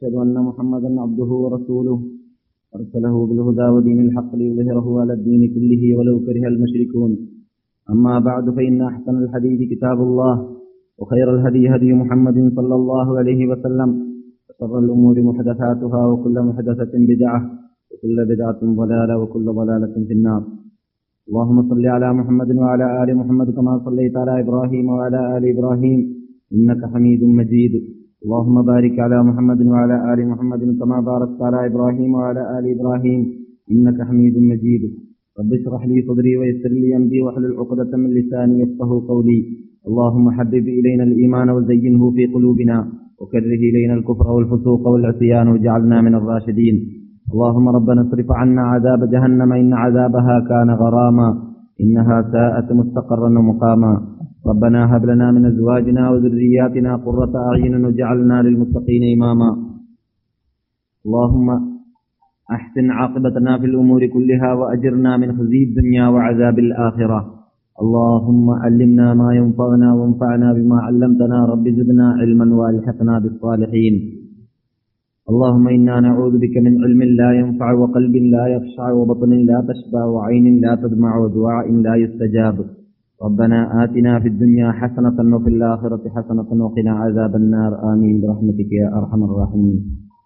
وأشهد أن محمدا عبده ورسوله أرسله بالهدى ودين الحق ليظهره على الدين كله ولو كره المشركون. أما بعد فإن أحسن الحديث كتاب الله وخير الهدي هدي محمد صلى الله عليه وسلم وشر الأمور محدثاتها وكل محدثة بدعة وكل بدعة ضلالة وكل ضلالة في النار. اللهم صل على محمد وعلى آل محمد كما صليت على إبراهيم وعلى آل إبراهيم إنك حميد مجيد. اللهم بارك على محمد وعلى آل محمد كما باركت على إبراهيم وعلى آل إبراهيم إنك حميد مجيد. رب اشرح لي صدري ويسر لي أمري واحلل عقدة من لساني يفقهوا قولي. اللهم حبب إلينا الإيمان وزينه في قلوبنا وكره إلينا الكفر والفسوق والعصيان واجعلنا من الراشدين. اللهم ربنا اصرف عنا عذاب جهنم إن عذابها كان غراما إنها ساءت مستقرا ومقاما. ربنا هب لنا من أزواجنا وذرياتنا قرة أعين واجعلنا للمتقين إماما. اللهم أحسن عاقبتنا في الأمور كلها وأجرنا من خزي الدنيا وعذاب الآخرة. اللهم علمنا ما ينفعنا وانفعنا بما علمتنا. رب زدنا علما والحقنا بالصالحين. اللهم إنا نعوذ بك من علم لا ينفع وقلب لا يخشع وبطن لا تشبع وعين لا تدمع ودعاء لا يستجاب. ربنا آتنا في الدنيا حسنة وفي الآخرة حسنة وقنا عذاب النار. آمين برحمتك يا أرحم الراحمين.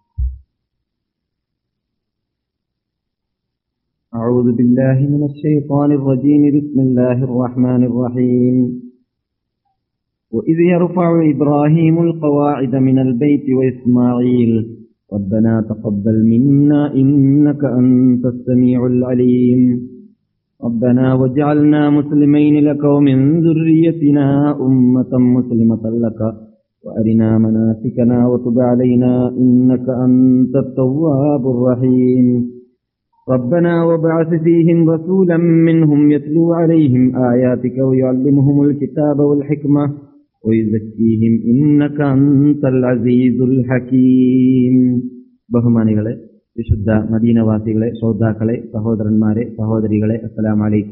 أعوذ بالله من الشيطان الرجيم. بسم الله الرحمن الرحيم. وإذ يرفع إبراهيم القواعد من البيت وإسماعيل ربنا تقبل منا إنك أنت السميع العليم. ربنا واجعلنا مسلمين لك ومن ذريتنا أمة مسلمة لك وأرنا مناسكنا وتب علينا إنك أنت التواب الرحيم. ربنا وابعث فيهم رسولا منهم يتلو عليهم آياتك ويعلمهم الكتاب والحكمة ويزكيهم إنك أنت العزيز الحكيم. ബഹുമാനികളെ, വിശുദ്ധ മദീനവാസികളെ, ശ്രോതാക്കളെ, സഹോദരന്മാരെ, സഹോദരികളെ, അസ്സലാമു അലൈക്കും.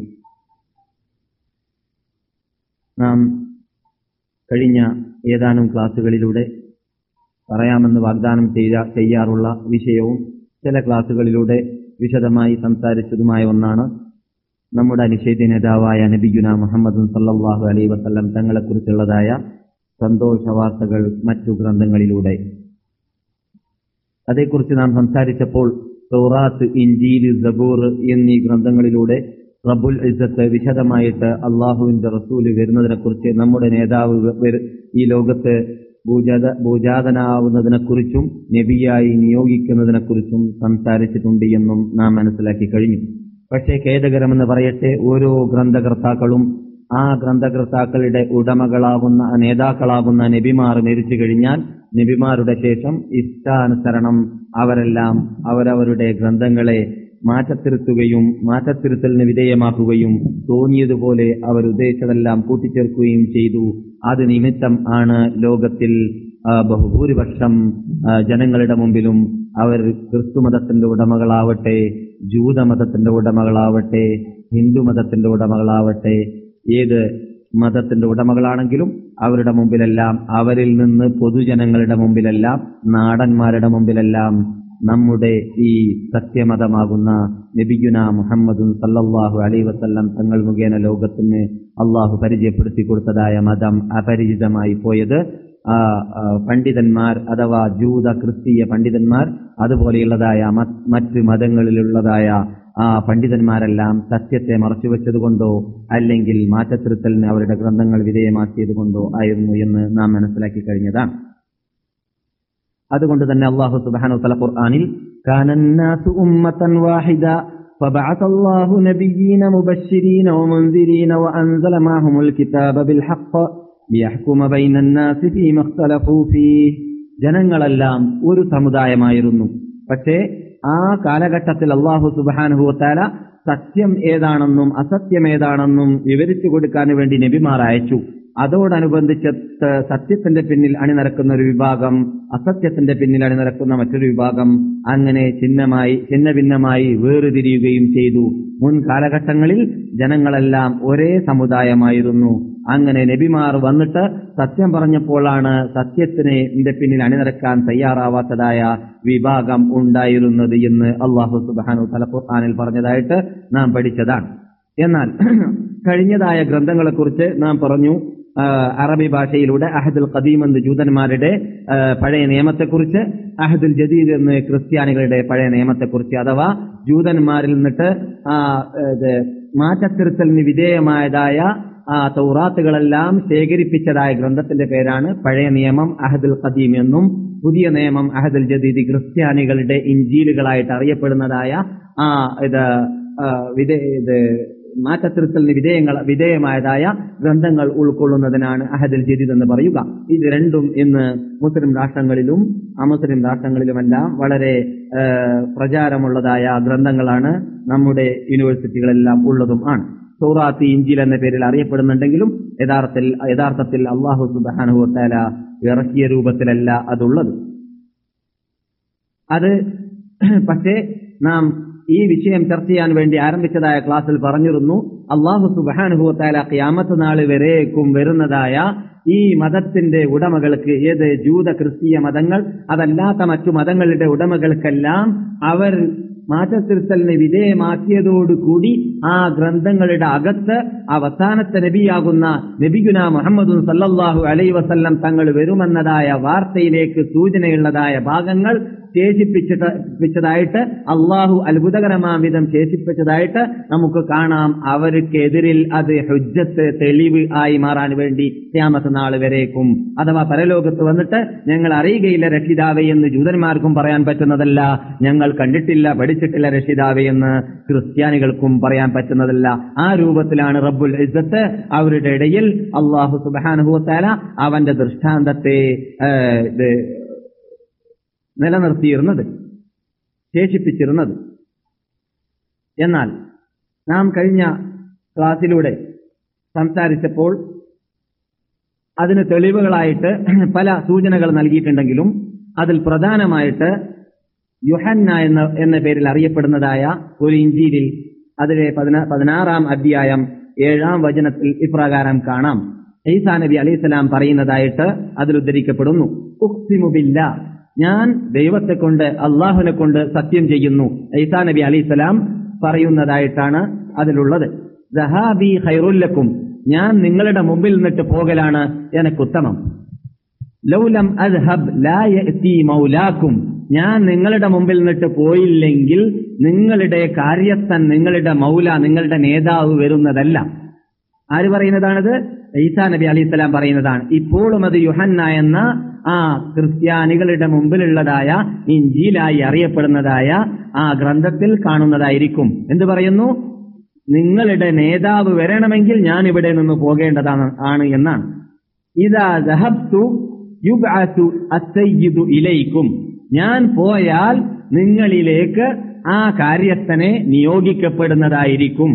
നാം കഴിഞ്ഞ ഏതാനും ക്ലാസുകളിലൂടെ പറയാമെന്ന് വാഗ്ദാനം ചെയ്യാറുള്ള വിഷയവും ചില ക്ലാസുകളിലൂടെ വിശദമായി സംസാരിച്ചതുമായ ഒന്നാണ് നമ്മുടെ അനിഷേധ്യ നേതാവായ നബിയുനാ മുഹമ്മദ് സല്ലല്ലാഹു അലൈഹി വസല്ലം തങ്ങളെക്കുറിച്ചുള്ളതായ സന്തോഷവാർത്തകൾ മറ്റു ഗ്രന്ഥങ്ങളിലൂടെ. അതേക്കുറിച്ച് നാം സംസാരിച്ചപ്പോൾ തൗറാത്ത്, ഇൻജീൽ, സബൂർ എന്നീ ഗ്രന്ഥങ്ങളിലൂടെ റബ്ബുൽ ഇസ്സത്ത് വിശദമായിട്ട് അള്ളാഹുവിന്റെ റസൂല് വരുന്നതിനെക്കുറിച്ച്, നമ്മുടെ നേതാവ് ഈ ലോകത്ത് ഭൂജാതനാവുന്നതിനെക്കുറിച്ചും നബിയായി നിയോഗിക്കുന്നതിനെക്കുറിച്ചും സംസാരിച്ചിട്ടുണ്ട് എന്നും നാം മനസ്സിലാക്കി കഴിഞ്ഞു. പക്ഷേ ഖേദകരമെന്ന് പറയട്ടെ, ഓരോ ഗ്രന്ഥകർത്താക്കളും ആ ഗ്രന്ഥകർത്താക്കളുടെ ഉടമകളാകുന്ന നേതാക്കളാകുന്ന നബിമാർ മരിച്ചു കഴിഞ്ഞാൽ നബിമാരുടെ ശേഷം ഇഷ്ടാനുസരണം അവരെല്ലാം അവരവരുടെ ഗ്രന്ഥങ്ങളെ മാറ്റത്തിരുത്തലിന് വിധേയമാക്കുകയും തോന്നിയതുപോലെ അവരുദ്ദേശിച്ചതെല്ലാം കൂട്ടിച്ചേർക്കുകയും ചെയ്തു. അത് നിമിത്തം ആണ് ലോകത്തിൽ ബഹുഭൂരിപക്ഷം ജനങ്ങളുടെ മുമ്പിലും അവർ ക്രിസ്തുമതത്തിന്റെ ഉടമകളാവട്ടെ, ജൂതമതത്തിന്റെ ഉടമകളാവട്ടെ, ഹിന്ദുമതത്തിന്റെ ഉടമകളാവട്ടെ, ഏത് മതത്തിന്റെ ഉടമകളാണെങ്കിലും അവരുടെ മുമ്പിലെല്ലാം, അവരിൽ നിന്ന് പൊതുജനങ്ങളുടെ മുമ്പിലെല്ലാം, നാടന്മാരുടെ മുമ്പിലെല്ലാം നമ്മുടെ ഈ സത്യമതമാകുന്ന നബിയുനാ മുഹമ്മദുൻ സല്ലല്ലാഹു അലൈഹി വസല്ലം തങ്ങൾ മുഖേന ലോകത്തിന് അള്ളാഹു പരിചയപ്പെടുത്തി കൊടുത്തതായ മതം അപരിചിതമായി പോയത് പണ്ഡിതന്മാർ അഥവാ ജൂത ക്രിസ്തീയ പണ്ഡിതന്മാർ, അതുപോലെയുള്ളതായ മറ്റ് മതങ്ങളിലുള്ളതായ ആ പണ്ഡിതന്മാരെല്ലാം സത്യത്തെ മറച്ചുവെച്ചതുകൊണ്ടോ അല്ലെങ്കിൽ മാറ്റത്തിരുത്തലിന് അവരുടെ ഗ്രന്ഥങ്ങൾ വിധേയമാക്കിയത് കൊണ്ടോ ആയിരുന്നു എന്ന് നാം മനസ്സിലാക്കി കഴിഞ്ഞതാണ്. അതുകൊണ്ട് തന്നെ അല്ലാഹു സുബ്ഹാനഹു വ തആല ഖുർആനിൽ കാനന്നാസു ഉമ്മതൻ വാഹിദ ഫബഅസല്ലാഹു നബിയ്യീന മുബശ്ശിരീന വമുൻദിരീന വഅൻസല മഅഹുൽ കിതാബ ബിൽ ഹഖ് ലിയഹ്കുമ ബൈനന്നാസി ഫീമാ ഇഖ്തലഫൂ ഫീഹി. ജനങ്ങളെല്ലാം ഒരു സമുദായമായിരുന്നു. പക്ഷേ ആ കാലഘട്ടത്തിൽ അല്ലാഹു സുബ്ഹാനഹു വ തആല സത്യം ഏതാണെന്നും അസത്യം ഏതാണെന്നും വിവരിച്ചു കൊടുക്കാൻ വേണ്ടി നബിമാർ അയച്ചു. അതോടനുബന്ധിച്ച് സത്യത്തിന്റെ പിന്നിൽ അണിനിരക്കുന്ന ഒരു വിഭാഗം, അസത്യത്തിന്റെ പിന്നിൽ അണിനിരക്കുന്ന മറ്റൊരു വിഭാഗം, അങ്ങനെ ഛിന്ന ഭിന്നമായി വേറുതിരിയുകയും ചെയ്തു. മുൻ കാലഘട്ടങ്ങളിൽ ജനങ്ങളെല്ലാം ഒരേ സമുദായമായിരുന്നു. അങ്ങനെ നബിമാർ വന്നിട്ട് സത്യം പറഞ്ഞപ്പോഴാണ് സത്യത്തിന്റെ പിന്നിൽ അണിനിരക്കാൻ തയ്യാറാവാത്തതായ വിഭാഗം ഉണ്ടായിരുന്നത് എന്ന് അല്ലാഹു സുബ്ഹാനഹു വ തആല ഖുർആനിൽ പറഞ്ഞതായിട്ട് നാം പഠിച്ചതാണ്. എന്നാൽ കഴിഞ്ഞതായ ഗ്രന്ഥങ്ങളെക്കുറിച്ച് നാം പറഞ്ഞു. അറബി ഭാഷയിലൂടെ അഹദുൽ ഖദീം എന്ന് ജൂതന്മാരുടെ പഴയ നിയമത്തെക്കുറിച്ച്, അഹദുൽ ജദീദ് എന്ന് ക്രിസ്ത്യാനികളുടെ പഴയ നിയമത്തെക്കുറിച്ച്, അഥവാ ജൂതന്മാരിൽ നിന്നിട്ട് മാറ്റത്തിരുത്തലിന് വിധേയമായതായ തൗറാത്തുകളെല്ലാം ശേഖരിപ്പിച്ചതായ ഗ്രന്ഥത്തിന്റെ പേരാണ് പഴയ നിയമം അഹദുൽ ഖദീം എന്നും, പുതിയ നിയമം അഹദുൽ ജദീദ് ഇൻജീലുകളായിട്ട് അറിയപ്പെടുന്നതായ മാറ്റത്തിരുത്തലിന് വിധേയമായതായ ഗ്രന്ഥങ്ങൾ ഉൾക്കൊള്ളുന്നതിനാണ് അഹദുൽ ജദീദ് എന്ന് പറയുക. ഇത് രണ്ടും ഇന്ന് മുസ്ലിം രാഷ്ട്രങ്ങളിലും അമുസ്ലിം രാഷ്ട്രങ്ങളിലുമെല്ലാം വളരെ പ്രചാരമുള്ളതായ ഗ്രന്ഥങ്ങളാണ്. നമ്മുടെ യൂണിവേഴ്സിറ്റികളെല്ലാം ഉള്ളതും ആണ്. തൗറാത്ത്, ഇൻജീൽ എന്ന പേരിൽ അറിയപ്പെടുന്നുണ്ടെങ്കിലും യഥാർത്ഥത്തിൽ അല്ലാഹു സുബ്ഹാനഹു വ തആല ഇറക്കിയ രൂപത്തിലല്ല അതുള്ളത്. പക്ഷേ നാം ഈ വിഷയം ചർച്ച ചെയ്യാൻ വേണ്ടി ആരംഭിച്ചതായ ക്ലാസ്സിൽ പറഞ്ഞിരുന്നു, അല്ലാഹു സുബ്ഹാനഹു വ തആല ഖിയാമത്ത് നാൾ വരേക്കും വരുന്നതായ ഈ മതത്തിന്റെ ഉടമകൾക്ക്, ഏത് ജൂത ക്രിസ്തീയ മതങ്ങൾ അതല്ലാത്ത മറ്റു മതങ്ങളുടെ ഉടമകൾക്കെല്ലാം അവർ മാറ്റത്തിരുത്തലിന് വിധേയമാക്കിയതോടുകൂടി ആ ഗ്രന്ഥങ്ങളുടെ അകത്ത് അവസാനത്തെ നബിയാകുന്ന നബിയുനാ മുഹമ്മദുൻ സല്ലല്ലാഹു അലൈഹി വസല്ലം തങ്ങൾ വരുമെന്നതായ വാർത്തയിലേക്ക് സൂചനയുള്ളതായ ഭാഗങ്ങൾ ശേഷിപ്പിച്ചതായിട്ട് അള്ളാഹു അത്ഭുതകരമായ വിധം ശേഷിപ്പിച്ചതായിട്ട് നമുക്ക് കാണാം. അവർക്കെതിരിൽ അത് ഹുജ്ജത്ത്, തെളിവ് ആയി മാറാൻ വേണ്ടി ഖിയാമത്ത് നാൾ വരേക്കും, അഥവാ പരലോകത്ത് വന്നിട്ട് ഞങ്ങൾ അറിയുകയില്ല രക്ഷിതാവേ എന്ന് ജൂതന്മാർക്കും പറയാൻ പറ്റുന്നതല്ല, ഞങ്ങൾ കണ്ടിട്ടില്ല പഠിച്ചിട്ടില്ല രക്ഷിതാവേ എന്ന് ക്രിസ്ത്യാനികൾക്കും പറയാൻ പറ്റുന്നതല്ല. ആ രൂപത്തിലാണ് റബ്ബുൽ ഇസ്സത്ത് അവരുടെ ഇടയിൽ അല്ലാഹു സുബ്ഹാനഹു വ തആല അവന്റെ ദൃഷ്ടാന്തത്തെ നിലനിർത്തിയിരുന്നത്, ശേഷിപ്പിച്ചിരുന്നത്. എന്നാൽ നാം കഴിഞ്ഞ ക്ലാസ്സിലൂടെ സംസാരിച്ചപ്പോൾ അതിന് തെളിവുകളായിട്ട് പല സൂചനകൾ നൽകിയിട്ടുണ്ടെങ്കിലും അതിൽ പ്രധാനമായിട്ട് യുഹന്ന എന്ന പേരിൽ അറിയപ്പെടുന്നതായ ഒരു ഇൻജീലിൽ അതിലെ 16-ാം അധ്യായം 7-ാം വചനത്തിൽ ഇപ്രകാരം കാണാം. ഈസാ നബി അലൈഹിസ്സലാം പറയുന്നതായിട്ട് അതിൽ ഉദ്ധരിക്കപ്പെടുന്നു, ഉഖ്സിമു ബില്ലാഹ്, ഞാൻ ദൈവത്തെ കൊണ്ട്, അള്ളാഹുവിനെ കൊണ്ട് സത്യം ചെയ്യുന്നു. ഈസാ നബി അലൈഹിസ്സലാം പറയുന്നതായിട്ടാണ് അതിലുള്ളത്. ദഹാബി ഖൈറുൽ ലക്കും, ഞാൻ നിങ്ങളുടെ മുമ്പിൽ നിന്നിട്ട് പോകലാണ് എനിക്കുത്തമം. ലൗലം അദ്ഹബ് ലാ യഅതി മൗലാക്കും, ഞാൻ നിങ്ങളുടെ മുമ്പിൽ നിന്നിട്ട് പോയില്ലെങ്കിൽ നിങ്ങളുടെ കാര്യസ്ഥൻ, നിങ്ങളുടെ മൗല, നിങ്ങളുടെ നേതാവ് വരുന്നതല്ല. ആര് പറയുന്നതാണിത്? ഈസാ നബി അലൈഹിസ്സലാം പറയുന്നതാണ്. ഇപ്പോഴും അത് യുഹന്ന എന്ന ആ ക്രിസ്ത്യാനികളുടെ മുമ്പിലുള്ളതായ ഇൻജീലായി അറിയപ്പെടുന്നതായ ആ ഗ്രന്ഥത്തിൽ കാണുന്നതായിരിക്കും. എന്ത് പറയുന്നു? നിങ്ങളുടെ നേതാവ് വരണമെങ്കിൽ ഞാൻ ഇവിടെ നിന്ന് പോകേണ്ടതാണ് എന്നാണ്. ഇദാ ദഹബ്തു യുബ്അതു അസ്സയ്യിദു ഇലൈക്കും, ഞാൻ പോയാൽ നിങ്ങളിലേക്ക് ആ കാര്യസ്ഥനെ നിയോഗിക്കപ്പെടുന്നതായിരിക്കും.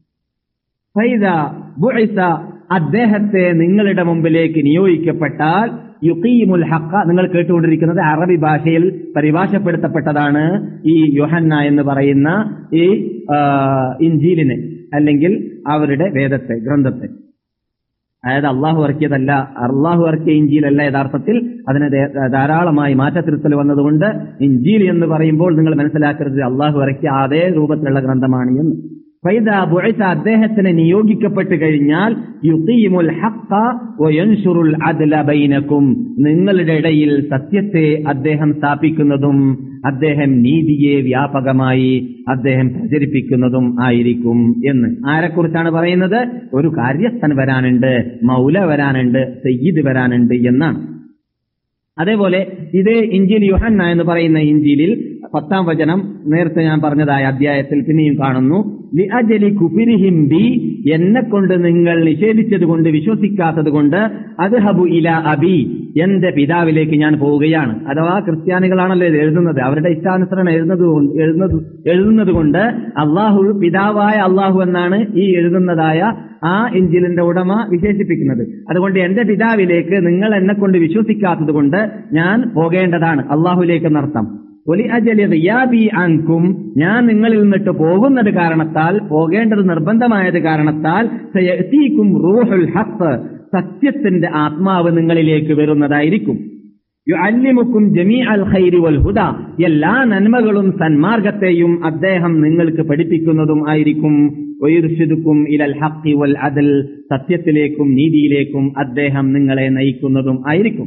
ഫൈദാ ബുഇസ, അദ്ദേഹത്തെ നിങ്ങളുടെ മുമ്പിലേക്ക് നിയോഗിക്കപ്പെട്ടാൽ യുഖീമുൽ ഹഖ, നിങ്ങൾ കേട്ടുകൊണ്ടിരിക്കുന്നത് അറബി ഭാഷയിൽ പരിഭാഷപ്പെടുത്തപ്പെട്ടതാണ് ഈ യോഹന്ന എന്ന് പറയുന്ന ഈ ഇൻജീലിനെ, അല്ലെങ്കിൽ അവരുടെ വേദത്തെ, ഗ്രന്ഥത്തെ. അതായത് അള്ളാഹു ഇറക്കിയതല്ല, അള്ളാഹു ഇറക്കിയ ഇൻജീലല്ല യഥാർത്ഥത്തിൽ. അതിന് ധാരാളമായി മാറ്റത്തിരുത്തൽ വന്നതുകൊണ്ട് ഇൻജീൽ എന്ന് പറയുമ്പോൾ നിങ്ങൾ മനസ്സിലാക്കരുത് അള്ളാഹു ഇറക്കിയ അതേ രൂപത്തിലുള്ള ഗ്രന്ഥമാണ് എന്ന്. ഫൈദാ ബുഇസ, അദ്ദേഹത്തിന് നിയോഗിക്കപ്പെട്ട് കഴിഞ്ഞാൽ യുഖീമുൽ ഹഖ വയൻശുറുൽ അദ്ല ബൈനക്കും, നിങ്ങളുടെ ഇടയിൽ സത്യത്തെ അദ്ദേഹം സ്ഥാപിക്കുന്നതും അദ്ദേഹം നീതിയെ വ്യാപകമായി അദ്ദേഹം പ്രചരിപ്പിക്കുന്നതും ആയിരിക്കും എന്ന്. ആരെക്കുറിച്ചാണ് പറയുന്നത്? ഒരു കാര്യസ്ഥൻ വരാനുണ്ട്, മൗല വരാനുണ്ട്, സയ്യിദ് വരാനുണ്ട് എന്നാണ്. അതേപോലെ ഇതേ ഇൻജീൽ യോഹന്ന എന്ന് പറയുന്ന ഇൻജീലിൽ 10-ാം വചനം നേരത്തെ ഞാൻ പറഞ്ഞതായ അധ്യായത്തിൽ പിന്നെയും കാണുന്നു. ലിഅജലി കുഫിരിഹിം ബി, എന്നെ കൊണ്ട് നിങ്ങൾ നിഷേധിച്ചത് കൊണ്ട്, വിശ്വസിക്കാത്തത് കൊണ്ട്, അദ്ഹബു ഇലാ അബി, എന്റെ പിതാവിലേക്ക് ഞാൻ പോവുകയാണ്. അഥവാ ക്രിസ്ത്യാനികളാണല്ലോ ഇത് എഴുതുന്നത്, അവരുടെ ഇഷ്ടാനുസരണം എഴുതുന്നത് കൊണ്ട് അള്ളാഹു, പിതാവായ അള്ളാഹു എന്നാണ് ഈ എഴുതുന്നതായ ആ ഇഞ്ചിലിന്റെ ഉടമ വിശേഷിപ്പിക്കുന്നത്. അതുകൊണ്ട് എന്റെ പിതാവിലേക്ക് നിങ്ങൾ എന്നെ കൊണ്ട് വിശ്വസിക്കാത്തത് കൊണ്ട് ഞാൻ പോകേണ്ടതാണ്, അള്ളാഹുലേക്ക് എന്നർത്ഥം. ഒലി അജലി റിയാബി അൻകും, ഞാൻ നിങ്ങളിൽ നിന്നിട്ട് പോകുന്നത് കാരണത്താൽ, പോകേണ്ടത് നിർബന്ധമായത് കാരണത്താൽ, സയഅതീകും റൂഹുൽ ഹഖ്, സത്യത്തിന്റെ ആത്മാവ് നിങ്ങളിലേക്ക് വരുന്നതായിരിക്കും. യുഅല്ലിമുക്കും ജമീഅൽ ഖൈരി വൽ ഹുദാ, എല്ലാ നന്മകളും സന്മാർഗത്തെയും അദ്ദേഹം നിങ്ങൾക്ക് പഠിപ്പിക്കുന്നതും ആയിരിക്കും. വയർശിദുക്കും ഇലൽ ഹഖ് വൽ അദൽ, സത്യത്തിലേക്കും നീതിയിലേക്കും അദ്ദേഹം നിങ്ങളെ നയിക്കുന്നതും ആയിരിക്കും.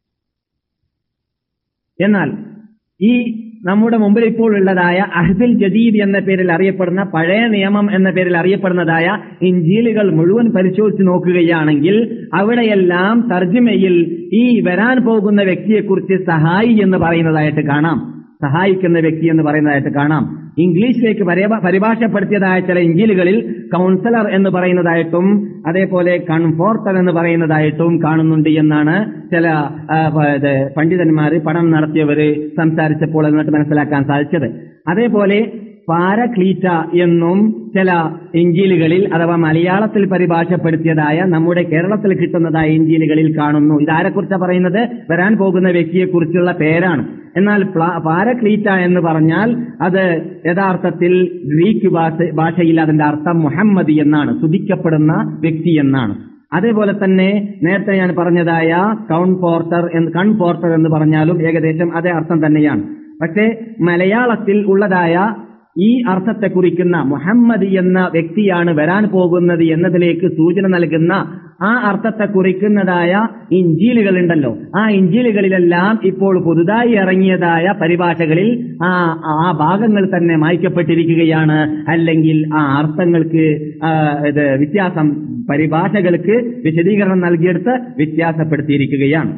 എന്നാൽ ഈ നമ്മുടെ മുമ്പിൽ ഇപ്പോൾ ഉള്ളതായ അഹ്ദുൽ ജദീദ് എന്ന പേരിൽ അറിയപ്പെടുന്ന, പഴയ നിയമം എന്ന പേരിൽ അറിയപ്പെടുന്നതായ ഇഞ്ചീലുകൾ മുഴുവൻ പരിശോധിച്ച് നോക്കുകയാണെങ്കിൽ അവിടെയെല്ലാം തർജിമയിൽ ഈ വരാൻ പോകുന്ന വ്യക്തിയെക്കുറിച്ച് സഹായി എന്ന് പറയുന്നതായിട്ട് കാണാം, സഹായിക്കുന്ന വ്യക്തി എന്ന് പറയുന്നതായിട്ട് കാണാം. ഇംഗ്ലീഷിലേക്ക് പരിഭാഷപ്പെടുത്തിയതായ ചില ഇഞ്ചീലുകളിൽ കൗൺസിലർ എന്ന് പറയുന്നതായിട്ടും അതേപോലെ കൺഫോർട്ടർ എന്ന് പറയുന്നതായിട്ടും കാണുന്നുണ്ട് എന്നാണ് ചില പണ്ഡിതന്മാർ, പഠനം നടത്തിയവര് സംസാരിച്ചപ്പോൾ എന്നിട്ട് മനസ്സിലാക്കാൻ സാധിച്ചത്. അതേപോലെ പാരക്ലീറ്റ എന്നും ചില ഇഞ്ചീലുകളിൽ അഥവാ മലയാളത്തിൽ പരിഭാഷപ്പെടുത്തിയതായ നമ്മുടെ കേരളത്തിൽ കിട്ടുന്നതായ ഇഞ്ചീലുകളിൽ കാണുന്നു. ഇതാരെക്കുറിച്ചാണ് പറയുന്നത്? വരാൻ പോകുന്ന വ്യക്തിയെക്കുറിച്ചുള്ള പേരാണ്. എന്നാൽ പാരക്ലീറ്റ എന്ന് പറഞ്ഞാൽ അത് യഥാർത്ഥത്തിൽ ഗ്രീക്ക് ഭാഷയിൽ അതിന്റെ അർത്ഥം മുഹമ്മദി എന്നാണ്, സ്തുതിക്കപ്പെടുന്ന വ്യക്തി എന്നാണ്. അതേപോലെ തന്നെ നേരത്തെ ഞാൻ പറഞ്ഞതായ കൺഫോർട്ടർ എന്ന് പറഞ്ഞാലും ഏകദേശം അതേ അർത്ഥം തന്നെയാണ്. പക്ഷേ മലയാളത്തിൽ ഉള്ളതായ ഈ അർത്ഥത്തെ കുറിക്കുന്ന മുഹമ്മദ് എന്ന വ്യക്തിയാണ് വരാൻ പോകുന്നത് എന്നതിലേക്ക് സൂചന നൽകുന്ന ആ അർത്ഥത്തെ കുറിക്കുന്നതായ ഇഞ്ചീലുകൾ ഉണ്ടല്ലോ, ആ ഇഞ്ചീലുകളിലെല്ലാം ഇപ്പോൾ പുതുതായി ഇറങ്ങിയതായ പരിഭാഷകളിൽ ആ ഭാഗങ്ങൾ തന്നെ മായ്ക്കപ്പെട്ടിരിക്കുകയാണ്. അല്ലെങ്കിൽ ആ അർത്ഥങ്ങൾക്ക് വ്യത്യാസം, പരിഭാഷകൾക്ക് വിശദീകരണം നൽകിയെടുത്ത് വ്യത്യാസപ്പെടുത്തിയിരിക്കുകയാണ്.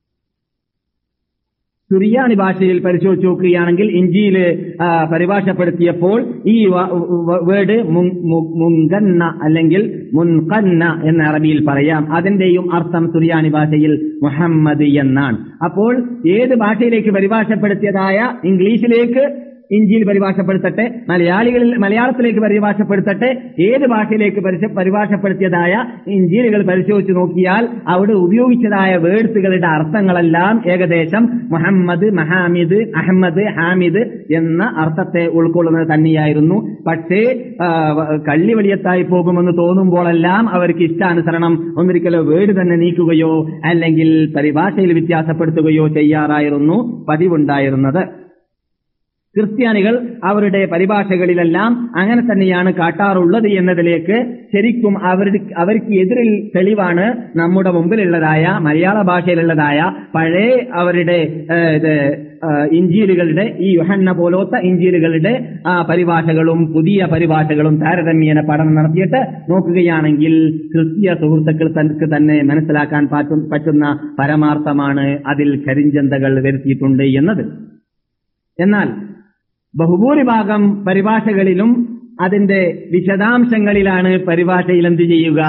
സുറിയാനി ഭാഷയിൽ പരിശോധിച്ച് നോക്കുകയാണെങ്കിൽ ഇഞ്ചീല് പരിഭാഷപ്പെടുത്തിയപ്പോൾ ഈ വേർഡ് മുൻകന്ന അല്ലെങ്കിൽ മുൻകന്ന എന്ന അറബിയിൽ പറയാം. അതിന്റെയും അർത്ഥം സുറിയാനി ഭാഷയിൽ മുഹമ്മദ് എന്നാണ്. അപ്പോൾ ഏത് ഭാഷയിലേക്ക് പരിഭാഷപ്പെടുത്തിയതായ ഇംഗ്ലീഷിലേക്ക് ഇഞ്ചിയിൽ പരിഭാഷപ്പെടുത്തട്ടെ, മലയാളത്തിലേക്ക് പരിഭാഷപ്പെടുത്തട്ടെ, ഏത് ഭാഷയിലേക്ക് പരിഭാഷപ്പെടുത്തിയതായ ഇഞ്ചീലുകൾ പരിശോധിച്ച് നോക്കിയാൽ അവിടെ ഉപയോഗിച്ചതായ വേർഡ്സുകളുടെ അർത്ഥങ്ങളെല്ലാം ഏകദേശം മുഹമ്മദ്, മഹാമിദ്, അഹമ്മദ്, ഹാമിദ് എന്ന അർത്ഥത്തെ ഉൾക്കൊള്ളുന്നത് തന്നെയായിരുന്നു. പക്ഷേ കള്ളി വലിയത്തായി പോകുമെന്ന് തോന്നുമ്പോഴെല്ലാം അവർക്ക് ഇഷ്ടാനുസരണം ഒന്നിരിക്കലോ വേർഡ് തന്നെ നീക്കുകയോ അല്ലെങ്കിൽ പരിഭാഷയിൽ വ്യത്യാസപ്പെടുത്തുകയോ ചെയ്യാറായിരുന്നു പതിവുണ്ടായിരുന്നത്. ക്രിസ്ത്യാനികൾ അവരുടെ പരിഭാഷകളിലെല്ലാം അങ്ങനെ തന്നെയാണ് കാട്ടാറുള്ളത് എന്നതിലേക്ക് ശരിക്കും അവർക്ക് എതിരിൽ തെളിവാണ് നമ്മുടെ മുമ്പിലുള്ളതായ മലയാള ഭാഷയിലുള്ളതായ പഴയ അവരുടെ ഇഞ്ചീലുകളുടെ, ഈ യോഹന്ന പോലത്തെ ഇഞ്ചീലുകളുടെ പരിഭാഷകളും പുതിയ പരിഭാഷകളും താരതമ്യേന പഠനം നടത്തിയിട്ട് നോക്കുകയാണെങ്കിൽ ക്രിസ്തീയ സുഹൃത്തുക്കൾക്ക് തന്നെ മനസ്സിലാക്കാൻ പറ്റുന്ന പരമാർത്ഥമാണ് അതിൽ കരിഞ്ചന്തകൾ വരുത്തിയിട്ടുണ്ട് എന്നത്. എന്നാൽ ബഹുഭൂരിഭാഗം പരിഭാഷകളിലും അതിന്റെ വിശദാംശങ്ങളിലാണ് പരിഭാഷയിൽ എന്ത് ചെയ്യുക,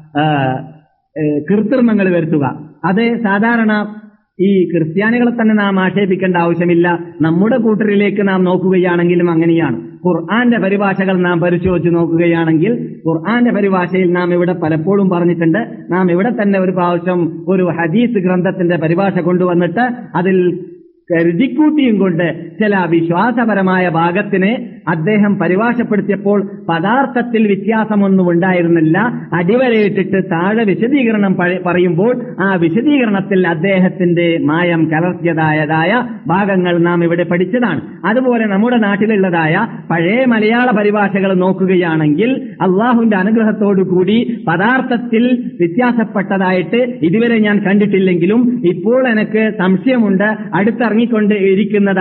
കൃത്രിമങ്ങൾ വരുത്തുക. അത് സാധാരണ ഈ ക്രിസ്ത്യാനികളെ തന്നെ നാം ആക്ഷേപിക്കേണ്ട ആവശ്യമില്ല. നമ്മുടെ കൂട്ടരിലേക്ക് നാം നോക്കുകയാണെങ്കിലും അങ്ങനെയാണ്. ഖുർആന്റെ പരിഭാഷകൾ നാം പരിശോധിച്ച് നോക്കുകയാണെങ്കിൽ ഖുർആന്റെ പരിഭാഷയിൽ നാം ഇവിടെ പലപ്പോഴും പറഞ്ഞിട്ടുണ്ട്. നാം ഇവിടെ തന്നെ ഒരു പ്രാവശ്യം ഒരു ഹദീസ് ഗ്രന്ഥത്തിന്റെ പരിഭാഷ കൊണ്ടുവന്നിട്ട് അതിൽ കരുതിക്കൂട്ടിയും കൊണ്ട് ചില വിശ്വാസപരമായ ഭാഗത്തിനെ അദ്ദേഹം പരിഭാഷപ്പെടുത്തിയപ്പോൾ പദാർത്ഥത്തിൽ വ്യത്യാസമൊന്നും ഉണ്ടായിരുന്നില്ല. അടിവരയിട്ടിട്ട് താഴെ വിശദീകരണം പറയുമ്പോൾ ആ വിശദീകരണത്തിൽ അദ്ദേഹത്തിന്റെ മായം കലർത്തിയതായ ഭാഗങ്ങൾ നാം ഇവിടെ പഠിച്ചതാണ്. അതുപോലെ നമ്മുടെ നാട്ടിലുള്ളതായ പഴയ മലയാള പരിഭാഷകൾ നോക്കുകയാണെങ്കിൽ അള്ളാഹുവിന്റെ അനുഗ്രഹത്തോടു കൂടി പദാർത്ഥത്തിൽ വ്യത്യാസപ്പെട്ടതായിട്ട് ഇതുവരെ ഞാൻ കണ്ടിട്ടില്ലെങ്കിലും ഇപ്പോൾ എനിക്ക് സംശയമുണ്ട് അടുത്തിറങ്ങിക്കൊണ്ട് ഇരിക്കുന്നതായ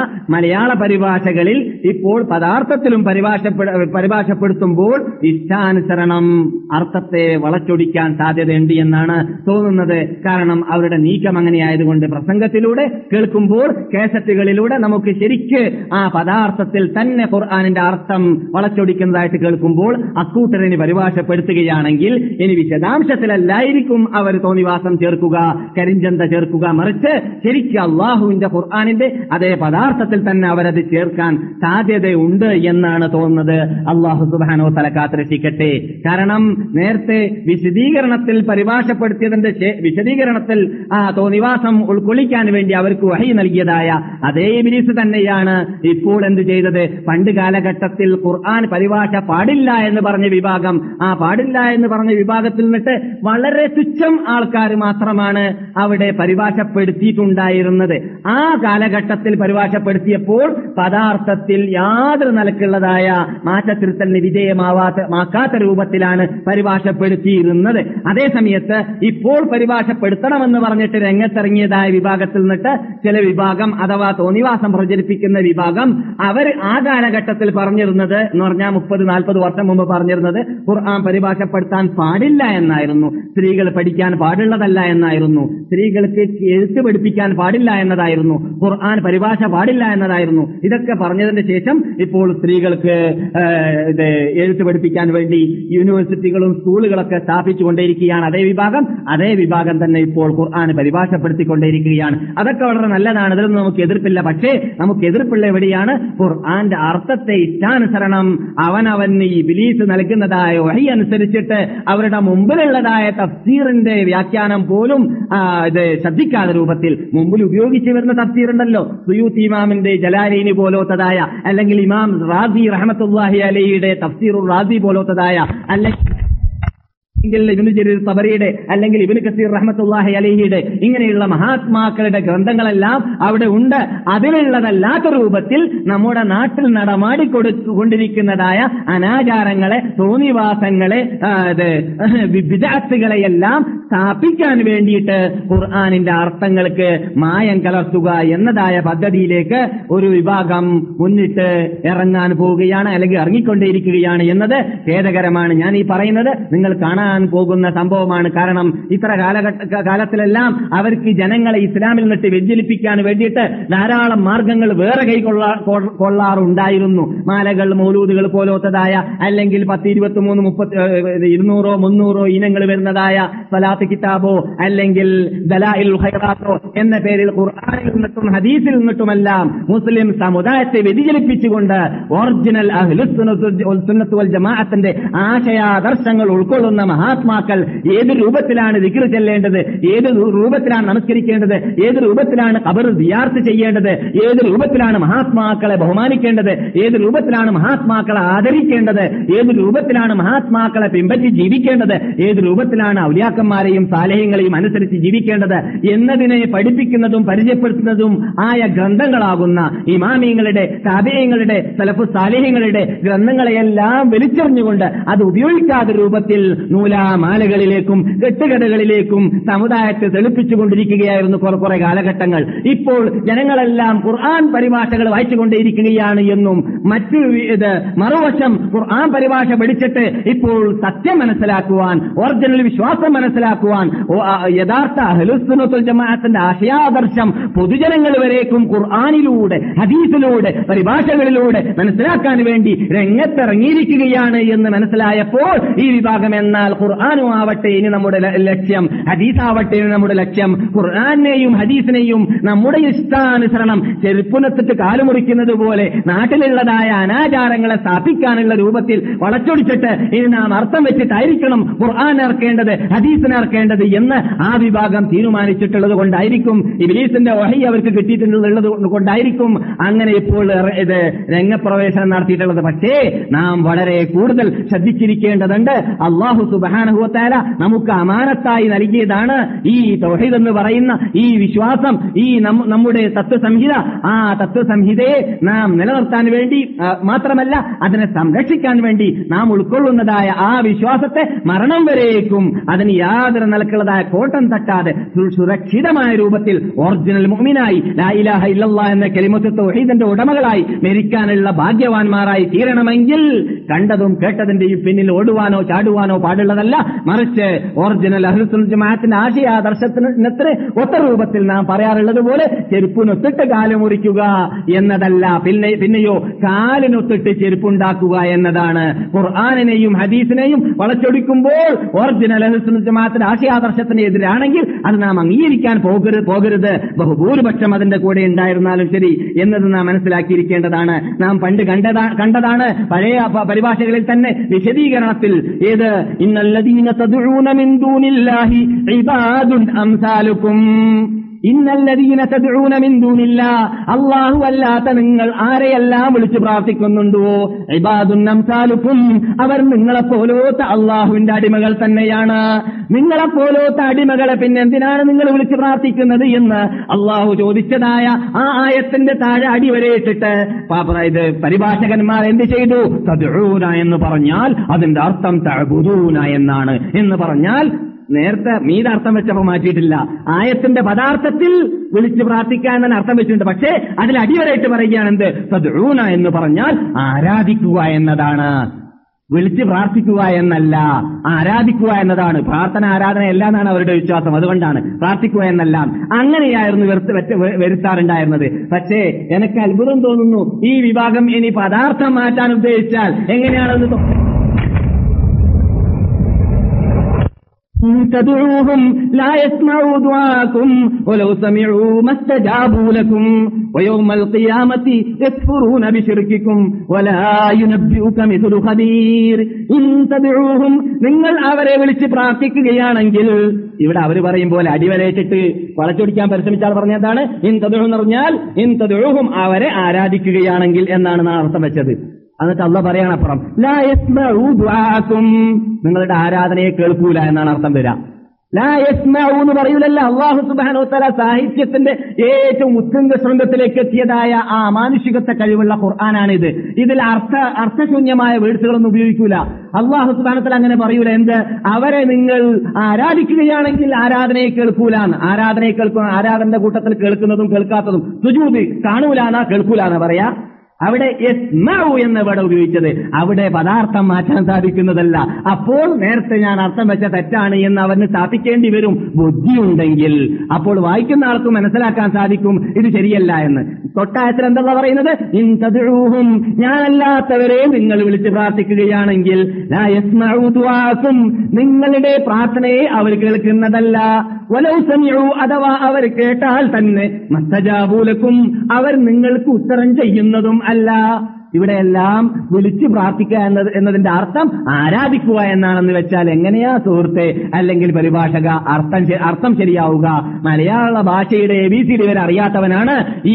മലയാള പരിഭാഷകളിൽ ഇപ്പോൾ പദാർത്ഥത്തിലും പരിഭാഷപ്പെടുത്തുമ്പോൾ ഇഷ്ടാനുസരണം അർത്ഥത്തെ വളച്ചൊടിക്കാൻ സാധ്യതയുണ്ട് എന്നാണ് തോന്നുന്നത്. കാരണം അവരുടെ നീക്കം അങ്ങനെയായതുകൊണ്ട് പ്രസംഗത്തിലൂടെ കേൾക്കുമ്പോൾ, കേസറ്റുകളിലൂടെ നമുക്ക് ശരിക്ക് ആ പദാർത്ഥത്തിൽ തന്നെ ഖുർആനിന്റെ അർത്ഥം വളച്ചൊടിക്കുന്നതായിട്ട് കേൾക്കുമ്പോൾ അക്കൂട്ടറിന് പരിഭാഷപ്പെടുത്തുകയാണെങ്കിൽ ഇനി വിശദാംശത്തിലല്ലായിരിക്കും അവർ തോന്നിവാസം ചേർക്കുക, കരിഞ്ചന്ത ചേർക്കുക, മറിച്ച് ശരിക്കും അള്ളാഹുവിന്റെ ഖുർആനിന്റെ അതേ പദാർത്ഥത്തിൽ തന്നെ അവരത് ചേർക്കാൻ സാധ്യതയുണ്ട് എന്നാണ് തോന്നുന്നത്. അള്ളാഹു സുബ്ഹാനഹു വ തആല കാത്തുരക്ഷിക്കട്ടെ. കാരണം നേരത്തെ വിശദീകരണത്തിൽ പരിഭാഷപ്പെടുത്തിയതിന്റെ വിശദീകരണത്തിൽ ആ തോന്നിവാസം ഉൾക്കൊള്ളിക്കാൻ വേണ്ടി അവർക്ക് വഹി നൽകിയതായ അതേ ഇബ്ലീസ് തന്നെയാണ് ഇപ്പോൾ എന്ത് ചെയ്തത്? പണ്ട് കാലഘട്ടത്തിൽ ഖുർആൻ പരിഭാഷ പാടില്ല എന്ന് പറഞ്ഞ വിഭാഗം, ആ പാടില്ല എന്ന് പറഞ്ഞ വിഭാഗത്തിൽ നിന്നിട്ട് വളരെ തുച്ഛം ആൾക്കാർ മാത്രമാണ് അവിടെ പരിഭാഷപ്പെടുത്തിയിട്ടുണ്ടായിരുന്നത്. ആ കാലഘട്ടത്തിൽ പരിഭാഷപ്പെടുത്തിയപ്പോൾ പദാർത്ഥത്തിൽ യാതൊരു നിലക്കുള്ളതായ മാറ്റത്തിരുത്തലിന് വിധേയമാക്കാത്ത രൂപത്തിലാണ് പരിഭാഷപ്പെടുത്തിയിരുന്നത്. അതേ സമയത്ത് ഇപ്പോൾ പരിഭാഷപ്പെടുത്തണമെന്ന് പറഞ്ഞിട്ട് രംഗത്തിറങ്ങിയതായ വിഭാഗത്തിൽ നിന്നിട്ട് ചില വിഭാഗം അഥവാ തോന്നിവാസം പ്രചരിപ്പിക്കുന്ന വിഭാഗം അവർ ആ കാലഘട്ടത്തിൽ പറഞ്ഞിരുന്നത് എന്ന് പറഞ്ഞാൽ 30-40 വർഷം മുമ്പ് പറഞ്ഞിരുന്നത് ഖുർആൻ പരിഭാഷപ്പെടുത്താൻ പാടില്ല എന്നായിരുന്നു, സ്ത്രീകൾ പഠിക്കാൻ പാടുള്ളതല്ല എന്നായിരുന്നു, സ്ത്രീകൾക്ക് എഴുത്ത് പഠിപ്പിക്കാൻ പാടില്ല എന്നതായിരുന്നു, ഖുർആൻ പരിഭാഷ പാടില്ല എന്നതായിരുന്നു. ഇതൊക്കെ പറഞ്ഞതിന് ശേഷം ഇപ്പോൾ സ്ത്രീകൾക്ക് എഴുത്ത് പഠിപ്പിക്കാൻ വേണ്ടി യൂണിവേഴ്സിറ്റികളും സ്കൂളുകളൊക്കെ സ്ഥാപിച്ചുകൊണ്ടേയിരിക്കുകയാണ് അതേ വിഭാഗം തന്നെ ഇപ്പോൾ ഖുർആൻ പരിഭാഷപ്പെടുത്തിക്കൊണ്ടേയിരിക്കുകയാണ്. അതൊക്കെ വളരെ നല്ലതാണ്, അതിലൊന്നും നമുക്ക് എതിർപ്പില്ല. പക്ഷേ നമുക്ക് എതിർപ്പുള്ള എവിടെയാണ്? ഖുർആന്റെ അർത്ഥത്തെ ഇഷ്ടാനുസരണം അവനവന് ഇബ്ലീസ് നൽകുന്നതായ വഹി അനുസരിച്ചിട്ട് അവരുടെ മുമ്പിലുള്ളതായ തഫ്സീറിന്റെ വ്യാഖ്യാനം പോലും ഇത് ശ്രദ്ധിക്കാത്ത രൂപത്തിൽ മുമ്പിൽ ഉപയോഗിച്ചു വരുന്ന തഫ്സീറുണ്ടല്ലോ, സുയൂത്തി ഇമാമിന്റെ ജലാലൈനി പോലോത്തതായ, അല്ലെങ്കിൽ ഇമാം റാസി റഹ്മത്തുള്ളാഹി അലൈഹിയുടെ തഫ്സീറുർ റാസി പോലോത്തതായ, അല്ലെങ്കിൽ ഇബ്നു ജരീർ തബരിയുടെ, അല്ലെങ്കിൽ ഇബ്നു കസീർ റഹ്മത്തുള്ളാഹി അലൈഹിയുടെ, ഇങ്ങനെയുള്ള മഹാത്മാക്കളുടെ ഗ്രന്ഥങ്ങളെല്ലാം അവിടെ ഉണ്ട്. അതിലുള്ളതല്ലാത്ത രൂപത്തിൽ നമ്മുടെ നാട്ടിൽ നടമാടിക്കൊണ്ടിരിക്കുന്നതായ അനാചാരങ്ങളെ, തോന്നിവാസങ്ങളെ, ബിദ്അത്തുകളെയെല്ലാം സ്ഥാപിക്കാൻ വേണ്ടിയിട്ട് ഖുർആനിന്റെ അർത്ഥങ്ങൾക്ക് മായം കലർത്തുക എന്നതായ പദ്ധതിയിലേക്ക് ഒരു വിഭാഗം മുന്നിട്ട് ഇറങ്ങാൻ പോവുകയാണ്, അല്ലെങ്കിൽ ഇറങ്ങിക്കൊണ്ടേയിരിക്കുകയാണ് എന്നത് ഖേദകരമാണ്. ഞാൻ ഈ പറയുന്നത് നിങ്ങൾ കാണാൻ പോകുന്ന സംഭവമാണ്. കാരണം ഇത്ര കാലത്തിലെല്ലാം അവർക്ക് ജനങ്ങളെ ഇസ്ലാമിൽ നിന്നിട്ട് വ്യതിചലിപ്പിക്കാൻ വേണ്ടിയിട്ട് ധാരാളം മാർഗങ്ങൾ വേറെ കൊള്ളാറുണ്ടായിരുന്നു. മാലകൾ, മൗലൂദുകൾ പോലത്തതായ, അല്ലെങ്കിൽ 10, 23, 30, 200, 300 ഇനങ്ങൾ വരുന്നതായ സലാത്ത് കിതാബോ അല്ലെങ്കിൽ ദലായിലുൽ ഖൈറാത്തോ എന്ന പേരിൽ ഖുർആനിൽ നിന്നിട്ടും ഹദീസിൽ നിന്നിട്ടുമെല്ലാം മുസ്ലിം സമുദായത്തെ വ്യതിചലിപ്പിച്ചുകൊണ്ട് ഒറിജിനൽ അഹ്ലുസുന്നത്ത് വൽ ജമാഅത്തിന്റെ ആശയാദർശങ്ങൾ ഉൾക്കൊള്ളുന്ന മഹാത്മാക്കൾ ഏത് രൂപത്തിലാണ് ദിക്ർ ചെല്ലേണ്ടത്, ഏത് രൂപത്തിലാണ് നമസ്കരിക്കേണ്ടത്, ഏത് രൂപത്തിലാണ് ഖബർ സിയാറത്ത് ചെയ്യേണ്ടത്, ഏത് രൂപത്തിലാണ് മഹാത്മാക്കളെ ബഹുമാനിക്കേണ്ടത്, ഏത് രൂപത്തിലാണ് മഹാത്മാക്കളെ ആദരിക്കേണ്ടത്, ഏത് രൂപത്തിലാണ് മഹാത്മാക്കളെ പിൻപറ്റി ജീവിക്കേണ്ടത്, ഏത് രൂപത്തിലാണ് ഔലിയാക്കന്മാരെയും സാലിഹ്യങ്ങളെയും അനുസരിച്ച് ജീവിക്കേണ്ടത് എന്നതിനെ പഠിപ്പിക്കുന്നതും പരിചയപ്പെടുത്തുന്നതും ആയ ഗ്രന്ഥങ്ങളാകുന്ന ഇമാമിയങ്ങളുടെ, താബിഈങ്ങളുടെ, സലഫു സാലിഹ്യങ്ങളുടെ ഗ്രന്ഥങ്ങളെയെല്ലാം വലിച്ചെറിഞ്ഞുകൊണ്ട് അത് ഉപയോഗിക്കാത്ത രൂപത്തിൽ നൂലാമാലകളിലേക്കും കെട്ടുകഥകളിലേക്കും സമുദായത്തെ തെളിപ്പിച്ചുകൊണ്ടിരിക്കുകയായിരുന്നു കുറെ കാലഘട്ടങ്ങൾ. ഇപ്പോൾ ജനങ്ങളെല്ലാം ഖുർആൻ പരിഭാഷകൾ വായിച്ചുകൊണ്ടേയിരിക്കുകയാണ് എന്നും മറുവശം ഖുർആൻ പരിഭാഷ പഠിച്ചിട്ട് ഇപ്പോൾ സത്യം മനസ്സിലാക്കുവാൻ, ഒറിജിനൽ വിശ്വാസം മനസ്സിലാക്കുവാൻ, യഥാർത്ഥ അഹ്ലുസുന്നത്ത് വൽ ജമാഅത്തിന്റെ ആശയാദർശം പൊതുജനങ്ങൾ വരേക്കും ഖുർആനിലൂടെ, ഹദീസിലൂടെ, പരിഭാഷകളിലൂടെ മനസ്സിലാക്കാൻ വേണ്ടി രംഗത്തിറങ്ങിയിരിക്കുകയാണ് എന്ന് മനസ്സിലായപ്പോൾ ഈ വിഭാഗം, എന്നാൽ ഖുർആനും ആവട്ടെ ഇനി നമ്മുടെ ലക്ഷ്യം, ഹദീസാവട്ടെ ഇനി നമ്മുടെ ലക്ഷ്യം, ഖുർആനെയും ഹദീസിനെയും നമ്മുടെ ഇഷ്ടാനുസരണം ചെരുപ്പുനത്തിട്ട് കാലുമുറിക്കുന്നത് പോലെ നാട്ടിലുള്ളതായ അനാചാരങ്ങളെ സ്ഥാപിക്കാനുള്ള രൂപത്തിൽ വളച്ചൊടിച്ചിട്ട് ഇനി നാം അർത്ഥം വെച്ചിട്ടായിരിക്കണം ഖുർആൻ ഇറക്കേണ്ടത്, ഹദീസിനെ ഇറക്കേണ്ടത് എന്ന് ആ വിഭാഗം തീരുമാനിച്ചിട്ടുള്ളത് കൊണ്ടായിരിക്കും, ഇബ്ലീസിന്റെ വഹി അവർക്ക് കിട്ടിയിട്ടുള്ളത് കൊണ്ടായിരിക്കും അങ്ങനെ ഇപ്പോൾ ഇത് രംഗപ്രവേശനം നടത്തിയിട്ടുള്ളത്. പക്ഷേ നാം വളരെ കൂടുതൽ ശ്രദ്ധിച്ചിരിക്കേണ്ടതുണ്ട്. അല്ലാഹു സുബ്ഹാനഹു സുബ്ഹാനഹു വ തആല നമുക്ക് അമാനത്തായി നൽകിയതാണ് ഈ തൗഹീദ് എന്ന് പറയുന്ന ഈ വിശ്വാസം, ഈ നമ്മുടെ തത്വസംഹിത. ആ തത്വസംഹിതയെ നാം നിലനിർത്താൻ വേണ്ടി മാത്രമല്ല, അതിനെ സംരക്ഷിക്കാൻ വേണ്ടി നാം ഉൾക്കൊള്ളുന്നതായ ആ വിശ്വാസത്തെ മരണം വരേക്കും അതിന് യാതൊരു നിലക്കുള്ളതായ കോട്ടം തട്ടാതെ സുരക്ഷിതമായ രൂപത്തിൽ ഒറിജിനൽ മുഅ്മിനായി ലാ ഇലാഹ ഇല്ലല്ലാഹ് എന്ന കലിമത്ത് തൗഹീദിന്റെ ഉടമകളായി മരിക്കാനുള്ള ഭാഗ്യവാന്മാരായി തീരണമെങ്കിൽ കണ്ടതും കേട്ടതിന്റെയും പിന്നിൽ ഓടുവാനോ ചാടുവാനോ പാടുള്ളതല്ല. മറിച്ച് ഒറിജിനൽ അഹ്ലുസ് സുന്നത്ത് ജമാഅത്തിന്റെ ആശയാദർശത്തിന് ഒത്ത രൂപത്തിൽ നാം പറയാറുള്ളത് പോലെ ചെരുപ്പിനൊത്തിട്ട് കാല് മുറിക്കുക എന്നതല്ല, പിന്നെയോ കാലിനൊത്തിട്ട് ചെരുപ്പുണ്ടാക്കുക എന്നതാണ്. ഖുർആനിനെയും ഹദീസിനെയും വളച്ചൊടിക്കുമ്പോൾ ഒറിജിനൽ അഹ്ലുസ് സുന്നത്ത് ജമാഅത്തിന്റെ ആശയാദർശത്തിന് എതിരാണെങ്കിൽ അത് നാം അംഗീകരിക്കാൻ പോകരുത്. ബഹുഭൂരിപക്ഷം അതിന്റെ കൂടെ ഉണ്ടായിരുന്നാലും ശരി എന്നത് നാം മനസ്സിലാക്കിയിരിക്കേണ്ടതാണ്. നാം പണ്ട് കണ്ടതാണ് പഴയ പരിഭാഷകളിൽ തന്നെ വിശദീകരണത്തിൽ. ഏത് ഇന്നല്ലദീന തദ്ഊന മിൻ ദൂനില്ലാഹി ഇബാദുൻ അംസാലുക്കും, ഇന്നല്ലദീന തദ്ഊന മിൻ ദൂനില്ലാഹ്, അല്ലാഹു അല്ലാത്ത നിങ്ങൾ ആരെയെല്ലാം വിളിച്ചു പ്രാർത്ഥിക്കുന്നുണ്ടോ, ഇബാദുൻ അംസാലുക്കും, അവർ നിങ്ങളെപ്പോലോത്ത അല്ലാഹുവിന്റെ അടിമകൾ തന്നെയാണ്. നിങ്ങളെപ്പോലോത്ത അടിമകളെ പിന്നെ എന്തിനാണ് നിങ്ങൾ വിളിച്ചു പ്രാർത്ഥിക്കുന്നത് എന്ന് അല്ലാഹു ചോദിച്ചതായ ആ ആയത്തിന്റെ താഴെ അടിവരയിട്ടിട്ട് ഇത് പരിഭാഷകന്മാർ എന്ത് ചെയ്തു? തദ്ഊന എന്ന് പറഞ്ഞാൽ അതിന്റെ അർത്ഥം തഅബുദൂന എന്നാണ്. എന്ന് പറഞ്ഞാൽ നേരത്തെ മീതർത്ഥം വെച്ചപ്പോ മാറ്റിയിട്ടില്ല. ആയത്തിന്റെ പദാർത്ഥത്തിൽ വിളിച്ചു പ്രാർത്ഥിക്കാൻ തന്നെ അർത്ഥം വെച്ചിട്ടുണ്ട്. പക്ഷേ അതിൽ അടിവരായിട്ട് പറയുകയാണ് എന്ത്? തദ്ഊന എന്ന് പറഞ്ഞാൽ ആരാധിക്കുക എന്നതാണ്, വിളിച്ച് പ്രാർത്ഥിക്കുക എന്നല്ല, ആരാധിക്കുക എന്നതാണ്. പ്രാർത്ഥന ആരാധന അല്ല എന്നാണ് അവരുടെ വിശ്വാസം. അതുകൊണ്ടാണ് പ്രാർത്ഥിക്കുക എന്നല്ല. അങ്ങനെയായിരുന്നു വരുത്താറുണ്ടായിരുന്നത്. പക്ഷേ എനിക്ക് അത്ഭുതം തോന്നുന്നു, ഈ വിഭാഗം ഇനി പദാർത്ഥം മാറ്റാൻ ഉദ്ദേശിച്ചാൽ എങ്ങനെയാണെന്ന് تدعوهم لا يسمعوا دعاءكم ولو سمعوا ما استجابوا لكم ويوم القيامة يكفرون بشرككم ولا ينبئك مثل خبير إن تدعوهم, നിങ്ങൾ അവരെ വിളിച്ച് പ്രാർത്ഥിക്കുകയാണെങ്കിൽ, ഇവിടെ അവർ പറയും പോലെ അടിവരയിട്ടിട്ട് വളച്ചൊടിക്കാൻ പരിശ്രമിച്ചാൽ പറഞ്ഞതാണ് ഇൻ തദ്ഉ എന്ന് പറഞ്ഞാൽ ഇൻ തദ്ഉഹും, അവരെ ആരാധിക്കുകയാണെങ്കിൽ എന്നാണ് നാം അർത്ഥം വെച്ചത്. എന്നിട്ട് അല്ലാഹ് പറയാണ് അപ്പുറം ലാ യസ്മഉ ദുആഅകും, നിങ്ങളുടെ ആരാധനയെ കേൾക്കൂല എന്നാണ് അർത്ഥം വരിക. ലാ യസ്മഉ എന്ന് പറയൂലല്ല. അല്ലാഹു സുബ്ഹാനഹു വ തആല സാഹിത്യത്തിന്റെ ഏറ്റവും ഉത്തുംഗ ശൃംഗത്തിലേക്ക് എത്തിയതായ ആ മാനുഷികത്തെ കഴിവുള്ള ഖുർആനാണിത്. ഇതിൽ അർത്ഥശൂന്യമായ വേഴ്സുകളൊന്നും ഉപയോഗിക്കൂല. അല്ലാഹു സുബ്ഹാനഹു വ തആല അങ്ങനെ പറയൂല. എന്ത്? അവരെ നിങ്ങൾ ആരാധിക്കുകയാണെങ്കിൽ ആരാധനയെ കേൾക്കൂലാന്ന്. ആരാധനയുടെ കൂട്ടത്തിൽ കേൾക്കുന്നതും കേൾക്കാത്തതും. സുജൂദ് കാണൂലാന്നാ കേൾക്കൂലാന്നാ പറയാ. അവിടെ യസ്മഉ എന്ന വേർഡ് ഉപയോഗിച്ചത്. അവിടെ പദാർത്ഥം മാറ്റാൻ സാധിക്കുന്നതല്ല. അപ്പോൾ നേരത്തെ ഞാൻ അർത്ഥം വെച്ച തെറ്റാണ് എന്ന് അവന് സ്ഥാപിക്കേണ്ടി വരും. ബുദ്ധിയുണ്ടെങ്കിൽ അപ്പോൾ വായിക്കുന്ന ആൾക്ക് മനസ്സിലാക്കാൻ സാധിക്കും ഇത് ശരിയല്ല എന്ന്. തൊട്ടായത്തിൽ എന്താ പറയുന്നത്? ഇൻ തദ്ഉഹും, ഞാനല്ലാത്തവരെ നിങ്ങൾ വിളിച്ച് പ്രാർത്ഥിക്കുകയാണെങ്കിൽ ലാ യസ്മഉ ദുആഅകും, നിങ്ങളുടെ പ്രാർത്ഥനയെ അവർ കേൾക്കുന്നതല്ല. വലൗ സമിഉ, അഥവാ അവർ കേട്ടാൽ തന്നെ മസ്തജാബൂ ലക്കും, അവർ നിങ്ങൾക്ക് ഉത്തരം ചെയ്യുന്നതും അല്ല. ഇവിടെയെല്ലാം വിളിച്ചു പ്രാർത്ഥിക്കുക എന്നതിന്റെ അർത്ഥം ആരാധിക്കുക എന്നാണെന്ന് വെച്ചാൽ എങ്ങനെയാ സുഹൃത്തെ, അല്ലെങ്കിൽ പരിഭാഷക അർത്ഥം ശരിയാവുക? മലയാള ഭാഷയുടെ ABCD വരെ അറിയാത്തവനാണ് ഈ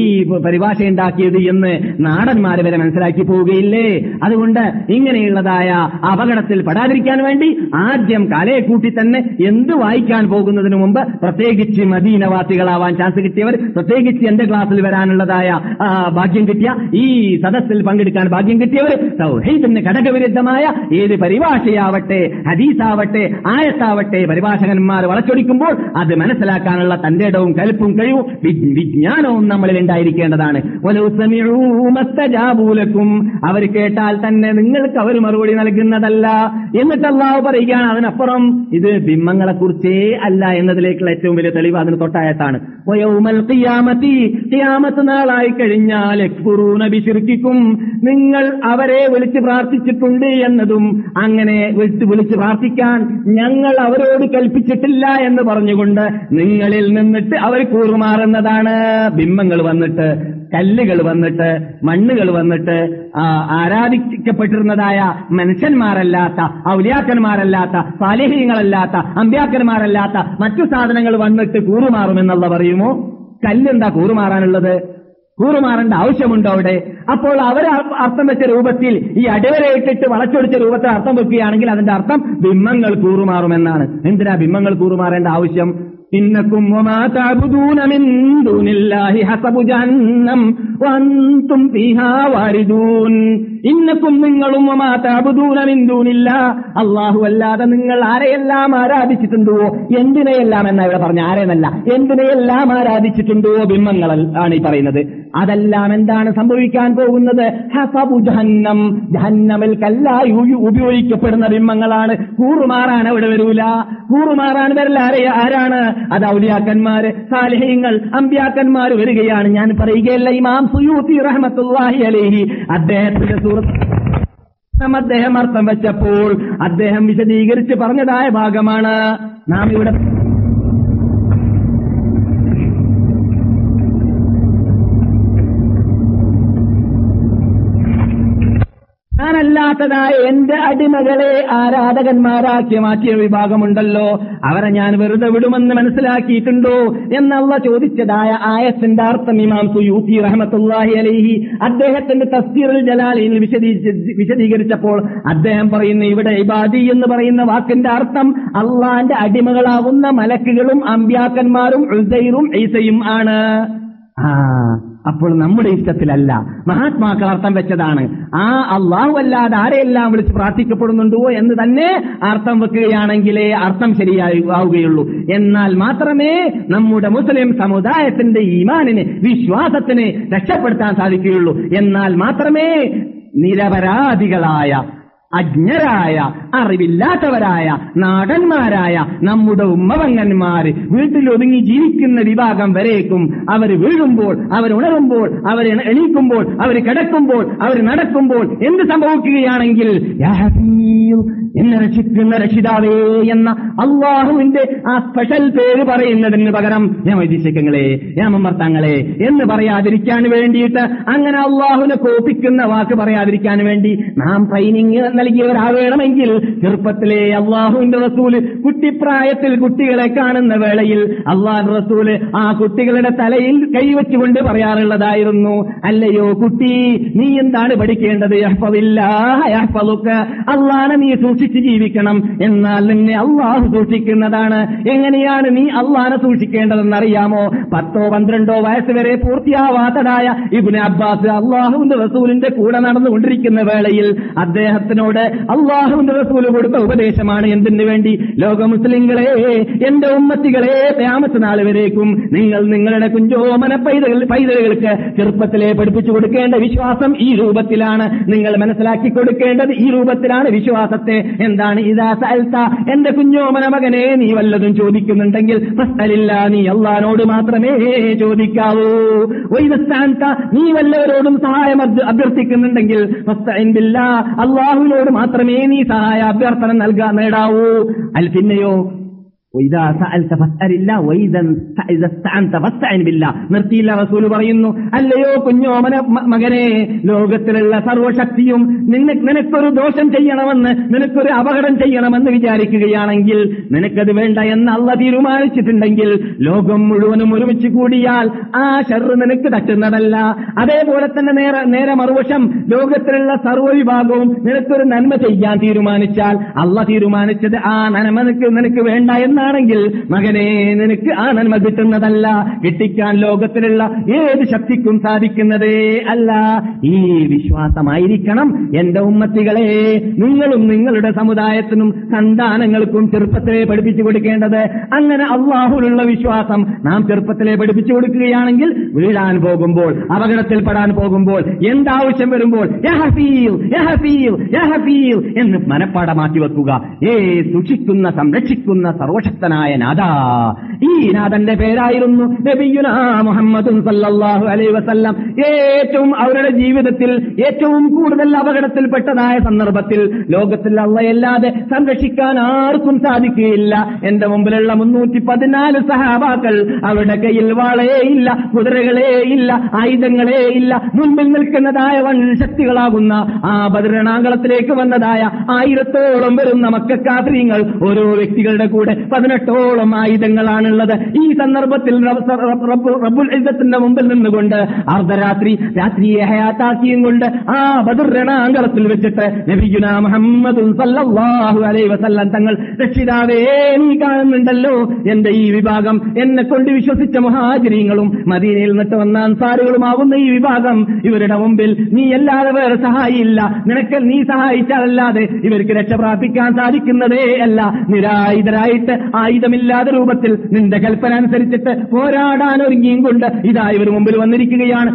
പരിഭാഷ ഉണ്ടാക്കിയത് എന്ന് നാടന്മാര് വരെ മനസ്സിലാക്കി പോവുകയില്ലേ? അതുകൊണ്ട് ഇങ്ങനെയുള്ളതായ അപകടത്തിൽ പെടാതിരിക്കാൻ വേണ്ടി ആദ്യം കാലയെ കൂട്ടി തന്നെ എന്ത് വായിക്കാൻ പോകുന്നതിന് മുമ്പ്, പ്രത്യേകിച്ച് മദീനവാസികളാവാൻ ചാൻസ് കിട്ടിയവർ, പ്രത്യേകിച്ച് എന്റെ ക്ലാസ്സിൽ വരാനുള്ളതായ ഭാഗ്യം കിട്ടിയ, ഈ സദസ്സിൽ പങ്കെടുക്കാൻ ഭാഗ്യം കിട്ടിയവർ, തൗഹീദിന് ഘടകവിരുദ്ധമായ ഏത് പരിഭാഷയാവട്ടെ, ഹദീസാവട്ടെ, ആയത്താവട്ടെ, പരിഭാഷകന്മാർ വളച്ചൊടിക്കുമ്പോൾ അത് മനസ്സിലാക്കാനുള്ള തന്റെ ഇടവും കൽപ്പും കഴിവും വിജ്ഞാനവും നമ്മളിൽ ഉണ്ടായിരിക്കേണ്ടതാണ്. അവർ കേട്ടാൽ തന്നെ നിങ്ങൾക്ക് അവർ മറുപടി നൽകുന്നതല്ല. എന്നിട്ട് അല്ലാഹു പറയുകയാണ് അതിനപ്പുറം ഇത് ബിംബങ്ങളെ കുറിച്ചേ അല്ല എന്നതിലേക്കുള്ള ഏറ്റവും വലിയ തെളിവ് അതിന് തൊട്ടായത്താണ്. ഖിയാമത്ത് നാളായി കഴിഞ്ഞാൽ യക്ഫുറൂന ബിശിർക്കിക്കും, നിങ്ങൾ അവരെ വിളിച്ച് പ്രാർത്ഥിച്ചിട്ടുണ്ട് എന്നതും, അങ്ങനെ വിളിച്ച് പ്രാർത്ഥിക്കാൻ ഞങ്ങൾ അവരോട് കൽപ്പിച്ചിട്ടില്ല എന്ന് പറഞ്ഞുകൊണ്ട് നിങ്ങളിൽ നിന്നിട്ട് അവർ കൂറുമാറുന്നതാണ്. ബിംബങ്ങൾ വന്നിട്ട്, കല്ലുകൾ വന്നിട്ട്, മണ്ണുകൾ വന്നിട്ട്, ആരാധിക്കപ്പെട്ടിരുന്നതായ മനുഷ്യന്മാരല്ലാത്ത, ഔലിയാക്കന്മാരല്ലാത്ത, സാലിഹീങ്ങളല്ലാത്ത, അമ്പ്യാക്കന്മാരല്ലാത്ത മറ്റു സാധനങ്ങൾ വന്നിട്ട് കൂറുമാറുമെന്നുള്ള പറയുമോ? കല്ലെന്താ കൂറുമാറാനുള്ളത്? കൂറുമാറേണ്ട ആവശ്യമുണ്ടോ അവിടെ? അപ്പോൾ അവർ അർത്ഥം വെച്ച രൂപത്തിൽ ഈ അടിവരയിട്ടിട്ട് വളച്ചൊടിച്ച രൂപത്തിൽ അർത്ഥം വെക്കുകയാണെങ്കിൽ അതിന്റെ അർത്ഥം ബിംബങ്ങൾ കൂറുമാറുമെന്നാണ്. എന്തിനാ ബിംബങ്ങൾ കൂറുമാറേണ്ട ആവശ്യം? ഇന്നക്കും വമാ തഅബുദൂന മിൻ ദൂനില്ലാഹി ഹസബു ജഹന്നം വഅൻതും ഫീഹാ വാരിദൂൻ. ഇന്നക്കും നിങ്ങളും വമാ തഅബുദൂന മിൻ ദൂനില്ലാഹ്, അല്ലാഹു അല്ലാതെ നിങ്ങൾ ആരെയെല്ലാം ആരാധിച്ചിട്ടുണ്ടോ, എന്തിനെയെല്ലാം എന്നാ ഇവിടെ പറഞ്ഞ, ആരെന്നല്ല, എന്തിനെയെല്ലാം ആരാധിച്ചിട്ടുണ്ടോ, ബിംബങ്ങൾ ആണ് ഈ പറയുന്നത്. അതെല്ലാം എന്താണ് സംഭവിക്കാൻ പോകുന്നത്? ഹസബു ജഹന്നം, ജഹന്നമിൽ കല്ലായി ഉപയോഗിക്കപ്പെടുന്ന ബിംബങ്ങളാണ്. കൂറുമാറാൻ അവിടെ വരൂല. കൂറുമാറാൻ വരല ആരാണ്? അത് ഔലിയാക്കന്മാര്, സാലിഹീങ്ങൾ, അമ്പിയാക്കന്മാര് വരികയാണ്. ഞാൻ പറയുകയല്ല. ഇമാം സുയൂത്തി റഹ്മത്തുള്ളാഹി അലൈഹി അദ്ദേഹത്തിന്റെ അദ്ദേഹം അർത്ഥം വെച്ചപ്പോൾ അദ്ദേഹം വിശദീകരിച്ച് പറഞ്ഞതായ ഭാഗമാണ് നാം ഇവിടെ ഞാനല്ലാത്തതായ എന്റെ അടിമകളെ ആരാധകന്മാരാക്കി മാറ്റിയ വിഭാഗമുണ്ടല്ലോ, അവരെ ഞാൻ വെറുതെ വിടുമെന്ന് മനസ്സിലാക്കിയിട്ടുണ്ടോ എന്നുള്ള ചോദിച്ചതായ ആയത്തിന്റെ അർത്ഥം ഇമാം സുയൂത്തി റഹ്മത്തുള്ളാഹി അലൈഹി അദ്ദേഹത്തിന്റെ തഫ്സീറുൽ ജലാലീനിൽ വിശദീകരിച്ചപ്പോൾ അദ്ദേഹം പറയുന്നു, ഇവിടെ ഇബാദി എന്ന് പറയുന്ന വാക്കിന്റെ അർത്ഥം അള്ളാന്റെ അടിമകളാവുന്ന മലക്കുകളും അമ്പിയാക്കന്മാരും ഉസൈറും ഈസയും ആണ്. അപ്പോൾ നമ്മുടെ ഇഷ്ടത്തിലല്ല, മഹാത്മാക്കൾ അർത്ഥം വെച്ചതാണ്. ആ അള്ളാഹു അല്ലാതെ ആരെയെല്ലാം വിളിച്ച് പ്രാർത്ഥിക്കപ്പെടുന്നുണ്ടോ എന്ന് തന്നെ അർത്ഥം വെക്കുകയാണെങ്കിലേ അർത്ഥം ശരിയാവുകയുള്ളൂ. എന്നാൽ മാത്രമേ നമ്മുടെ മുസ്ലിം സമുദായത്തിന്റെ ഈമാനിനെ, വിശ്വാസത്തിനെ രക്ഷപ്പെടുത്താൻ സാധിക്കുകയുള്ളൂ. എന്നാൽ മാത്രമേ നിരപരാധികളായ, അജ്ഞരായ, അറിവില്ലാത്തവരായ, നാടന്മാരായ നമ്മുടെ ഉമ്മവങ്ങന്മാര് വീട്ടിലൊതുങ്ങി ജീവിക്കുന്ന വിഭാഗം വരേക്കും അവർ വീഴുമ്പോൾ, അവരുണരുമ്പോൾ, അവർ എണീക്കുമ്പോൾ, അവർ കിടക്കുമ്പോൾ, അവർ നടക്കുമ്പോൾ എന്ത് സംഭവിക്കുകയാണെങ്കിൽ എന്നെ രക്ഷിക്കുന്ന രക്ഷിതാവേ എന്ന അള്ളാഹുവിന്റെ ആ സ്പെഷ്യൽ പേര് പറയുന്നതിന് പകരം ഞാൻ വൈദിശങ്ങളെ, ഞാൻ മമ്മർത്തങ്ങളെ എന്ന് പറയാതിരിക്കാൻ വേണ്ടിയിട്ട്, അങ്ങനെ അള്ളാഹുവിനെ കോപിക്കുന്ന വാക്ക് പറയാതിരിക്കാൻ വേണ്ടി നാം ട്രെയിനിങ് നൽകിയവരാവേണമെങ്കിൽ ചെറുപ്പത്തിലെ അള്ളാഹുവിന്റെ റസൂല് കുട്ടിപ്രായത്തിൽ കുട്ടികളെ കാണുന്ന വേളയിൽ അള്ളാഹു റസൂല് ആ കുട്ടികളുടെ തലയിൽ കൈവച്ചുകൊണ്ട് പറയാറുള്ളതായിരുന്നു, അല്ലയോ കുട്ടി, നീ എന്താണ് പഠിക്കേണ്ടത്? അള്ളാഹനെ നീ സൂക്ഷിച്ച് ജീവിക്കണം, എന്നാൽ നിന്നെ അള്ളാഹു സൂക്ഷിക്കുന്നതാണ്. എങ്ങനെയാണ് നീ അള്ളാഹനെ സൂക്ഷിക്കേണ്ടതെന്നറിയാമോ? 10-12 വയസ്സ് വരെ പൂർത്തിയാവാത്തതായ ഇബ്നു അബ്ബാസ് അള്ളാഹുവിന്റെ റസൂലിന്റെ കൂടെ നടന്നുകൊണ്ടിരിക്കുന്ന വേളയിൽ അദ്ദേഹത്തിനോട് അള്ളാഹുവിന്റെ റസൂല് കൊടുത്ത ഉപദേശമാണ്. എന്തിനു വേണ്ടി? ലോക മുസ്ലിങ്ങളെ, എന്റെ ഉമ്മത്തികളെ, ഖിയാമത്ത് നാൾ വരേക്കും നിങ്ങൾ നിങ്ങളുടെ കുഞ്ചോമന പൈതലുകൾക്ക് ചെറുപ്പത്തിലെ പഠിപ്പിച്ചു കൊടുക്കേണ്ട വിശ്വാസം ഈ രൂപത്തിലാണ്. നിങ്ങൾ മനസ്സിലാക്കി കൊടുക്കേണ്ടത് ഈ രൂപത്തിലാണ് വിശ്വാസത്തെ. എന്താണ്? ഇദാ സഅൽത, എന്റെ കുഞ്ഞോമന മകനെ, നീ വല്ലതും ചോദിക്കുന്നുണ്ടെങ്കിൽ ഫസ്അലില്ല, നീ അള്ളാഹുവിനോട് മാത്രമേ ചോദിക്കാവൂ. വഇദസ്തഅൻത, നീ വല്ലവരോടും സഹായം അഭ്യർത്ഥിക്കുന്നുണ്ടെങ്കിൽ ഫസ്തഇൻ ബില്ലാഹ്, അള്ളാഹുവിനോട് മാത്രമേ നീ സഹായ അഭ്യർത്ഥന നേടാവൂ. പിന്നെയോ നിർത്തിയില്ല. റസൂല് പറയുന്നു, അല്ലയോ കുഞ്ഞോമന മകനെ, ലോകത്തിലുള്ള സർവശക്തിയും നിനക്കൊരു ദോഷം ചെയ്യണമെന്ന്, നിനക്കൊരു അപകടം ചെയ്യണമെന്ന് വിചാരിക്കുകയാണെങ്കിൽ, നിനക്കത് വേണ്ട എന്ന് അള്ളാഹ് തീരുമാനിച്ചിട്ടുണ്ടെങ്കിൽ, ലോകം മുഴുവനും ഒരുമിച്ച് കൂടിയാൽ ആ ശർറ് നിനക്ക് തട്ടുന്നതല്ല. അതേപോലെ തന്നെ നേരെ മറുവശം ലോകത്തിലുള്ള സർവ്വവിഭാഗവും നിനക്കൊരു നന്മ ചെയ്യാൻ തീരുമാനിച്ചാൽ, അള്ളാഹ് തീരുമാനിച്ചത് ആ നന്മ നിനക്ക് വേണ്ട എന്നാണെങ്കിൽ, മകനെ, നിനക്ക് ആ നന്മ കിട്ടുന്നതല്ല. കിട്ടിക്കാൻ ലോകത്തിലുള്ള ഏത് ശക്തിക്കും സാധിക്കുന്നതേ അല്ല. ഈ വിശ്വാസമായിരിക്കണം എന്റെ ഉമ്മത്തികളെ നിങ്ങളും നിങ്ങളുടെ സമുദായത്തിനും സന്താനങ്ങൾക്കും ചെറുപ്പത്തിലെ പഠിപ്പിച്ചു കൊടുക്കേണ്ടത്. അങ്ങനെ അള്ളാഹുവിലുള്ള വിശ്വാസം നാം ചെറുപ്പത്തിലെ പഠിപ്പിച്ചു കൊടുക്കുകയാണെങ്കിൽ, വീഴാൻ പോകുമ്പോൾ, അപകടത്തിൽപ്പെടാൻ പോകുമ്പോൾ, എന്താവശ്യം വരുമ്പോൾ എന്ന് മനപ്പാടമാക്കി വെക്കുക. സൂക്ഷിക്കുന്ന, സംരക്ഷിക്കുന്ന സർവശക്തനായ നാഥ. ഈ നാഥന്റെ പേരായിരുന്നു നബിയുനാ മുഹമ്മദുൻ സല്ലല്ലാഹു അലൈഹി വസല്ലം. ഏറ്റവും അവരുടെ ജീവിതത്തിൽ ഏറ്റവും കൂടുതൽ അപകടത്തിൽപ്പെട്ടതായ സന്ദർഭത്തിൽ ലോകത്തിൽ അള്ളയല്ലാതെ സംരക്ഷിക്കാൻ ആർക്കും സാധിക്കുകയില്ല. എന്റെ മുമ്പിലുള്ള 314 സഹാബാക്കൾ, അവരുടെ കയ്യിൽ വാളേ ഇല്ല, കുതിരകളേ ഇല്ല, ആയുധങ്ങളേ ഇല്ല. മുൻപിൽ നിൽക്കുന്നതായ വൻ ശക്തികളാകുന്ന ആ ബദറിനാങ്കളത്തിലേക്ക് വന്നതായ 1000ഓളം വരുന്ന മക്കക്കാഫിരീങ്ങൾ ഓരോ വ്യക്തികളുടെ കൂടെ 18ഓളം ആയുധങ്ങളാണുള്ളത്. ഈ സന്ദർഭത്തിൽ റബ്ബുൽ ഇസ്സത്തിന്റെ മുമ്പിൽ നിന്നുകൊണ്ട് അർദ്ധരാത്രി രാത്രിയെ ഹയാത്താക്കിയും കൊണ്ട് ആ ബദർ രണാങ്കണത്തിൽ വെച്ചിട്ട് നബിയുനാ മുഹമ്മദ് സല്ലല്ലാഹു അലൈഹി വസല്ലം തങ്ങൾ, രക്ഷിതാവേ നീ കാണുന്നുണ്ടല്ലോ എന്റെ ഈ വിഭാഗം, എന്നെ കൊണ്ട് വിശ്വസിച്ച മുഹാജിരീങ്ങളും മദീനയിൽ നിന്നിട്ട് വന്ന അൻസാറുകളുമാകുന്ന ഈ വിഭാഗം, ഇവരുടെ മുമ്പിൽ നീ അല്ലാതെ വേറെ സഹായിയില്ല. നിനക്ക് നീ സഹായിച്ചാലല്ലാതെ ഇവർക്ക് രക്ഷപ്രാപിക്കാൻ സാധിക്കുന്നതേ അല്ല. നിരായുധരായിട്ട് ആയുധമില്ലാത്ത രൂപത്തിൽ നിന്റെ കൽപ്പന അനുസരിച്ചിട്ട് പോരാടാൻ ഒരുങ്ങിയും കൊണ്ട് ഇതാ ഇവർ മുമ്പിൽ വന്നിരിക്കുകയാണ്.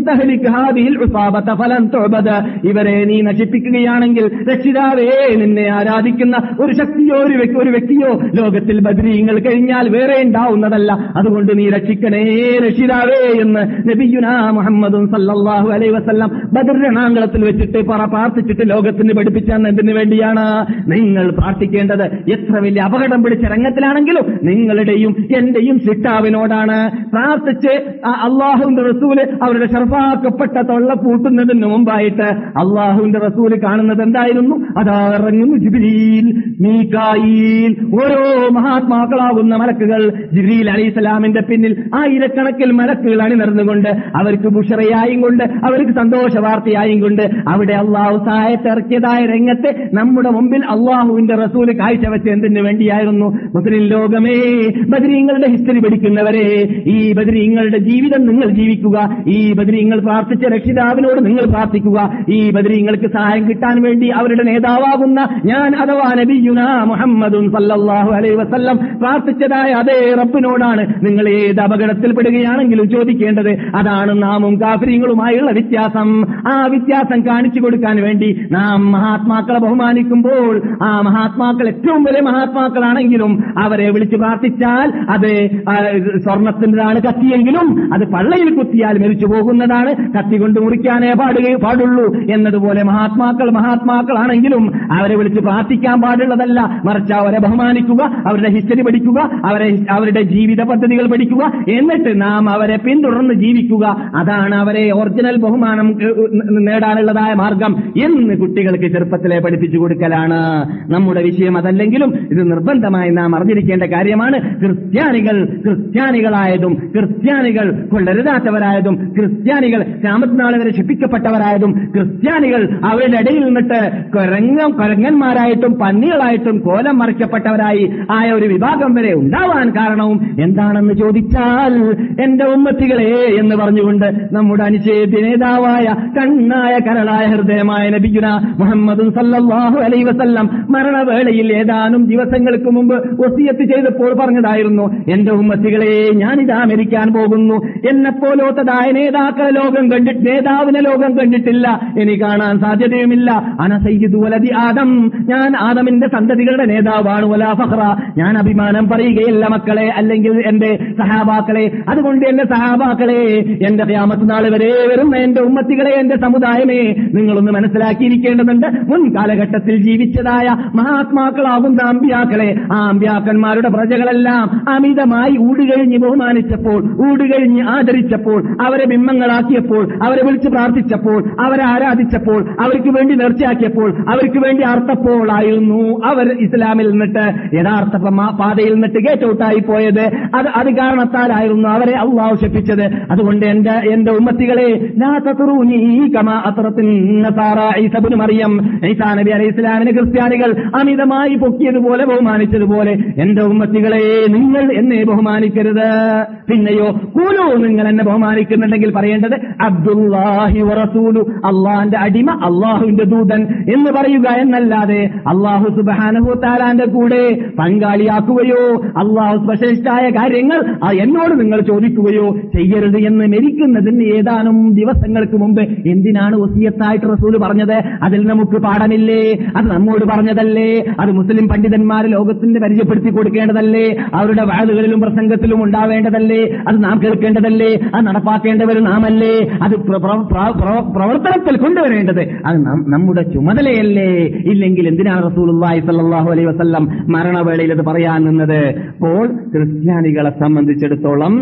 ഇവരെ നീ നശിപ്പിക്കുകയാണെങ്കിൽ രക്ഷിതാവേ നിന്നെ ആരാധിക്കുന്ന ഒരു ശക്തിയോ ഒരു വ്യക്തിയോ ലോകത്തിൽ ബദ്രീങ്ങൾ കഴിഞ്ഞാൽ വേറെ ഉണ്ടാവുന്നതല്ല. അതുകൊണ്ട് നീ രക്ഷിക്കണേ രക്ഷിതാവേ എന്ന് നബിയുനാ മുഹമ്മദും സല്ലല്ലാഹു അലൈഹി വസല്ലം ബദർ രണാങ്കണത്തിൽ വെച്ചിട്ട് പ്രാർത്ഥിച്ചിട്ട് ലോകത്തിന് പഠിപ്പിച്ചാൽ എന്തിനു വേണ്ടിയാണ്? നിങ്ങൾ പ്രാർത്ഥിക്കേണ്ടത് എത്ര വലിയ അപകടം പിടിച്ച രംഗത്തിലാണെങ്കിലും നിങ്ങളുടെയും എന്റെയും സിട്ടാവിനോടാണ്. പ്രാർത്ഥിച്ച് അള്ളാഹുവിന്റെ റസൂല് അവരുടെ ഷർഫാക്കപ്പെട്ട തൊള്ള പൂട്ടുന്നതിന് മുമ്പായിട്ട് അള്ളാഹുവിന്റെ റസൂല് കാണുന്നത് എന്തായിരുന്നു? അതാ ഇറങ്ങുന്നു ജിബ്രീൽ, മീകായിൽ, ഓരോ മഹാത്മാക്കളാകുന്ന മലക്കുകൾ. ജിബ്രീൽ അലൈഹിസ്സലാമിന്റെ പിന്നിൽ ആയിരക്കണക്കിൽ മലക്കുകൾ അണിനിരന്നുകൊണ്ട് അവർക്ക് ബുഷറയായും കൊണ്ട് അവർക്ക് സന്തോഷ വാർത്തയായും കൊണ്ട് അവിടെ അള്ളാഹു സഹായത്തിറക്കിയതായ രംഗത്തെ നമ്മുടെ മുമ്പിൽ അള്ളാഹുവിന്റെ റസൂല് കാഴ്ചവെച്ച് എന്തിനു വേണ്ടിയായിരുന്നു? മുസ്ലിം ലോകമേ, ബദരീങ്ങളുടെ ഹിസ്റ്ററി പഠിക്കുന്നവരെ, ഈ ബദരീങ്ങളുടെ ജീവിതം നിങ്ങൾ ജീവിക്കുക. ഈ ബദരീങ്ങൾ പ്രാർത്ഥിച്ച രക്ഷിതാവിനോട് നിങ്ങൾ പ്രാർത്ഥിക്കുക. ഈ ബദരീങ്ങൾക്ക് സഹായം കിട്ടാൻ വേണ്ടി അവരുടെ നേതാവാകുന്ന ഞാൻ അഥവാ നബിയുനാ മുഹമ്മദുൻ സല്ലല്ലാഹു അലൈഹി വസല്ലം പ്രാർത്ഥിച്ചതായ അതേ റബ്ബിനോടാണ് നിങ്ങൾ ഏത് അപകടത്തിൽപ്പെടുകയാണെങ്കിലും ചോദിക്കേണ്ടത്. അതാണ് നാമും കാഫിരീങ്ങളുമായുള്ള വ്യത്യാസം. ആ വ്യത്യാസം കാണിച്ചു കൊടുക്കാൻ വേണ്ടി നാം മഹാത്മാക്കളെ ബഹുമാനിക്കുമ്പോൾ, ആ മഹാത്മാക്കൾ ഏറ്റവും വലിയ മഹാത്മാക്കളാണെങ്കിലും അവരെ വിളിച്ച് പ്രാർത്ഥിച്ചാൽ അത് സ്വർണത്തിൻ്റെതാണ് കത്തിയെങ്കിലും അത് പള്ളയിൽ കുത്തിയാൽ മരിച്ചു പോകുന്നതാണ്, കത്തി കൊണ്ട് മുറിക്കാനേ പാടുള്ളൂ എന്നതുപോലെ മഹാത്മാക്കളാണെങ്കിലും അവരെ വിളിച്ച് പ്രാർത്ഥിക്കാൻ പാടുള്ളതല്ല. മറിച്ച് അവരെ ബഹുമാനിക്കുക, അവരുടെ ഹിസ്റ്ററി പഠിക്കുക, അവരുടെ ജീവിത പദ്ധതികൾ പഠിക്കുക, എന്നിട്ട് നാം അവരെ പിന്തുടർന്ന് ജീവിക്കുക. അതാണ് അവരെ ഒറിജിനൽ ബഹുമാനം നേടാനുള്ളതായ മാർഗം എന്ന് കുട്ടികൾക്ക് ചെറുപ്പത്തിലെ പഠിപ്പിച്ചു കൊടുക്കലാണ് നമ്മുടെ വിഷയം. അതല്ലെങ്കിലും ഇത് നിർബന്ധമായി നാം അറിഞ്ഞിരിക്കേണ്ട കാര്യമാണ്. ക്രിസ്ത്യാനികളായതും ക്രിസ്ത്യാനികൾ കൊള്ളരുതാത്തവരായതും ക്രിസ്ത്യാനികൾ ക്യാമത്ത് വരെ ശിക്ഷിക്കപ്പെട്ടവരായതും ക്രിസ്ത്യാനികൾ അവരുടെ ഇടയിൽ നിന്നിട്ട് കൊരങ്ങന്മാരായിട്ടും പന്നികളായിട്ടും കോലം മറിക്കപ്പെട്ടവരായി ആയ ഒരു വിഭാഗം വരെ ഉണ്ടാവാൻ കാരണവും എന്താണെന്ന് ചോദിച്ചാൽ, എന്റെ ഉമ്മത്തികളെ എന്ന് പറഞ്ഞുകൊണ്ട് നമ്മുടെ അനുച്ഛേദ്യ നേതാവായ കണ്ണായ കരളായ ഹൃദയമായ നബിയുനാ മുഹമ്മദ് സല്ലല്ലാഹു അലൈഹി വസല്ലം മരണവേളയിൽ ഏതാനും ദിവസങ്ങൾക്ക് മുമ്പ് വസിയത്ത് ചെയ്തപ്പോൾ പറഞ്ഞതായിരുന്നു, എന്റെ ഉമ്മത്തികളെ ഞാനിതാ മരിക്കാൻ പോകുന്നു. എന്നെപ്പോലോത്തതായ നേതാവിനെ ലോകം കണ്ടിട്ടില്ല, ഇനി കാണാൻ സാധ്യതയുമില്ല. അന സയ്യിദു വലദി ആദം, ഞാൻ ആദമിന്റെ സന്തതികളുടെ നേതാവാണ്. വലാ ഫഖ്റ, ഞാൻ അഭിമാനം പറയുകയില്ല മക്കളെ, അല്ലെങ്കിൽ എന്റെ സഹാബാക്കളെ. അതുകൊണ്ട് എന്റെ സഹാബാക്കളെ, എന്റെ ഖിയാമത്ത് നാൾ വരെ വരുന്ന എന്റെ ഉമ്മത്തികളെ, എന്റെ സമുദായമേ, നിങ്ങളൊന്ന് മനസ്സിലാക്കിയിരിക്കേണ്ടതുണ്ട്. മുൻ കാലഘട്ടത്തിൽ ജീവിച്ചതായ മഹാത്മാക്കളാകുന്ന അമ്പിയാക്കളെ, ആ അമ്പിയാക്കന്മാരുടെ പ്രജകളെല്ലാം അമിതമായി ഊടുകഴിഞ്ഞ് ബഹുമാനിച്ചപ്പോൾ, ഊടുകഴിഞ്ഞ് ആദരിച്ചപ്പോൾ, അവരെ ബിംബങ്ങളാക്കിയപ്പോൾ, അവരെ വിളിച്ച് പ്രാർത്ഥിച്ചപ്പോൾ, അവരെ ആരാധിച്ചപ്പോൾ, അവർക്ക് വേണ്ടി നേർച്ചയാക്കിയപ്പോൾ, അവർക്ക് വേണ്ടി അർത്ഥപ്പോളായിരുന്നു അവർ ഇസ്ലാമിൽ നിന്നിട്ട് യഥാർത്ഥ പാതയിൽ നിന്നിട്ട് ഗേറ്റ് ഔട്ടായി പോയത്. അത് കാരണത്താലായിരുന്നു അവരെ അള്ളാഹു ശപിച്ചത്. അതുകൊണ്ട് എന്റെ ഉമ്മത്തികളെ, ലാ തത്റൂനി കമാ അത്റത്തിൻ നസാറാ ഈസാ ഇബ്നു മറിയം, ഈസാ നബി അലൈഹി ഇസ്ലാമിനെ ക്രിസ്ത്യാനികൾ അമിതമായി പൊക്കിയതുപോലെ ബഹുമാനിച്ചതുപോലെ എന്റെ ഉമ്മത്തികളെ നിങ്ങൾ എന്നെ ബഹുമാനിക്കരുത്. പിന്നെയോ കൂലു, നിങ്ങൾ എന്നെ ബഹുമാനിക്കുന്നുണ്ടെങ്കിൽ പറയേണ്ടത് അബ്ദുല്ലാഹി വറസൂലു, അള്ളാന്റെ അടിമ, അള്ളാഹുവിന്റെ ദൂതൻ എന്ന് പറയുക എന്നല്ലാതെ അള്ളാഹു സുബ്ഹാനഹു തആലാന്റെ കൂടെ പങ്കാളിയാക്കുകയോ അള്ളാഹു സ്പെഷ്യലിസ്റ്റായ കാര്യങ്ങൾ എന്നോട് നിങ്ങൾ ചോദിക്കുകയോ ചെയ്യരുത് എന്ന് മരിക്കുന്നതിന് ഏതാനും ദിവസങ്ങൾക്ക് മുമ്പ് എന്തിനാണ് വസിയത്തായിട്ട് റസൂൽ പറഞ്ഞത്? അതിൽ നമുക്ക് പാഠമില്ലേ? അത് നമ്മോട് പറഞ്ഞതല്ലേ? അത് മുസ്ലിം പണ്ഡിതന്മാർ ലോകത്തിന് പരിചയപ്പെടുത്തി കൊടുക്കേണ്ടതല്ലേ? അവരുടെ വാഴുകളിലും പ്രസംഗത്തിലും ഉണ്ടാവേണ്ടതല്ലേ? അത് നാം കേൾക്കേണ്ടതല്ലേ? അത് നടപ്പാക്കേണ്ടവർ നാമല്ലേ? അത് പ്രവർത്തനത്തിൽ കൊണ്ടുവരേണ്ടത് അത് നമ്മുടെ ചുമതലയല്ലേ? ഇല്ലെങ്കിൽ എന്തിനാണ് റസൂലുള്ളാഹി സ്വല്ലല്ലാഹു അലൈഹി വസല്ലം മരണവേളയിൽ അത് പറയാൻ നിന്നത്? അപ്പോൾ ക്രിസ്ത്യാനികളെ സംബന്ധിച്ചിടത്തോളം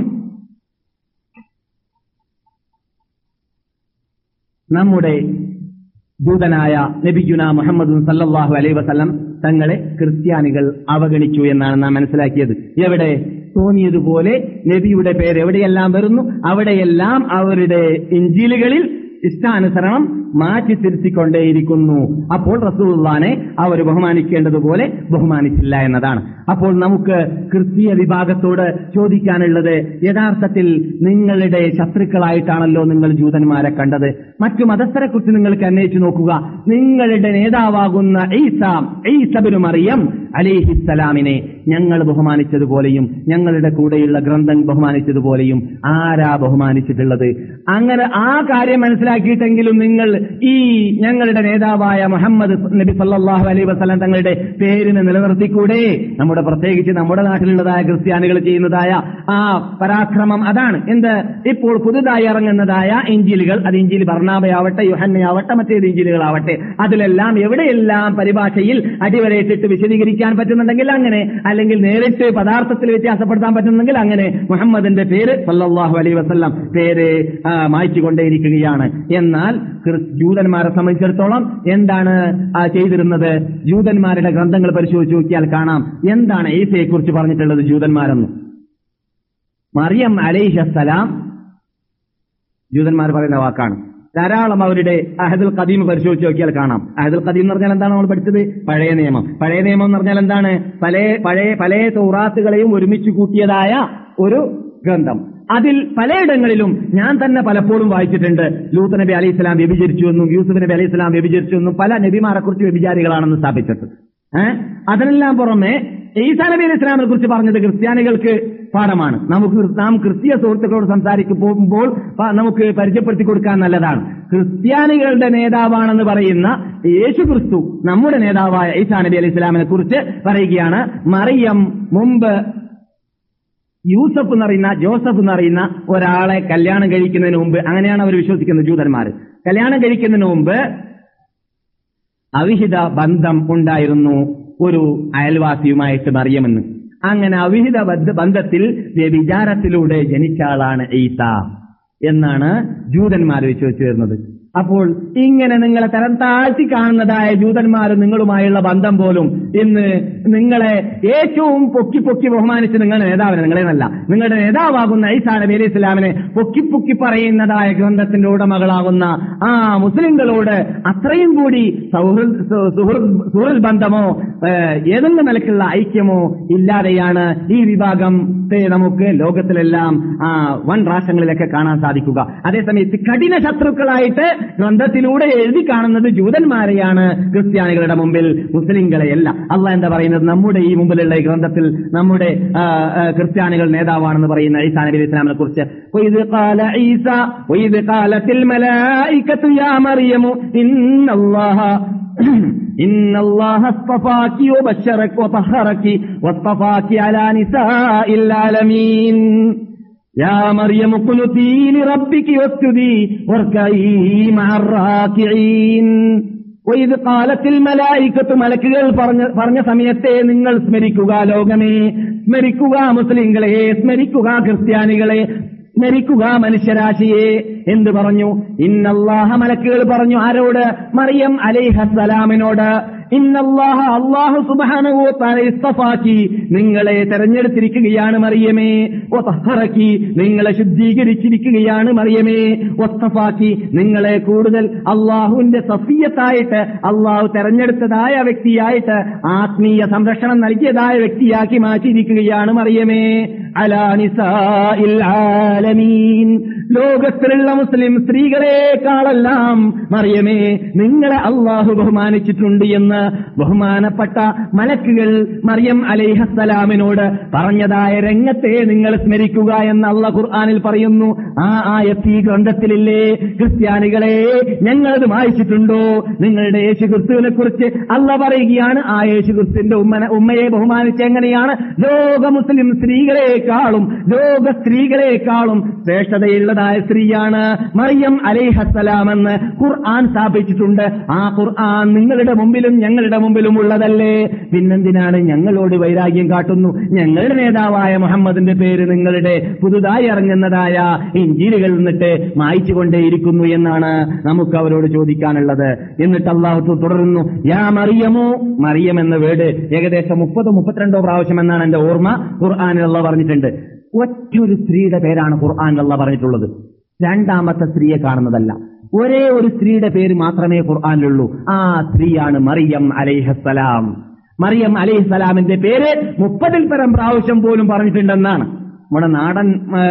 നമ്മുടെ ദൂതനായ നബിയുനാ മുഹമ്മദ് സല്ലല്ലാഹു അലൈഹി വസല്ലം തങ്ങളെ ക്രിസ്ത്യാനികൾ അവഗണിച്ചു എന്നാണ് നാം മനസ്സിലാക്കിയത്. എവിടെ തോന്നിയതുപോലെ നബിയുടെ പേര് എവിടെയെല്ലാം വരുന്നു അവിടെയെല്ലാം അവരുടെ ഇഞ്ചീലുകളിൽ ഇഷ്ടാനുസരണം മാറ്റി തിരുത്തിക്കൊണ്ടേയിരിക്കുന്നു. അപ്പോൾ റസൂലുള്ളാഹിനെ അവർ ബഹുമാനിക്കേണ്ടതുപോലെ ബഹുമാനിച്ചില്ല എന്നതാണ്. അപ്പോൾ നമുക്ക് ക്രിസ്തീയ വിഭാഗത്തോട് ചോദിക്കാനുള്ളത്, യഥാർത്ഥത്തിൽ നിങ്ങളുടെ ശത്രുക്കളായിട്ടാണല്ലോ നിങ്ങൾ ജൂതന്മാരെ കണ്ടത്. മറ്റു മതസ്ഥരെക്കുറിച്ച് നിങ്ങൾക്ക് അന്വേഷിച്ചു നോക്കുക. നിങ്ങളുടെ നേതാവാകുന്ന ഈസാ ഇബ്നു മറിയം അലൈഹിസ്സലാമിനെ ഞങ്ങൾ ബഹുമാനിച്ചതുപോലെയും ഞങ്ങളുടെ കൂടെയുള്ള ഗ്രന്ഥം ബഹുമാനിച്ചതുപോലെയും ആരാ ബഹുമാനിച്ചിട്ടുള്ളത്? അങ്ങനെ ആ കാര്യം മനസ്സിലാക്കിയിട്ടെങ്കിലും നിങ്ങൾ ഈ ഞങ്ങളുടെ നേതാവായ മുഹമ്മദ് നബി സല്ലല്ലാഹു അലൈഹി വസല്ലം തങ്ങളുടെ പേരിനെ നിലനിർത്തിക്കൂടെ? പ്രത്യേകിച്ച് നമ്മുടെ നാട്ടിലുള്ളതായ ക്രിസ്ത്യാനികൾ ചെയ്യുന്നതായ ആ പരാക്രമം അതാണ്. എന്ത്? ഇപ്പോൾ പുതുതായി ഇറങ്ങുന്നതായ ഇഞ്ചീലുകൾ, അത് ഇഞ്ചീൽ ബർണാബയാവട്ടെ യോഹന്നയാവട്ടെ മറ്റേത് ഇഞ്ചീലുകളാവട്ടെ, അതിലെല്ലാം എവിടെയെല്ലാം പരിഭാഷയിൽ അടിവരയിട്ടിട്ട് വിശദീകരിക്കാൻ പറ്റുന്നുണ്ടെങ്കിൽ അങ്ങനെ, അല്ലെങ്കിൽ നേരിട്ട് പദാർത്ഥത്തിൽ വ്യത്യാസപ്പെടുത്താൻ പറ്റുന്നെങ്കിൽ അങ്ങനെ മുഹമ്മദിന്റെ പേര് സല്ലല്ലാഹു അലൈഹി വസല്ലം പേര് മായ്ച്ചുകൊണ്ടേയിരിക്കുകയാണ്. എന്നാൽ ജൂതന്മാരെ സംബന്ധിച്ചിടത്തോളം എന്താണ് ചെയ്തിരുന്നത്? ജൂതന്മാരുടെ ഗ്രന്ഥങ്ങൾ പരിശോധിച്ച് നോക്കിയാൽ കാണാം എന്താണ് ഈസയെക്കുറിച്ച് പറഞ്ഞിട്ടുള്ളത്. ജൂതന്മാരെന്ന് മറിയം അലൈഹിസ്സലാം ജൂതന്മാർ പറയുന്ന വാക്കാണ്. ധാരാളം അവരുടെ അഹദുൽ ഖദീം പരിശോധിച്ച് നോക്കിയാൽ കാണാം. അഹദുൽ ഖദീം എന്ന് പറഞ്ഞാൽ എന്താണ് നമ്മൾ പഠിച്ചത്? പഴയ നിയമം. പഴയ നിയമം എന്ന് പറഞ്ഞാൽ എന്താണ്? പല തൗറാത്തുകളെയും ഒരുമിച്ച് കൂട്ടിയതായ ഒരു ഗ്രന്ഥം. അതിൽ പലയിടങ്ങളിലും ഞാൻ തന്നെ പലപ്പോഴും വായിച്ചിട്ടുണ്ട്, ലൂത്ത് നബി അലൈഹി സ്വലാം വ്യഭിചരിച്ചു എന്നും യൂസുഫ് നബി അലൈഹി സ്വലാം വ്യഭിചരിച്ചു എന്നും പല നബിമാരെ കുറിച്ച് വ്യഭിചാരികളാണെന്ന് സ്ഥാപിച്ചിട്ട്. അതിനെല്ലാം പുറമെ ഈസാ നബി അലൈഹി സ്വലാമിനെ കുറിച്ച് പറഞ്ഞത് ക്രിസ്ത്യാനികൾക്ക് പാഠമാണ്. നാം ക്രിസ്തീയ സുഹൃത്തുക്കളോട് സംസാരിക്കുമ്പോൾ നമുക്ക് പരിചയപ്പെടുത്തി കൊടുക്കാൻ നല്ലതാണ്. ക്രിസ്ത്യാനികളുടെ നേതാവാണെന്ന് പറയുന്ന യേശു ക്രിസ്തു നമ്മുടെ നേതാവായ ഈസാ നബി അലൈഹി സ്വലാമിനെ കുറിച്ച് പറയുകയാണ്. മറിയം മുമ്പ് യൂസഫ് ജോസഫ് എന്നറിയുന്ന ഒരാളെ കല്യാണം കഴിക്കുന്നതിന് മുമ്പ്, അങ്ങനെയാണ് അവർ വിശ്വസിക്കുന്നത് ജൂതന്മാർ, കല്യാണം കഴിക്കുന്നതിന് മുമ്പ് അവിഹിത ബന്ധം ഉണ്ടായിരുന്നു ഒരു അയൽവാസിയുമായിട്ട് മറിയമെന്ന്. അങ്ങനെ അവിഹിത ബന്ധത്തിൽ വ്യഭിചാരത്തിലൂടെ ജനിച്ച ആളാണ് ഈസാ എന്നാണ് ജൂതന്മാർ വിശ്വസിച്ചു വരുന്നത്. അപ്പോൾ ഇങ്ങനെ നിങ്ങളെ തരം താഴ്ത്തി കാണുന്നതായ ജൂതന്മാർ നിങ്ങളുമായുള്ള ബന്ധം പോലും ഇന്ന് നിങ്ങളെ ഏറ്റവും പൊക്കി ബഹുമാനിച്ച് നിങ്ങളുടെ നേതാവിനെ, നിങ്ങളെന്നല്ല നിങ്ങളുടെ നേതാവാകുന്ന ഈസാ നബി അലൈഹി സ്വലാമിനെ പൊക്കി പറയുന്നതായ ഗ്രന്ഥത്തിന്റെ ഉടമകളാകുന്ന ആ മുസ്ലിങ്ങളോട് അത്രയും കൂടി സുഹൃത്ത് ബന്ധമോ ഏതെങ്കിലും നിലക്കുള്ള ഐക്യമോ ഇല്ലാതെയാണ് ഈ വിഭാഗത്തെ നമുക്ക് ലോകത്തിലെല്ലാം വൻ രാഷ്ട്രങ്ങളിലൊക്കെ കാണാൻ സാധിക്കുക. അതേസമയത്ത് കഠിന ശത്രുക്കളായിട്ട് ഗ്രന്ഥത്തിലൂടെ എഴുതി കാണുന്നത് ജൂതന്മാരെയാണ് ക്രിസ്ത്യാനികളുടെ മുമ്പിൽ, മുസ്ലിങ്ങളെയല്ല. അള്ളാഹ് എന്താ പറയുന്നത്? നമ്മുടെ ഈ മുമ്പിലുള്ള ഈ ഗ്രന്ഥത്തിൽ നമ്മുടെ ക്രിസ്ത്യാനികൾ നേതാവാണെന്ന് പറയുന്ന ഈസാ നബി അലൈഹി സ്വലാമിനെ കുറിച്ച് ഇന്നല്ലാഹ അസ്തഫാകി വബശറക വതഹറകി വസ്തഫാകി അലാ നിസാഇൽ ആലമീൻ യാ മറിയം ഖുനുതി ലിറബ്ബികി വസ്ജുദി വർകഈ മഅർ റാകിഈൻ. വഇദ് ഖാലത്തിൽ മലായികത്തു, മലക്കുകൾ പറഞ്ഞ സമയത്തെ നിങ്ങൾ സ്മരിക്കുക, ലോകമേ സ്മരിക്കുക, മുസ്ലിങ്ങളെ സ്മരിക്കുക, ക്രിസ്ത്യാനികളെ സ്മരിക്കുക, മനുഷ്യരാശിയെ. എന്ത് പറഞ്ഞു? ഇന്നല്ലാഹ, മലക്കുകൾ പറഞ്ഞു ആരോട്? മറിയം അലൈഹിസ്സലാമിനോട്. ഇന്നല്ലാഹ, അല്ലാഹു സുബ്ഹാനഹു വ തആല ഇസ്തഫാക്കി, നിങ്ങളെ തെരഞ്ഞെടുത്തിരിക്കുകയാണ് മറിയമേ. വതഹറക്കി, നിങ്ങളെ ശുദ്ധീകരിച്ചിരിക്കുകയാണ് മറിയമേ. വസ്തഫാക്കി, നിങ്ങളെ കൂടുതൽ അല്ലാഹുവിന്റെ സഫിയത്തായിട്ട്, അല്ലാഹു തെരഞ്ഞെടുത്തതായ വ്യക്തിയായിട്ട്, ആത്മീയ സംരക്ഷണം നൽകിയതായ വ്യക്തിയാക്കി മാറ്റിയിരിക്കുകയാണ് മറിയമേ. അലാ നിസാഇൽ ആലമീൻ, ലോകത്തിലുള്ള മുസ്ലിം സ്ത്രീകളെക്കാളെല്ലാം മറിയമേ നിങ്ങളെ അല്ലാഹു ബഹുമാനിച്ചിട്ടുണ്ട് എന്ന് ബഹുമാനപ്പെട്ട മലക്കുകൾ മറിയം അലൈഹിസ്സലാമിനോട് പറഞ്ഞതായ രംഗത്തെ നിങ്ങൾ സ്മരിക്കുക എന്ന് അല്ലാഹു ഖുർആനിൽ പറയുന്നു. ആ ആയത്ത് ഈ ഗ്രന്ഥത്തിലില്ലേ? ക്രിസ്ത്യാനികളെ, ഞങ്ങളത് വായിച്ചിട്ടുണ്ടോ? നിങ്ങളുടെ യേശു ക്രിസ്തുവിനെ കുറിച്ച് അല്ലാഹു പറയുകയാണ്, ആ യേശു ക്രിസ്തുവിന്റെ ഉമ്മയെ ബഹുമാനിച്ച് എങ്ങനെയാണ് ലോക മുസ്ലിം സ്ത്രീകളെ സ്ത്രീകളെക്കാളും ലോക സ്ത്രീകളെക്കാളും ശ്രേഷ്ഠതയുള്ളതായ സ്ത്രീയാണ് മറിയം അലൈഹസ്സലാം എന്ന് ഖുർആൻ സ്ഥാപിച്ചിട്ടുണ്ട്. ആ ഖുർആൻ നിങ്ങളുടെ മുമ്പിലും ഞങ്ങളുടെ മുമ്പിലും ഉള്ളതല്ലേ? പിന്നെന്തിനാണ് ഞങ്ങളോട് വൈരാഗ്യം കാട്ടുന്നു? ഞങ്ങളുടെ നേതാവായ മുഹമ്മദിന്റെ പേര് നിങ്ങളുടെ പുതുതായി ഇറങ്ങുന്നതായ ഇഞ്ചീലുകളിൽ നിന്നിട്ട് മായ്ച്ചുകൊണ്ടേയിരിക്കുന്നു എന്നാണ് നമുക്ക് അവരോട് ചോദിക്കാനുള്ളത്. എന്നിട്ട് അല്ലാഹു തുടരുന്നു, യാ മറിയമോ, മറിയം എന്ന വേർഡ് ഏകദേശം 30-32 പ്രാവശ്യം എന്നാണ് എന്റെ ഓർമ്മ ഖുർആനിൽ അല്ലാഹു പറഞ്ഞിട്ടുണ്ട്. ഒറ്റൊരു സ്ത്രീയുടെ പേരാണ് ഖുർആനിൽ അല്ലാഹു പറഞ്ഞിട്ടുള്ളത്. രണ്ടാമത്തെ സ്ത്രീയെ കാണുന്നതല്ല. ഒരേ ഒരു സ്ത്രീയുടെ പേര് മാത്രമേ ഖുർആനിലുള്ളൂ. ആ സ്ത്രീയാണ് മറിയം അലൈഹിസ്സലാം. മറിയം അലൈഹിസ്സലാമിന്റെ പേര് 30-ൽ പരം പ്രാവശ്യം പോലും പറഞ്ഞിട്ടുണ്ടെന്നാണ് നമ്മുടെ നാടൻ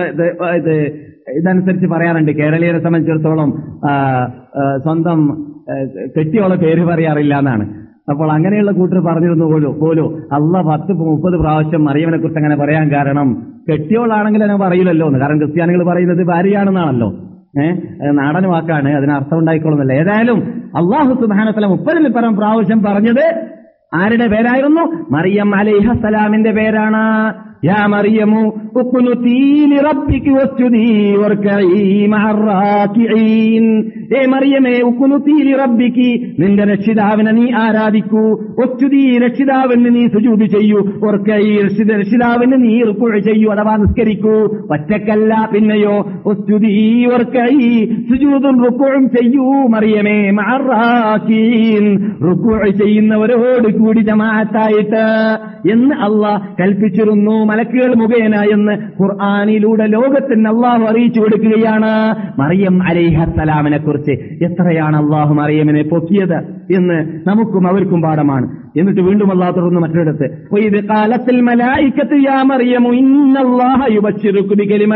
ഇതനുസരിച്ച് പറയാറുണ്ട്. കേരളീയരെ സംബന്ധിച്ചിടത്തോളം സ്വന്തം കെട്ടിയോളെ പേര് പറയാറില്ല എന്നാണ്. അപ്പോൾ അങ്ങനെയുള്ള കൂട്ടർ പറഞ്ഞിരുന്നു പോലും അള്ളാഹ് 10-30 പ്രാവശ്യം മറിയമിനെ കുറിച്ച് അങ്ങനെ പറയാൻ കാരണം കെട്ടിയോളാണെങ്കിൽ അങ്ങനെ പറയില്ലല്ലോ എന്ന്. കാരണം ക്രിസ്ത്യാനികൾ പറയുന്നത് ഭാര്യയാണെന്നാണല്ലോ. നാടൻ വാക്കാണ്, അതിന് അർത്ഥം ഉണ്ടായിക്കൊള്ളുന്നില്ല. ഏതായാലും അല്ലാഹു സുബ്ഹാനഹു വ തആല 30-ൽ പരം പ്രാവശ്യം പറഞ്ഞത് ആരുടെ പേരായിരുന്നു? മറിയം അലൈഹിസ്സലാമിന്റെ പേരാണ്. യാ മറിയമു ഉഖ്നുതീ ലിറബ്ബികി വസ്ജുദീ വർകഈ മഅർ-റാകിഈൻ. ഏ മറിയമേ, ഉഖ്നുതീ ലിറബ്ബികി, നിന്റെ രക്ഷിതാവിനെ നീ ആരാധിക്കൂ. വസ്ജുദീ, രക്ഷിതാവിന് നീ സുജൂദ് ചെയ്യൂ. വർകഈ, രക്ഷിതാവിന് നീ റുക്ഉ ചെയ്യൂ, അഥവാ നിസ്കരിക്കൂ. ഒറ്റക്കല്ല, പിന്നെയോ വസ്ജുദീ വർകഈ, സുജൂദും റുക്ഉം ചെയ്യൂ മറിയമേ. മഅർ-റാകിഈൻ, റുക്ഉ ചെയ്യുന്നവരോട് കൂടി ജമാഅത്തായിട്ട് എന്ന് അല്ലാഹ് കൽപ്പിച്ചിരുന്നു മലക്കുകൾ മുഖേന എന്ന് ഖുർആനിലൂടെ ലോകത്തിന് അല്ലാഹു അറിയിച്ചു കൊടുക്കുകയാണ്. മറിയം അലൈഹിസ്സലാമിനെ കുറിച്ച് എത്രയാണ് അല്ലാഹു മറിയമിനെ പൊക്കിയത് എന്ന് നമുക്കും അവർക്കും പാഠമാണ്. എന്നിട്ട് വീണ്ടും അല്ലാഹു തുടർന്ന് മറ്റൊരിടത്ത്, വഇദ് ഖാലത്തിൽ മലായികത്തു യാ മറിയമു ഇന്നല്ലാഹ യുബശ്ശിറുക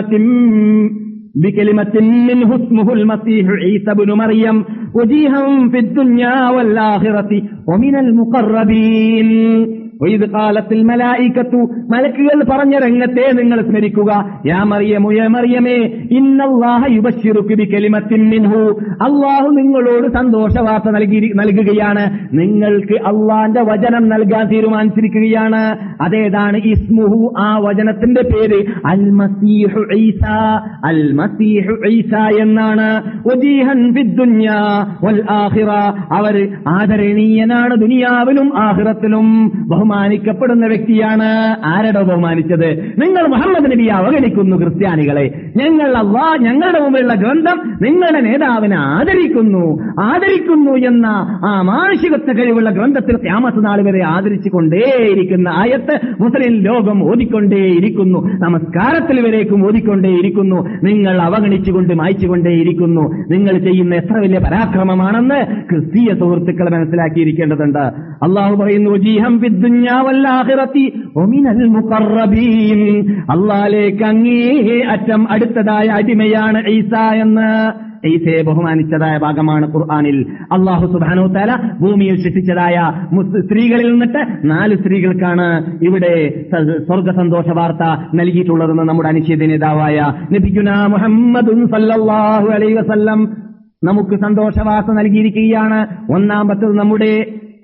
ബികലിമത്തിൻ മിൻഹു ഇസ്മുഹുൽ മസീഹു ഈസ ഇബ്നു മറിയം വജീഹൻ ഫിദ് ദുനിയാ വൽ ആഖിറതി വമിനൽ മുഖറബീൻ. വഇദ് ഖാലത്തിൽ മലായികത്തു, മലക്കുകൾ പറഞ്ഞ രംഗത്തെ നിങ്ങൾ സ്മരിക്കുക. യാ മറിയമു, യാ മറിയമേ, ഇന്നല്ലാഹ യുബശ്ശിറുക ബികലിമത്തിൻ മിൻഹു, അല്ലാഹു നിങ്ങളോട് സന്തോഷവാർത്ത നൽകുകയാണ്. നിങ്ങൾക്ക് അല്ലാഹുവിന്റെ വചനം നൽകാൻ തീരുമാനിച്ചിരിക്കുകയാണ്. അതേതാണ്? ഇസ്മുഹു, ആ വചനത്തിന്റെ പേര് അൽ മസീഹു ഈസ, അൽ മസീഹു ഈസ എന്നാണ്. വജീഹൻ ഫിദ് ദുനിയാ വൽ ആഖിറ, അവർ ആദരണീയനാണ് ദുനിയാവിലും ആഖിറത്തിലും, ബഹുമാനിക്കപ്പെടുന്ന വ്യക്തിയാണ്. ആരുടെ ബഹുമാനിച്ചത്? നിങ്ങൾ മുഹമ്മദ് നബിയെ അവഗണിക്കുന്നു ക്രിസ്ത്യാനികളെ. ഞങ്ങളുടെ മുമ്പിലുള്ള ഗ്രന്ഥം നിങ്ങളുടെ നേതാവിനെ ആദരിക്കുന്നു എന്ന ആ മാനുഷികത്വ കഴിവുള്ള ഗ്രന്ഥത്തിൽ ഖിയാമത്ത് നാൾ വരെ ആദരിച്ചുകൊണ്ടേയിരിക്കുന്ന ആയത്ത് മുസ്ലിം ലോകം ഓതിക്കൊണ്ടേയിരിക്കുന്നു. നമസ്കാരത്തിൽ വരേക്കും ഓതിക്കൊണ്ടേയിരിക്കുന്നു. നിങ്ങൾ അവഗണിച്ചുകൊണ്ട് മായ്ച്ചുകൊണ്ടേയിരിക്കുന്നു. നിങ്ങൾ ചെയ്യുന്ന എത്ര വലിയ പരാക്രമമാണെന്ന് ക്രിസ്തീയ സുഹൃത്തുക്കൾ മനസ്സിലാക്കിയിരിക്കേണ്ടതുണ്ട്. അല്ലാഹു പറയുന്നു, വജീഹൻ ഫിദ് ദുനിയാ വൽ ആഖിറതി വമിനൽ മുഖറബീൻ, അല്ലാഹുവിലേക്ക് അങ്ങേ അറ്റം അടുത്തതായ അടിമയാണ് ഈസ എന്ന്. ഈസയെ ബഹുമാനിച്ചതായ ഭാഗമാണ് ഖുർആനിൽ. അല്ലാഹു സുബ്ഹാനഹു വ തആല ഭൂമിയിൽ സൃഷ്ടിച്ചതായ സ്ത്രീകളിൽ നിന്നിട്ട് 4 സ്ത്രീകൾക്കാണ് ഇവിടെ സ്വർഗ സന്തോഷ വാർത്ത നൽകിയിട്ടുള്ളതെന്ന് നമ്മുടെ അനുശീത നേതാവായ നബിയുനാ മുഹമ്മദുൻ സല്ലല്ലാഹു അലൈഹി വസല്ലം നമുക്ക് സന്തോഷവാർത്ത നൽകിയിരിക്കുകയാണ്. ഒന്നാമത്തേത് നമ്മുടെ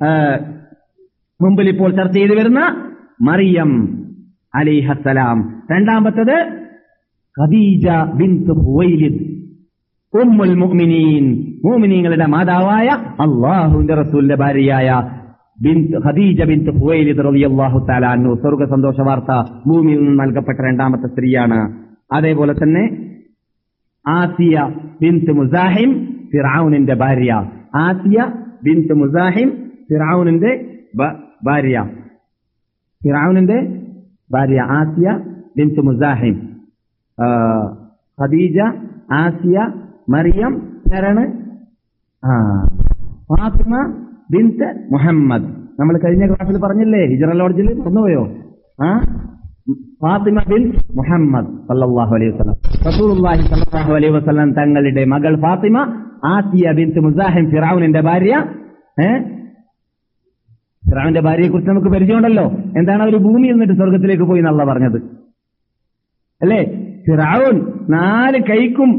മുമ്പിൽ ഇപ്പോൾ ചർച്ച ചെയ്തു വരുന്ന മറിയം അലൈഹിസ്സലാം. രണ്ടാമത്തേത് ഖദീജ ബിൻത് ഖുവൈലിദ് ഉമ്മുൽ മുഅ്മിനീൻ, മുഅ്മിനീങ്ങളുടെ മാതാവായ അല്ലാഹുവിന്റെ റസൂലിന്റെ ഭാര്യയായ ഖദീജ ബിൻത് ഖുവൈലിദ് റളിയല്ലാഹു തആല അൻഹു, സ്വർഗ്ഗ സന്തോഷ വാർത്ത ഭൂമിയിൽ നിന്ന് നൽകപ്പെട്ട രണ്ടാമത്തെ സ്ത്രീയാണ്. അതേപോലെ തന്നെ ആസിയ ബിൻത് മുസാഹിം, ഫിർഔനിന്റെ ഭാര്യ. ആസിയ ബിൻത് മുസാഹിം, ഫിർഔനിന്റെ ഭാര്യ ആസിയ ബിൻത് മുസാഹിം. ഖദീജ, ആസിയ, മറിയം, ഫാത്തിമ ബിൻത് മുഹമ്മദ്. നമ്മൾ കഴിഞ്ഞ ക്ലാസ്സിൽ പറഞ്ഞില്ലേ, ഹിജ്റ ലോഡ്ജിൽ മറന്നുപോയോ? ഫാത്തിമ ബിൻത് മുഹമ്മദ് സല്ലല്ലാഹു അലൈഹി വസല്ലം, റസൂലുള്ളാഹി സല്ലല്ലാഹു അലൈഹി വസല്ലം തങ്ങളുടെ മകൾ ഫാത്തിമ, ആസിയ ബിൻത് മുസാഹിം ഫിർഔനിന്റെ ഭാര്യ. ഫിർഔന്റെ ഭാര്യയെ കുറിച്ച് നമുക്ക് പരിചയമുണ്ടല്ലോ. എന്താണ്? അവർ ഭൂമിയിൽ നിന്നിട്ട് സ്വർഗത്തിലേക്ക് പോയി എന്നല്ല പറഞ്ഞത് അല്ലേ? ഫിർഔൻ 2 കൈക്കും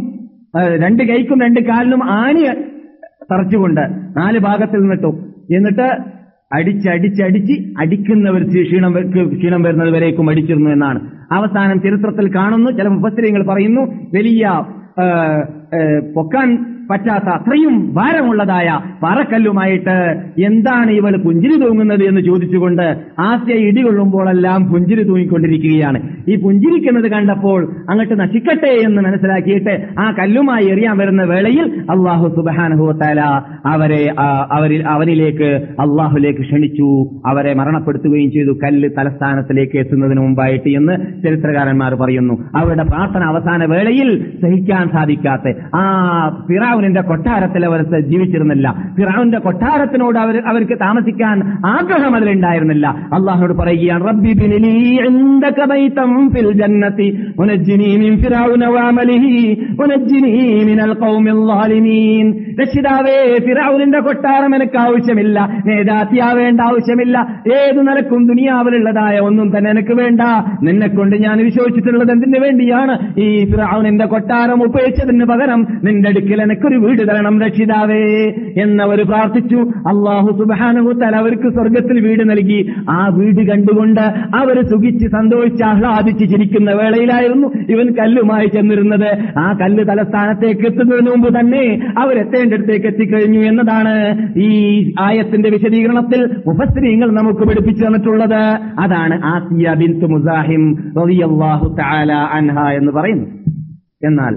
2 കാലിനും ആണി തറച്ചുകൊണ്ട് 4 ഭാഗത്തിൽ നിന്നിട്ടു. എന്നിട്ട് അടിക്കുന്നവർക്ക് ക്ഷീണം വരുന്നത് വരേക്കും അടിച്ചിരുന്നു എന്നാണ്. അവസാനം ചരിത്രത്തിൽ കാണുന്നു, ചില മുഫസ്സിരീങ്ങൾ പറയുന്നു, വലിയ പൊക്കാൻ പറ്റാത്ത അത്രയും ഭാരമുള്ളതായ പാറക്കല്ലുമായിട്ട് എന്താണ് ഇവൾ പുഞ്ചിരി തൂങ്ങുന്നത് എന്ന് ചോദിച്ചുകൊണ്ട് ആസ്യ ഇടികൊള്ളുമ്പോഴെല്ലാം പുഞ്ചിരി തൂങ്ങിക്കൊണ്ടിരിക്കുകയാണ്. ഈ പുഞ്ചിരിക്കുന്നത് കണ്ടപ്പോൾ അങ്ങോട്ട് നശിക്കട്ടെ എന്ന് മനസ്സിലാക്കിയിട്ട് ആ കല്ലുമായി എറിയാൻ വരുന്ന വേളയിൽ അല്ലാഹു സുബ്ഹാനഹു വ തആല അവനിലേക്ക് അല്ലാഹുലേക്ക് ക്ഷണിച്ചു, അവരെ മരണപ്പെടുത്തുകയും ചെയ്തു, കല്ല് തലസ്ഥാനത്തിലേക്ക് എത്തുന്നതിന് മുമ്പായിട്ട് എന്ന് ചരിത്രകാരന്മാർ പറയുന്നു. അവരുടെ പ്രാർത്ഥന അവസാന വേളയിൽ സഹിക്കാൻ സാധിക്കാത്ത ആ ഫിറഔനിന്റെ കൊട്ടാരത്തിൽ അവർ ജീവിച്ചിരുന്നില്ല. ഫിറഔന്റെ കൊട്ടാരത്തിനോട് അവർക്ക് താമസിക്കാൻ ആഗ്രഹം അതിലുണ്ടായിരുന്നില്ല. അല്ലാഹുവോട് പറയുകയാണ്, റബ്ബി ബിനിലി ഇൻദക ബൈതൻ ഫിൽ ജന്നതി വനജ്ജിനി മിൻ ഫിറഔന വഅമലിഹി വനജ്ജിനി മിനൽ ഖൗമിൽ ളാലിമീൻ. രക്ഷിതാവേ, ഫിറഔനിന്റെ കൊട്ടാരം എനിക്ക് ആവശ്യമില്ല, നേതാത്തിയാവേണ്ട ആവശ്യമില്ല, ഏതു നിലക്കും ദുനിയാവിലുള്ളതായ ഒന്നും തന്നെ എനിക്ക് വേണ്ട. നിന്നെക്കൊണ്ട് ഞാൻ വിശ്വസിച്ചിട്ടുള്ളത് എന്തിനു വേണ്ടിയാണ്? ഈ ഫിറഔനിന്റെ കൊട്ടാരം ഉപേക്ഷിച്ചതിന് പകരം നിന്റെ അടുക്കൽ എനിക്കൊരു വീട് തരണം രക്ഷിതാവേ എന്നവർ പ്രാർത്ഥിച്ചു. അല്ലാഹു സുബ്ഹാനഹു തആല അവർക്ക് സ്വർഗത്തിൽ വീട് നൽകി. ആ വീട് കണ്ടുകൊണ്ട് അവർ സുഖിച്ച് സന്തോഷിച്ച് ആഹ്ലാദിച്ച് ചിരിക്കുന്ന വേളയിലായിരുന്നു ഇവൻ കല്ലുമായി ചെന്നിരുന്നത്. ആ കല്ല് തലസ്ഥാനത്തേക്ക് എത്തുന്നതിന് മുമ്പ് തന്നെ അവരെത്തേണ്ടടുത്തേക്ക് എത്തിക്കഴിഞ്ഞു എന്നതാണ് ഈ ആയത്തിന്റെ വിശദീകരണത്തിൽ മുഫസ്സിരീങ്ങൾ നമുക്ക് പഠിപ്പിച്ചു തന്നിട്ടുള്ളത്. അതാണ് ആസിയ ബിൻത് മുസാഹിം റളിയല്ലാഹു തആല അൻഹ എന്ന് പറയുന്നു. എന്നാൽ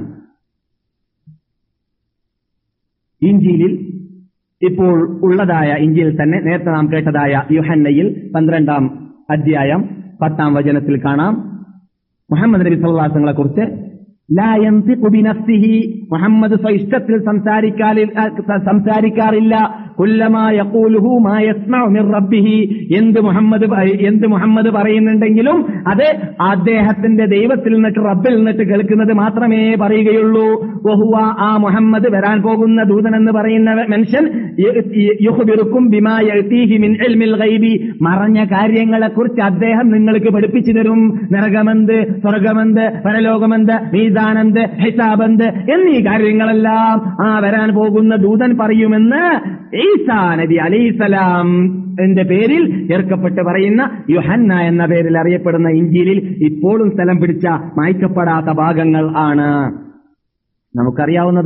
ഇഞ്ചീലിൽ ഇപ്പോൾ ഉള്ളതായ ഇഞ്ചിയിൽ തന്നെ നേരത്തെ നാം കേട്ടതായ യൂഹന്നയിൽ 12-ാം അധ്യായം 10-ാം വചനത്തിൽ കാണാം, മുഹമ്മദ് നബി സല്ലല്ലാഹു അലൈഹി വസല്ലമയെ കുറിച്ച് ലാ യൻതിഖു ബിനഫ്സിഹി, മുഹമ്മദ് സ്വയിഷ്ടത്തിൽ സംസാരിക്കാറില്ല. കുല്ലമാ യഖൂലുഹു മാ യസ്മഉ മിർ റബ്ബിഹി, എന്ത് മുഹമ്മദ് പറയുന്നുണ്ടെങ്കിലും അത് അദ്ദേഹത്തിന്റെ ദൈവത്തിൽ നിന്നിട്ട് റബ്ബിൽ നിന്നിട്ട് കേൾക്കുന്നത് മാത്രമേ പറയുകയുള്ളൂ. വഹുവ, ആ മുഹമ്മദ് വരാൻ പോകുന്ന ദൂതൻ എന്ന് പറയുന്ന മനുഷ്യൻ യുഖ്ബിറുക്കും ബിമാ യഅതീഹി മിൻ ഇൽമിൽ ഗൈബി, മറഞ്ഞ കാര്യങ്ങളെ കുറിച്ച് അദ്ദേഹം നിങ്ങൾക്ക് പഠിപ്പിച്ചു തരും. നരകമെന്ത്, സ്വർഗമെന്ത്, പരലോകമെന്ത്, മീസാനെന്ത്, ഹിസാബെന്ത് എന്നീ കാര്യങ്ങളെല്ലാം ആ വരാൻ പോകുന്ന ദൂതൻ പറയുമെന്ന് ഈസാ നബി അലൈഹിസ്സലാം എന്റെ പേരിൽ ചേർക്കപ്പെട്ട് പറയുന്ന യൂഹന്ന എന്ന പേരിൽ അറിയപ്പെടുന്ന ഇഞ്ചീലിൽ ഇപ്പോഴും സ്ഥലം പിടിച്ച മായ്ക്കപ്പെടാത്ത ഭാഗങ്ങൾ ആണ്. നമുക്കറിയാവുന്നത്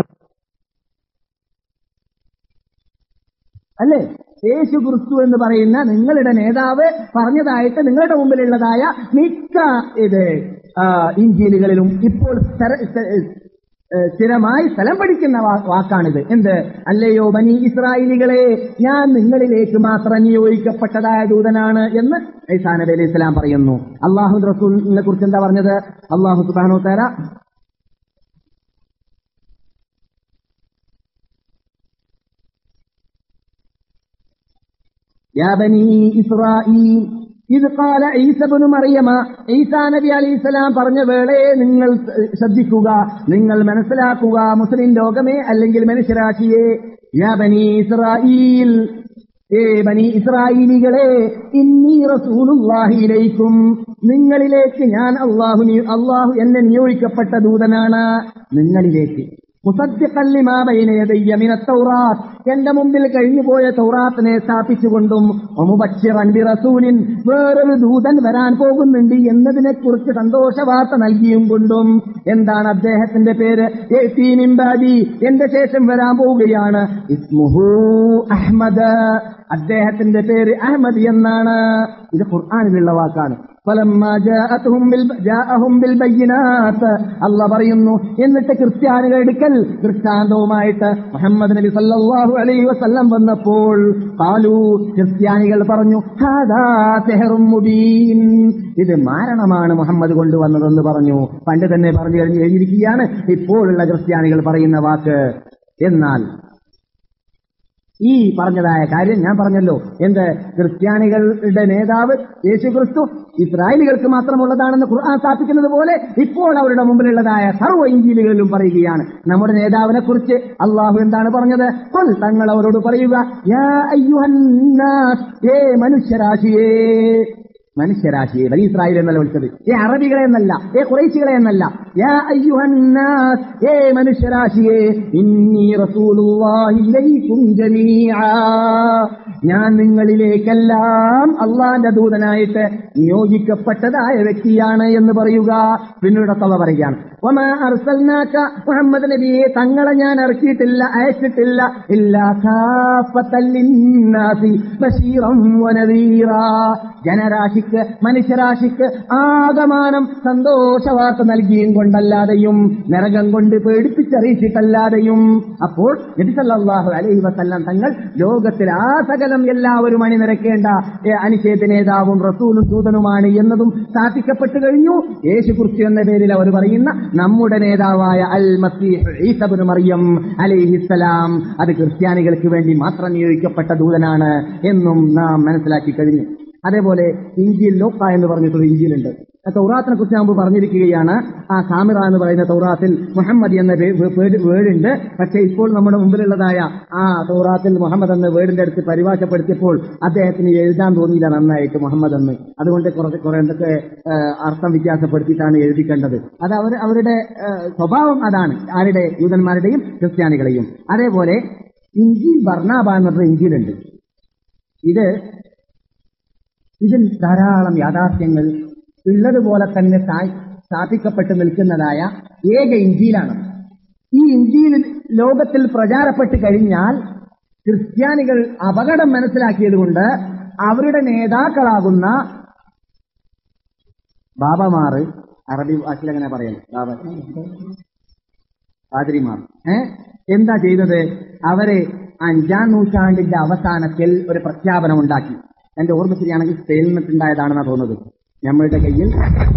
അല്ലേ, യേശു ക്രിസ്തു എന്ന് പറയുന്ന നിങ്ങളുടെ നേതാവ് പറഞ്ഞതായിട്ട് നിങ്ങളുടെ മുമ്പിലുള്ളതായ മിക്ക ഇഞ്ചീലുകളിലും ഇപ്പോൾ സ്ഥിരമായി സ്ഥലം പഠിക്കുന്ന വാക്കാണിത്. എന്ത്? അല്ലയോ ബനി ഇസ്രായേലികളെ, ഞാൻ നിങ്ങളിലേക്ക് മാത്രം നിയോഗിക്കപ്പെട്ടതായ ദൂതനാണ് എന്ന് ഈസാ നബി അലൈഹി സ്വലാം പറയുന്നു. അല്ലാഹു റസൂലിനെ കുറിച്ച് എന്താ പറഞ്ഞത്? അല്ലാഹു സുബ്ഹാനഹു വ തആല യാ ബനി ഇസ്രായീൽ ഇത് ഖാല ഈസ ഇബ്നു മറിയമ, ഈസാ നബി അലൈഹിസ്സലാം പറഞ്ഞ വേളയെ നിങ്ങൾ ശ്രദ്ധിക്കുക, നിങ്ങൾ മനസ്സിലാക്കുക, മുസ്ലിം ലോകമേ അല്ലെങ്കിൽ മനുഷ്യരാശിയെ. യാ ബനി ഇസ്രായീൽ, ബനി ഇസ്രായേലികളെ, ഇന്നി റസൂലുള്ളാഹി ഇലൈക്കും, നിങ്ങളിലേക്ക് ഞാൻ അല്ലാഹു എന്നെ നിയോഗിക്കപ്പെട്ട ദൂതനാണ് നിങ്ങളിലേക്ക്. മുസദ്ദിഖൻ ലിമാ ബൈന യദയ്യ മിനത് തൗറാത്ത്, എന്റെ മുമ്പിൽ കഴിഞ്ഞുപോയ തൗറാത്തിനെ സ്ഥാപിച്ചുകൊണ്ടും വമുബശ്ശിറൻ ബിറസൂലിൻ, വേറൊരു ദൂതൻ വരാൻ പോകുന്നുണ്ട് എന്നതിനെ കുറിച്ച് സന്തോഷവാർത്ത നൽകിയും കൊണ്ടും. എന്താണ് അദ്ദേഹത്തിന്റെ പേര്? യഅ്തി മിൻ ബഅദി, എന്റെ ശേഷം വരാൻ പോവുകയാണ്. ഇസ്മുഹു അഹ്മദ്, അദ്ദേഹത്തിന്റെ പേര് അഹ്മദ് എന്നാണ്. ഇത് ഖുർആനിലുള്ള വാക്കാണ്. അല്ലാഹ് പറയുന്നു, എന്നിട്ട് ക്രിസ്ത്യാനികളുടെ അടുക്കൽ ദൃഷ്ടാന്തവുമായിട്ട് മുഹമ്മദ് നബി സല്ലല്ലാഹു അലൈഹി വസല്ലം വന്നപ്പോൾ ഖാലു, ക്രിസ്ത്യാനികൾ പറഞ്ഞു, ഹാദാ സിഹ്റും മുബീൻ, ഇത് മാരണമാണ് മുഹമ്മദ് കൊണ്ടുവന്നതെന്ന് പറഞ്ഞു. പണ്ട് തന്നെ പറഞ്ഞു കഴിഞ്ഞിരിക്കുകയാണ് ഇപ്പോഴുള്ള ക്രിസ്ത്യാനികൾ പറയുന്ന വാക്ക്. എന്നാൽ ഈ പറഞ്ഞതായ കാര്യം ഞാൻ പറഞ്ഞല്ലോ, എന്ത്? ക്രിസ്ത്യാനികളുടെ നേതാവ് യേശു ക്രിസ്തു ഇസ്രായേലികൾക്ക് മാത്രമുള്ളതാണെന്ന് ഖുർആൻ സ്ഥാപിക്കുന്നത് പോലെ ഇപ്പോൾ അവരുടെ മുമ്പിലുള്ളതായ സർവ്വ ഇഞ്ചീലുകളിലും പറയുകയാണ്. നമ്മുടെ നേതാവിനെ കുറിച്ച് അള്ളാഹു എന്താണ് പറഞ്ഞത്? ഖുൽ, തങ്ങൾ അവരോട് പറയുക, യാ അയ്യുഹന്നാസ്, മനുഷ്യരാശിയെ, ബനി ഇസ്രായേൽ എന്നല്ല വിളിച്ചത്, അറബികളെ എന്നല്ല, ഖുറൈശികളെ എന്നല്ല, യാ അയ്യുഹന്നാസ്, ഏ മനുഷ്യരാശിയെ, ഇന്നി റസൂലുള്ളാഹി ഇലൈക്കും ജമീഅ, ഞാൻ നിങ്ങളിലേക്കെല്ലാം അള്ളാന്റെ ദൂതനായിട്ട് നിയോഗിക്കപ്പെട്ടതായ വ്യക്തിയാണ് എന്ന് പറയുക. പിന്നീട് അല്ലാഹു പറയുകയാണ്, വമാ അർസൽനാക, മുഹമ്മദ് നബിയെ തങ്ങളെ ഞാൻ ഇറക്കിയിട്ടില്ല, അയച്ചിട്ടില്ല, ഇല്ലാ കാഫത്തൽ ലിന്നാസി ബശീറൻ വനദീറാ, ജനരാശിക്ക് മനുഷ്യരാശിക്ക് ആകമാനം സന്തോഷവാർത്ത നൽകിയും കൊണ്ടല്ലാതെയും നരകം കൊണ്ട് പേടിപ്പിച്ചറിയിച്ചിട്ടല്ലാതെയും. അപ്പോൾ നബി സല്ലല്ലാഹു അലൈഹി വസല്ലം തങ്ങൾ ലോകത്തിൽ ആ സകലം എല്ലാവരും അണിനിരക്കേണ്ട അനിഷേധ നേതാവും റസൂലും ദൂതനുമാണ് എന്നതും സ്ഥാപിക്കപ്പെട്ടു കഴിഞ്ഞു. യേശുക്രിസ്തു എന്ന പേരിൽ അവർ പറയുന്ന നമ്മുടെ നേതാവായ അൽ മസീഹ് ഈസ ഇബ്നു മറിയം അലൈഹിസ്സലാം അത് ക്രിസ്ത്യാനികൾക്ക് വേണ്ടി മാത്രം നിയോഗിക്കപ്പെട്ട ദൂതനാണ് എന്നും നാം മനസ്സിലാക്കി കഴിഞ്ഞു. അതേപോലെ ഇഞ്ചീൽ ലോക്ക എന്ന് പറഞ്ഞിട്ടൊരു ഇഞ്ചീലുണ്ട്. തൗറാത്തിനെ കുറിച്ച് മുമ്പ് പറഞ്ഞിരിക്കുകയാണ്. ആ സാമിറ എന്ന് പറയുന്ന തൗറാത്തിൽ മുഹമ്മദ് എന്ന വേർഡുണ്ട്. പക്ഷേ ഇപ്പോൾ നമ്മുടെ മുമ്പിലുള്ളതായ ആ തൗറാത്തിൽ മുഹമ്മദ് എന്ന വേർഡിന്റെ അടുത്ത് പരിഭാഷപ്പെടുത്തിയപ്പോൾ അദ്ദേഹത്തിന് എഴുതാൻ തോന്നിയില്ല നന്നായിട്ട് മുഹമ്മദ് എന്ന്. അതുകൊണ്ട് കുറെ എന്തൊക്കെ അർത്ഥം വ്യത്യാസപ്പെടുത്തിയിട്ടാണ് എഴുതിക്കേണ്ടത്. അത് അവരുടെ സ്വഭാവം അതാണ്, ആരുടെ, യൂതന്മാരുടെയും ക്രിസ്ത്യാനികളെയും. അതേപോലെ ഇഞ്ചീൽ ബർനാബ എന്നൊരു ഇഞ്ചീലുണ്ട്. ഇതിൽ ധാരാളം യാഥാർത്ഥ്യങ്ങൾ ഉള്ളതുപോലെ തന്നെ സ്ഥാപിക്കപ്പെട്ട് നിൽക്കുന്നതായ ഏക ഇഞ്ചീലാണ്. ഈ ഇഞ്ചീൽ ലോകത്തിൽ പ്രചാരപ്പെട്ട് കഴിഞ്ഞാൽ ക്രിസ്ത്യാനികൾ അപകടം മനസ്സിലാക്കിയതുകൊണ്ട് അവരുടെ നേതാക്കളാകുന്ന ബാബമാർ, അറബി ഭാഷയിൽ എങ്ങനെ പറയുന്നത്, പാതിരിമാർ എന്താ ചെയ്തത്? അവരെ 5-ാം നൂറ്റാണ്ടിന്റെ അവസാനത്തിൽ ഒരു പ്രഖ്യാപനം ഉണ്ടാക്കി. എന്റെ ഓർമ്മ ശരിയാണെങ്കിൽ സ്പെയിനിൽ നിന്നുണ്ടായതാണെന്നാണ് തോന്നുന്നത്. നമ്മളുടെ കയ്യിൽ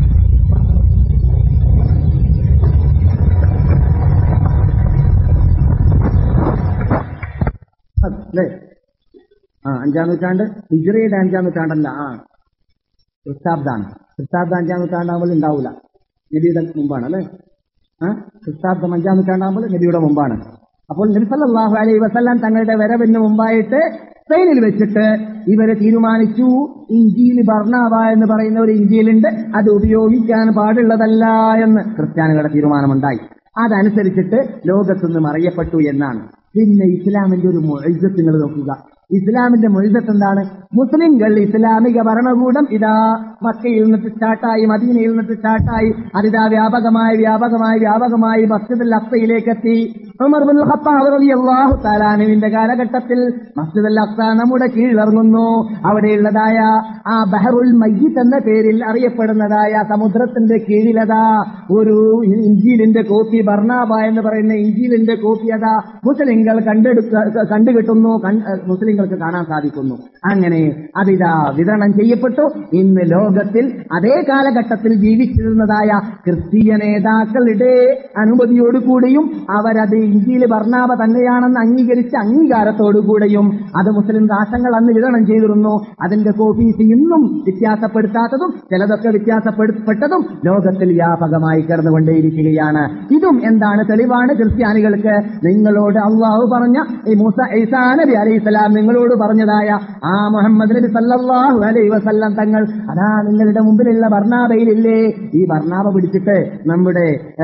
അല്ലേ 5-ാം നൂറ്റാണ്ട്, ഹിജ്റയുടെ 5-ാം നൂറ്റാണ്ടല്ല, ക്രിസ്താബ്ദാണ്. ക്രിസ്താബ്ദം 5-ാം നൂറ്റാണ്ടാകുമ്പോൾ ഉണ്ടാവില്ല, നബിയുടെ മുമ്പാണ് അല്ലേ. ക്രിസ്താബ്ദം 5-ാം നൂറ്റാണ്ടാകുമ്പോൾ നബിയുടെ മുമ്പാണ്. അപ്പോൾ നബി സല്ലല്ലാഹു അലൈഹി വസല്ലം തങ്ങളുടെ വരവിന് മുമ്പായിട്ട് സ്പെയിനിൽ വെച്ചിട്ട് ഇവരെ തീരുമാനിച്ചു, ഇഞ്ചീൽ ബർനാബ എന്ന് പറയുന്ന ഒരു ഇഞ്ചീലുണ്ട്, അത് ഉപയോഗിക്കാൻ പാടുള്ളതല്ല എന്ന് ക്രിസ്ത്യാനികളുടെ തീരുമാനമുണ്ടായി. അതനുസരിച്ചിട്ട് ലോകത്തുനിന്ന് മറിയപ്പെട്ടു എന്നാണ്. പിന്നെ ഇസ്ലാമിന്റെ ഒരു മുഅ്ജിസത്ത് നിങ്ങൾ നോക്കുക. ഇസ്ലാമിന്റെ മുഅ്ജിസത്ത് എന്താണ്? മുസ്ലിംകൾ ഇസ്ലാമിക ഭരണകൂടം ഇതാ മക്കയിൽ നിന്നിട്ട് സ്റ്റാർട്ടായി, മദീനയിൽ നിന്നിട്ട് സ്റ്റാർട്ടായി, അതിതാ വ്യാപകമായി മസ്ജിദുൽ അഖ്സയിലേക്ക് എത്തി. ഉമർ ഇബ്നുൽ ഖത്താബ് റളിയല്ലാഹു തആല അൻഹുവിന്റെ കാലഘട്ടത്തിൽ മസ്ജിദുൽ അഖ്സ നമ്മുടെ കീഴിലിറങ്ങുന്നു. അവിടെയുള്ളതായ ആ ബഹറുൽ മയ്യിത്ത് എന്ന പേരിൽ അറിയപ്പെടുന്നതായ സമുദ്രത്തിന്റെ കീഴിലതാ ഒരു ഇഞ്ചീലിന്റെ കോപ്പി, ബർനാബ എന്ന് പറയുന്ന ഇഞ്ചീലിന്റെ കോപ്പി അതാ മുസ്ലിങ്ങൾ കണ്ടുകിട്ടുന്നു, മുസ്ലിങ്ങൾക്ക് കാണാൻ സാധിക്കുന്നു. അങ്ങനെ അതിതാ വിതരണം ചെയ്യപ്പെട്ടു. ഇന്ന് ലോകത്തിൽ അതേ കാലഘട്ടത്തിൽ ജീവിച്ചിരുന്നതായ ക്രിസ്തീയ നേതാക്കളുടെ അനുമതിയോടുകൂടിയും അവരത് ഇഞ്ചീൽ ബർനാബ തന്നെയാണെന്ന് അംഗീകരിച്ച അംഗീകാരത്തോടുകൂടെയും അത് മുസ്ലിം രാഷ്ട്രങ്ങൾ അന്ന് വിതരണം ചെയ്തിരുന്നു. അതിന്റെ കോപ്പീസ് ഇന്നും വ്യത്യാസപ്പെടുത്താത്തതും ചിലതൊക്കെ വ്യത്യാസപ്പെട്ടതും ലോകത്തിൽ വ്യാപകമായി കിടന്നുകൊണ്ടേയിരിക്കുകയാണ്. ഇതും എന്താണ്? തെളിവാണ് ക്രിസ്ത്യാനികൾക്ക്. നിങ്ങളോട് അള്ളാഹു പറഞ്ഞ ഈസാ നബി അലൈഹിസ്സലാം നിങ്ങളോട് പറഞ്ഞതായ ആ മുഹമ്മദ് നബി സല്ലല്ലാഹു അലൈഹി വസല്ലം തങ്ങൾ അതാ നിങ്ങളുടെ മുമ്പിലുള്ള ബർനാബയിലില്ലേ, ഈ ബർനാബ പിടിച്ചിട്ട് നമ്മുടെ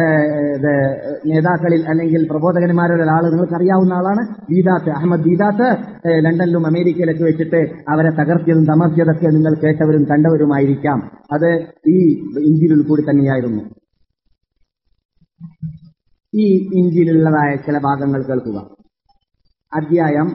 നേതാക്കളിൽ അല്ലെങ്കിൽ പ്രബോധകന്മാരുടെ ഒരാൾ നിങ്ങൾക്കറിയാവുന്ന ആളാണ് ദീദാത്ത്, അഹമ്മദ് ദീദാത്ത്. ലണ്ടനിലും അമേരിക്കയിലൊക്കെ വെച്ചിട്ട് അവരെ തകർത്തിയതും തമർത്തിയതൊക്കെ നിങ്ങൾ കേട്ടവരും കണ്ടവരുമായിരിക്കാം. അത് ഈ ഇഞ്ചിലിൽ കൂടി തന്നെയായിരുന്നു. ഈ ഇഞ്ചിലുള്ളതായ ചില ഭാഗങ്ങൾ കേൾക്കുക. അധ്യായം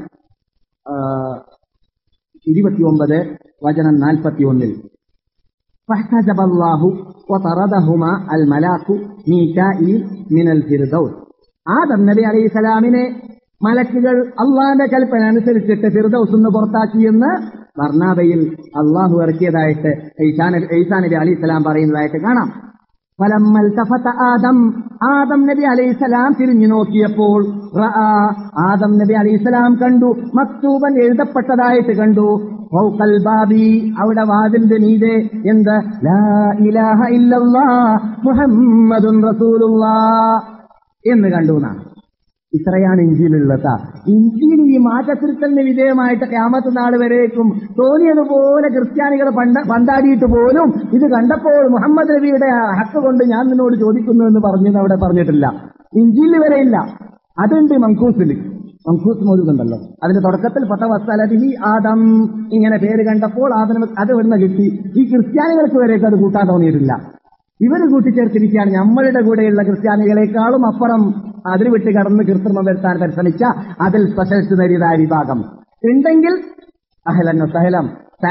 29 വചനം 41. ഫഹ്തജബല്ലാഹു വതറദഹുമാ അൽ മലാക്കു മീകായിൽ മിനൽ ഫിർദൗസ്. ആദം നബി അലൈഹിസ്സലാമിനെ മലക്കുകൾ അള്ളാന്റെ കൽപ്പന അനുസരിച്ചിട്ട് ഫിർദൗസ് നിന്ന് പുറത്താക്കിയെന്ന് ബർനാബയിൽ അള്ളാഹു ഇറക്കിയതായിട്ട് ഈസാ നബി അലൈഹിസ്സലാം പറയുന്നതായിട്ട് കാണാം. ഫലമ്മൽ തഫത ആദം നബി അലൈഹിസ്സലാം തിരിഞ്ഞു നോക്കിയപ്പോൾ ആദം നബി അലൈഹിസ്സലാം കണ്ടു, മക്തൂബൻ എഴുതപ്പെട്ടതായിട്ട് കണ്ടു, ഫൗഖൽ ബാബി അവിടെ വാതിലിന്റെ മീതെ എന്ത്? ലാ ഇലാഹ ഇല്ലല്ലാഹ് മുഹമ്മദുൻ റസൂലുള്ളാഹ് എന്ന് കണ്ടു എന്നാണ്. ഇത്രയാണ് ഇഞ്ചിയിലുള്ളത്. ഇഞ്ചിയിൽ ഈ മാറ്റത്തിരുത്തലിന് വിധേയമായിട്ട് ഖിയാമത്ത് നാൾ വരേക്കും തോന്നിയതുപോലെ ക്രിസ്ത്യാനികൾ പണ്ടാടിയിട്ട് പോലും ഇത് കണ്ടപ്പോൾ മുഹമ്മദ് നബിയുടെ ഹക്ക് കൊണ്ട് ഞാൻ നിന്നോട് ചോദിക്കുന്നു എന്ന് പറഞ്ഞു അവിടെ പറഞ്ഞിട്ടില്ല. ഇഞ്ചിയിൽ വരെയില്ല. അതുണ്ട് മങ്കൂസിൽ. മങ്കൂസ് മോദുണ്ടല്ലോ, അതിന്റെ തുടക്കത്തിൽ ഫതവസ്സലബിഹി ആദം ഇങ്ങനെ പേര് കണ്ടപ്പോൾ അത് ഇവിടുന്ന് കിട്ടി. ഈ ക്രിസ്ത്യാനികൾക്ക് വരേക്ക് അത് കൂട്ടാൻ തോന്നിയിട്ടില്ല. ഇവർ കൂട്ടിച്ചേർത്തിരിക്കുകയാണ് നമ്മളുടെ കൂടെയുള്ള ക്രിസ്ത്യാനികളെക്കാളും അപ്പുറം അതിന് വിട്ട് കടന്ന് കൃത്രിമം വരുത്താൻ പരിശ്രമിച്ച അതിൽ സ്പെഷ്യലിസ്റ്റ് നേടിയതായ വിഭാഗം ഉണ്ടെങ്കിൽ അഹലൻ സഹലം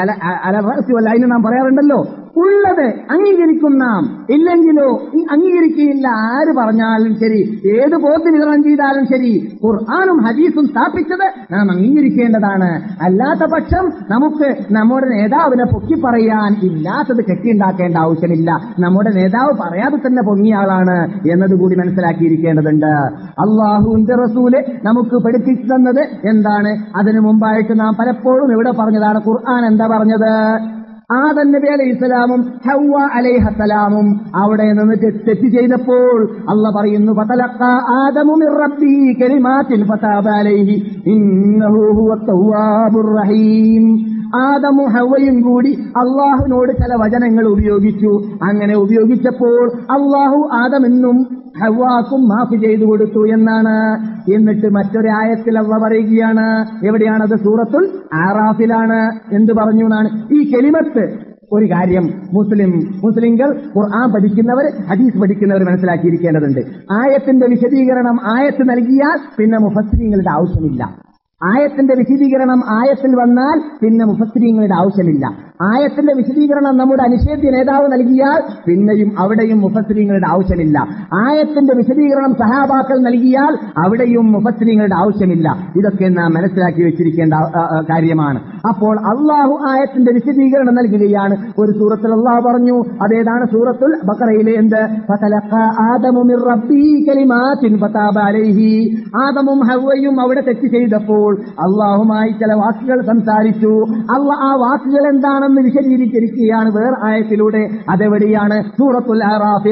അതിന് നാം പറയാറുണ്ടല്ലോ, ഉള്ളത് അംഗീകരിക്കും നാം, ഇല്ലെങ്കിലോ അംഗീകരിക്കുകയില്ല. ആര് പറഞ്ഞാലും ശരി, ഏത് പോത്ത് വിതരണം ചെയ്താലും ശരി, ഖുർആനും ഹദീസും സ്ഥാപിച്ചത് നാം അംഗീകരിക്കേണ്ടതാണ്. അല്ലാത്ത പക്ഷം നമുക്ക് നമ്മുടെ നേതാവിനെ പൊക്കി പറയാൻ ഇല്ലാത്തത് കെട്ടിയുണ്ടാക്കേണ്ട ആവശ്യമില്ല. നമ്മുടെ നേതാവ് പറയാതെ തന്നെ പൊങ്ങിയ ആളാണ് എന്നതുകൂടി മനസ്സിലാക്കിയിരിക്കേണ്ടതുണ്ട്. അള്ളാഹുവിന്റെ റസൂല് നമുക്ക് പഠിപ്പിച്ചു തന്നത് എന്താണ്? അതിനു മുമ്പായിട്ട് നാം പലപ്പോഴും ഇവിടെ പറഞ്ഞതാണ്. ഖുർആൻ എന്താ പറഞ്ഞത്? ആദം നബി അലൈഹിസ്സലാമും ഹവ്വ അലൈഹിസ്സലാമും അവിടെ നിന്ന് തെറ്റ് ചെയ്തപ്പോൾ അല്ലാഹ് പറയുന്നു, ഫതലഖാ ആദമു മിർ റബ്ബിഹി കലിമാത്തിൻ ഫതാബ അലൈഹി ഇന്നഹു ഹുവത് തവ്വാബുർ റഹീം. ആദമും ഹവ്വയും കൂടി അള്ളാഹുവിനോട് ചില വചനങ്ങൾ ഉപയോഗിച്ചു. അങ്ങനെ ഉപയോഗിച്ചപ്പോൾ അള്ളാഹു ആദമെന്നും ഹവ്വാക്കും മാഫ് ചെയ്തു കൊടുത്തു എന്നാണ്. എന്നിട്ട് മറ്റൊരായത്തിൽ അല്ലാഹ് പറയുകയാണ്. എവിടെയാണത്? സൂറത്തുൽ ആറാഫിലാണ്. എന്ത് പറഞ്ഞു എന്നാണ്? ഈ കലിമത്ത് ഒരു കാര്യം മുസ്ലിങ്ങൾ ഖുർആൻ പഠിക്കുന്നവർ, ഹദീസ് പഠിക്കുന്നവർ മനസ്സിലാക്കിയിരിക്കേണ്ടതുണ്ട്. ആയത്തിന്റെ വിശദീകരണം ആയത്ത് നൽകിയാൽ പിന്നെ മുഫസ്സിരീങ്ങളുടെ ആവശ്യമില്ല. ആയത്തിന്റെ വിശദീകരണം ആയത്തിൽ വന്നാൽ പിന്നെ മുഫസ്സിരീങ്ങളുടെ ആവശ്യമില്ല. ആയത്തിന്റെ വിശദീകരണം നമ്മുടെ അനിഷേധ്യ നേതാവ് നൽകിയാൽ പിന്നെയും അവിടെയും മുഫസ്സിരീങ്ങളുടെ ആവശ്യമില്ല. ആയത്തിന്റെ വിശദീകരണം സഹാബാക്കൾ നൽകിയാൽ അവിടെയും മുഫസ്സിരീങ്ങളുടെ ആവശ്യമില്ല. ഇതൊക്കെ നാം മനസ്സിലാക്കി വെച്ചിരിക്കേണ്ട കാര്യമാണ്. അപ്പോൾ അള്ളാഹു ആയത്തിന്റെ വിശദീകരണം നൽകുകയാണ്. ഒരു സൂറത്തിൽ അള്ളാഹു പറഞ്ഞു, അതേതാണ്? സൂറത്തുൽ ബഖറയിലെ എന്ത്? ഫതലഖാ ആദമു മിർ റബ്ബിഹി കലിമാത്തിൻ ഫതാബ അലൈഹി. ആദമും ഹവ്വയും അവിടെ തെറ്റ് ചെയ്തപ്പോൾ അള്ളാഹുമായി ചില വാക്കുകൾ സംസാരിച്ചു. അള്ളാഹ് ആ വാക്കുകൾ എന്താണെന്ന് വിശദീകരിച്ചിരിക്കുകയാണ് വേറെ ആയത്തിലൂടെ. അതെവിടെയാണ്? സൂറത്തുൽ അറാഫിൽ.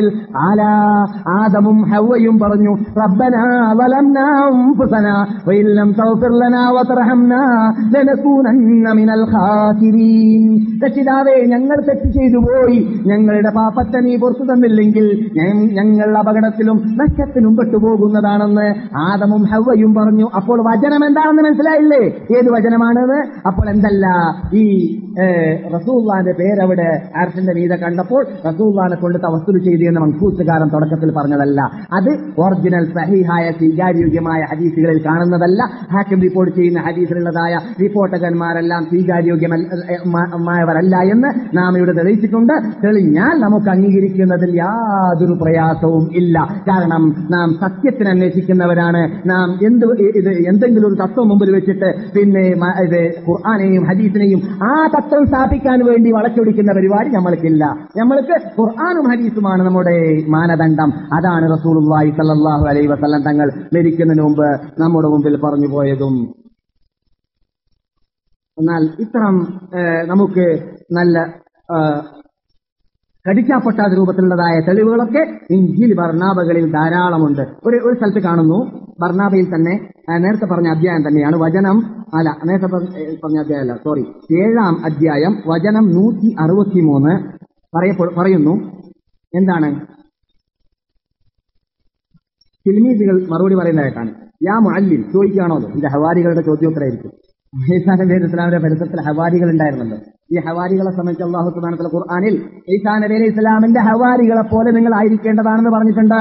ആദമും ഹവ്വയും പറഞ്ഞു, റബ്ബനാ വലംനാ അൻഫുസനാ വഇൻ ലം തഗ്ഫിർ ലനാ വതർഹംനാ ലനകൂനന്ന മിനൽ ഖാസിരീൻ. രക്ഷിതാവേ, ഞങ്ങൾ തെറ്റ് ചെയ്തു പോയി, ഞങ്ങളുടെ പാപത്തെ നീ പുറത്തു തന്നില്ലെങ്കിൽ ഞങ്ങൾ അപകടത്തിലും നഷ്ടത്തിലും പെട്ടുപോകുന്നതാണെന്ന് ആദമും ഹവ്വയും പറഞ്ഞു. അപ്പോൾ വചനം എന്താണെന്ന് മനസ്സിലായില്ലേ? ഏത് വചനമാണത്? അപ്പോൾ എന്തല്ല, ഈ റസൂലുള്ളാഹിന്റെ പേരവിടെ അർശിന്റെ മീതെ കണ്ടപ്പോൾ റസൂലുള്ളാഹിനെ കൊണ്ട് തവസ്സുൽ ചെയ്തു എന്ന് മൻഖൂസുകാരൻ തുടക്കത്തിൽ പറഞ്ഞതല്ല. അത് ഒറിജിനൽ സഹീഹായ സ്വീകാര്യോഗ്യമായ ഹദീസുകളിൽ കാണുന്നതല്ല. ഹാക്കിം റിപ്പോർട്ട് ചെയ്യുന്ന ഹദീസിലുള്ളതായ റിപ്പോർട്ടകന്മാരെല്ലാം സ്വീകാര്യോഗ്യമായവരല്ല എന്ന് നാം ഇവിടെ തെളിയിച്ചിട്ടുണ്ട്. തെളിഞ്ഞാൽ നമുക്ക് അംഗീകരിക്കുന്നതിൽ യാതൊരു പ്രയാസവും ഇല്ല. കാരണം നാം സത്യത്തിന് അന്വേഷിക്കുന്നവരാണ്. നാം എന്തെങ്കിലും ഒരു തത്വം മുമ്പിൽ വെച്ചിട്ട് പിന്നെ ഇത് ഖുർആനെയും ഹദീസിനെയും ആ തത്വം സ്ഥാപിക്കാൻ വേണ്ടി വളച്ചൊടിക്കുന്ന പരിപാടി നമ്മൾക്കില്ല. നമ്മൾക്ക് ഖുർആനും ഹദീസുമാണ് നമ്മുടെ മാനദണ്ഡം. അതാണ് റസൂലുള്ളാഹി സ്വല്ലല്ലാഹു അലൈഹി വസല്ലം തങ്ങൾ മരിക്കുന്നതിന് മുമ്പ് നമ്മുടെ മുമ്പിൽ പറഞ്ഞു പോയതും. എന്നാൽ ഇത്തരം നമുക്ക് നല്ല കടിച്ചാപ്പൊട്ടാത്ത രൂപത്തിലുള്ളതായ തെളിവുകളൊക്കെ ഇൻജീൽ ബർനാബകളിൽ ധാരാളമുണ്ട്. ഒരു സ്ഥലത്ത് കാണുന്നു, ബർനാബയിൽ തന്നെ നേരത്തെ പറഞ്ഞ അധ്യായം തന്നെയാണ്. നേരത്തെ പറഞ്ഞ അധ്യായമല്ല, 7-ാം അധ്യായം വചനം 163 പറയുന്നു. എന്താണ്? തിൽമീദുകൾ മറുപടി പറയുന്നതായിട്ടാണ്. യാ മുഅല്ലിം ചോദിക്കുകയാണോ? ഇത് ഹവാരികളുടെ ചോദ്യോത്തരമായിരിക്കും. ഈസാ നബി അലൈഹി ഇസ്ലാമിന്റെ പരിസരത്തിൽ ഹവാരികൾ ഉണ്ടായിരുന്നല്ലോ. ഈ ഹവാരികളെ സംബന്ധിച്ച് അല്ലാഹു സുബ്ഹാനഹു വ തആല ഖുർആനിൽ ഈസാ നബി അലൈഹി ഇസ്ലാമിന്റെ ഹവാരികളെ പോലെ നിങ്ങൾ ആയിരിക്കേണ്ടതാണെന്ന് പറഞ്ഞിട്ടുണ്ട്.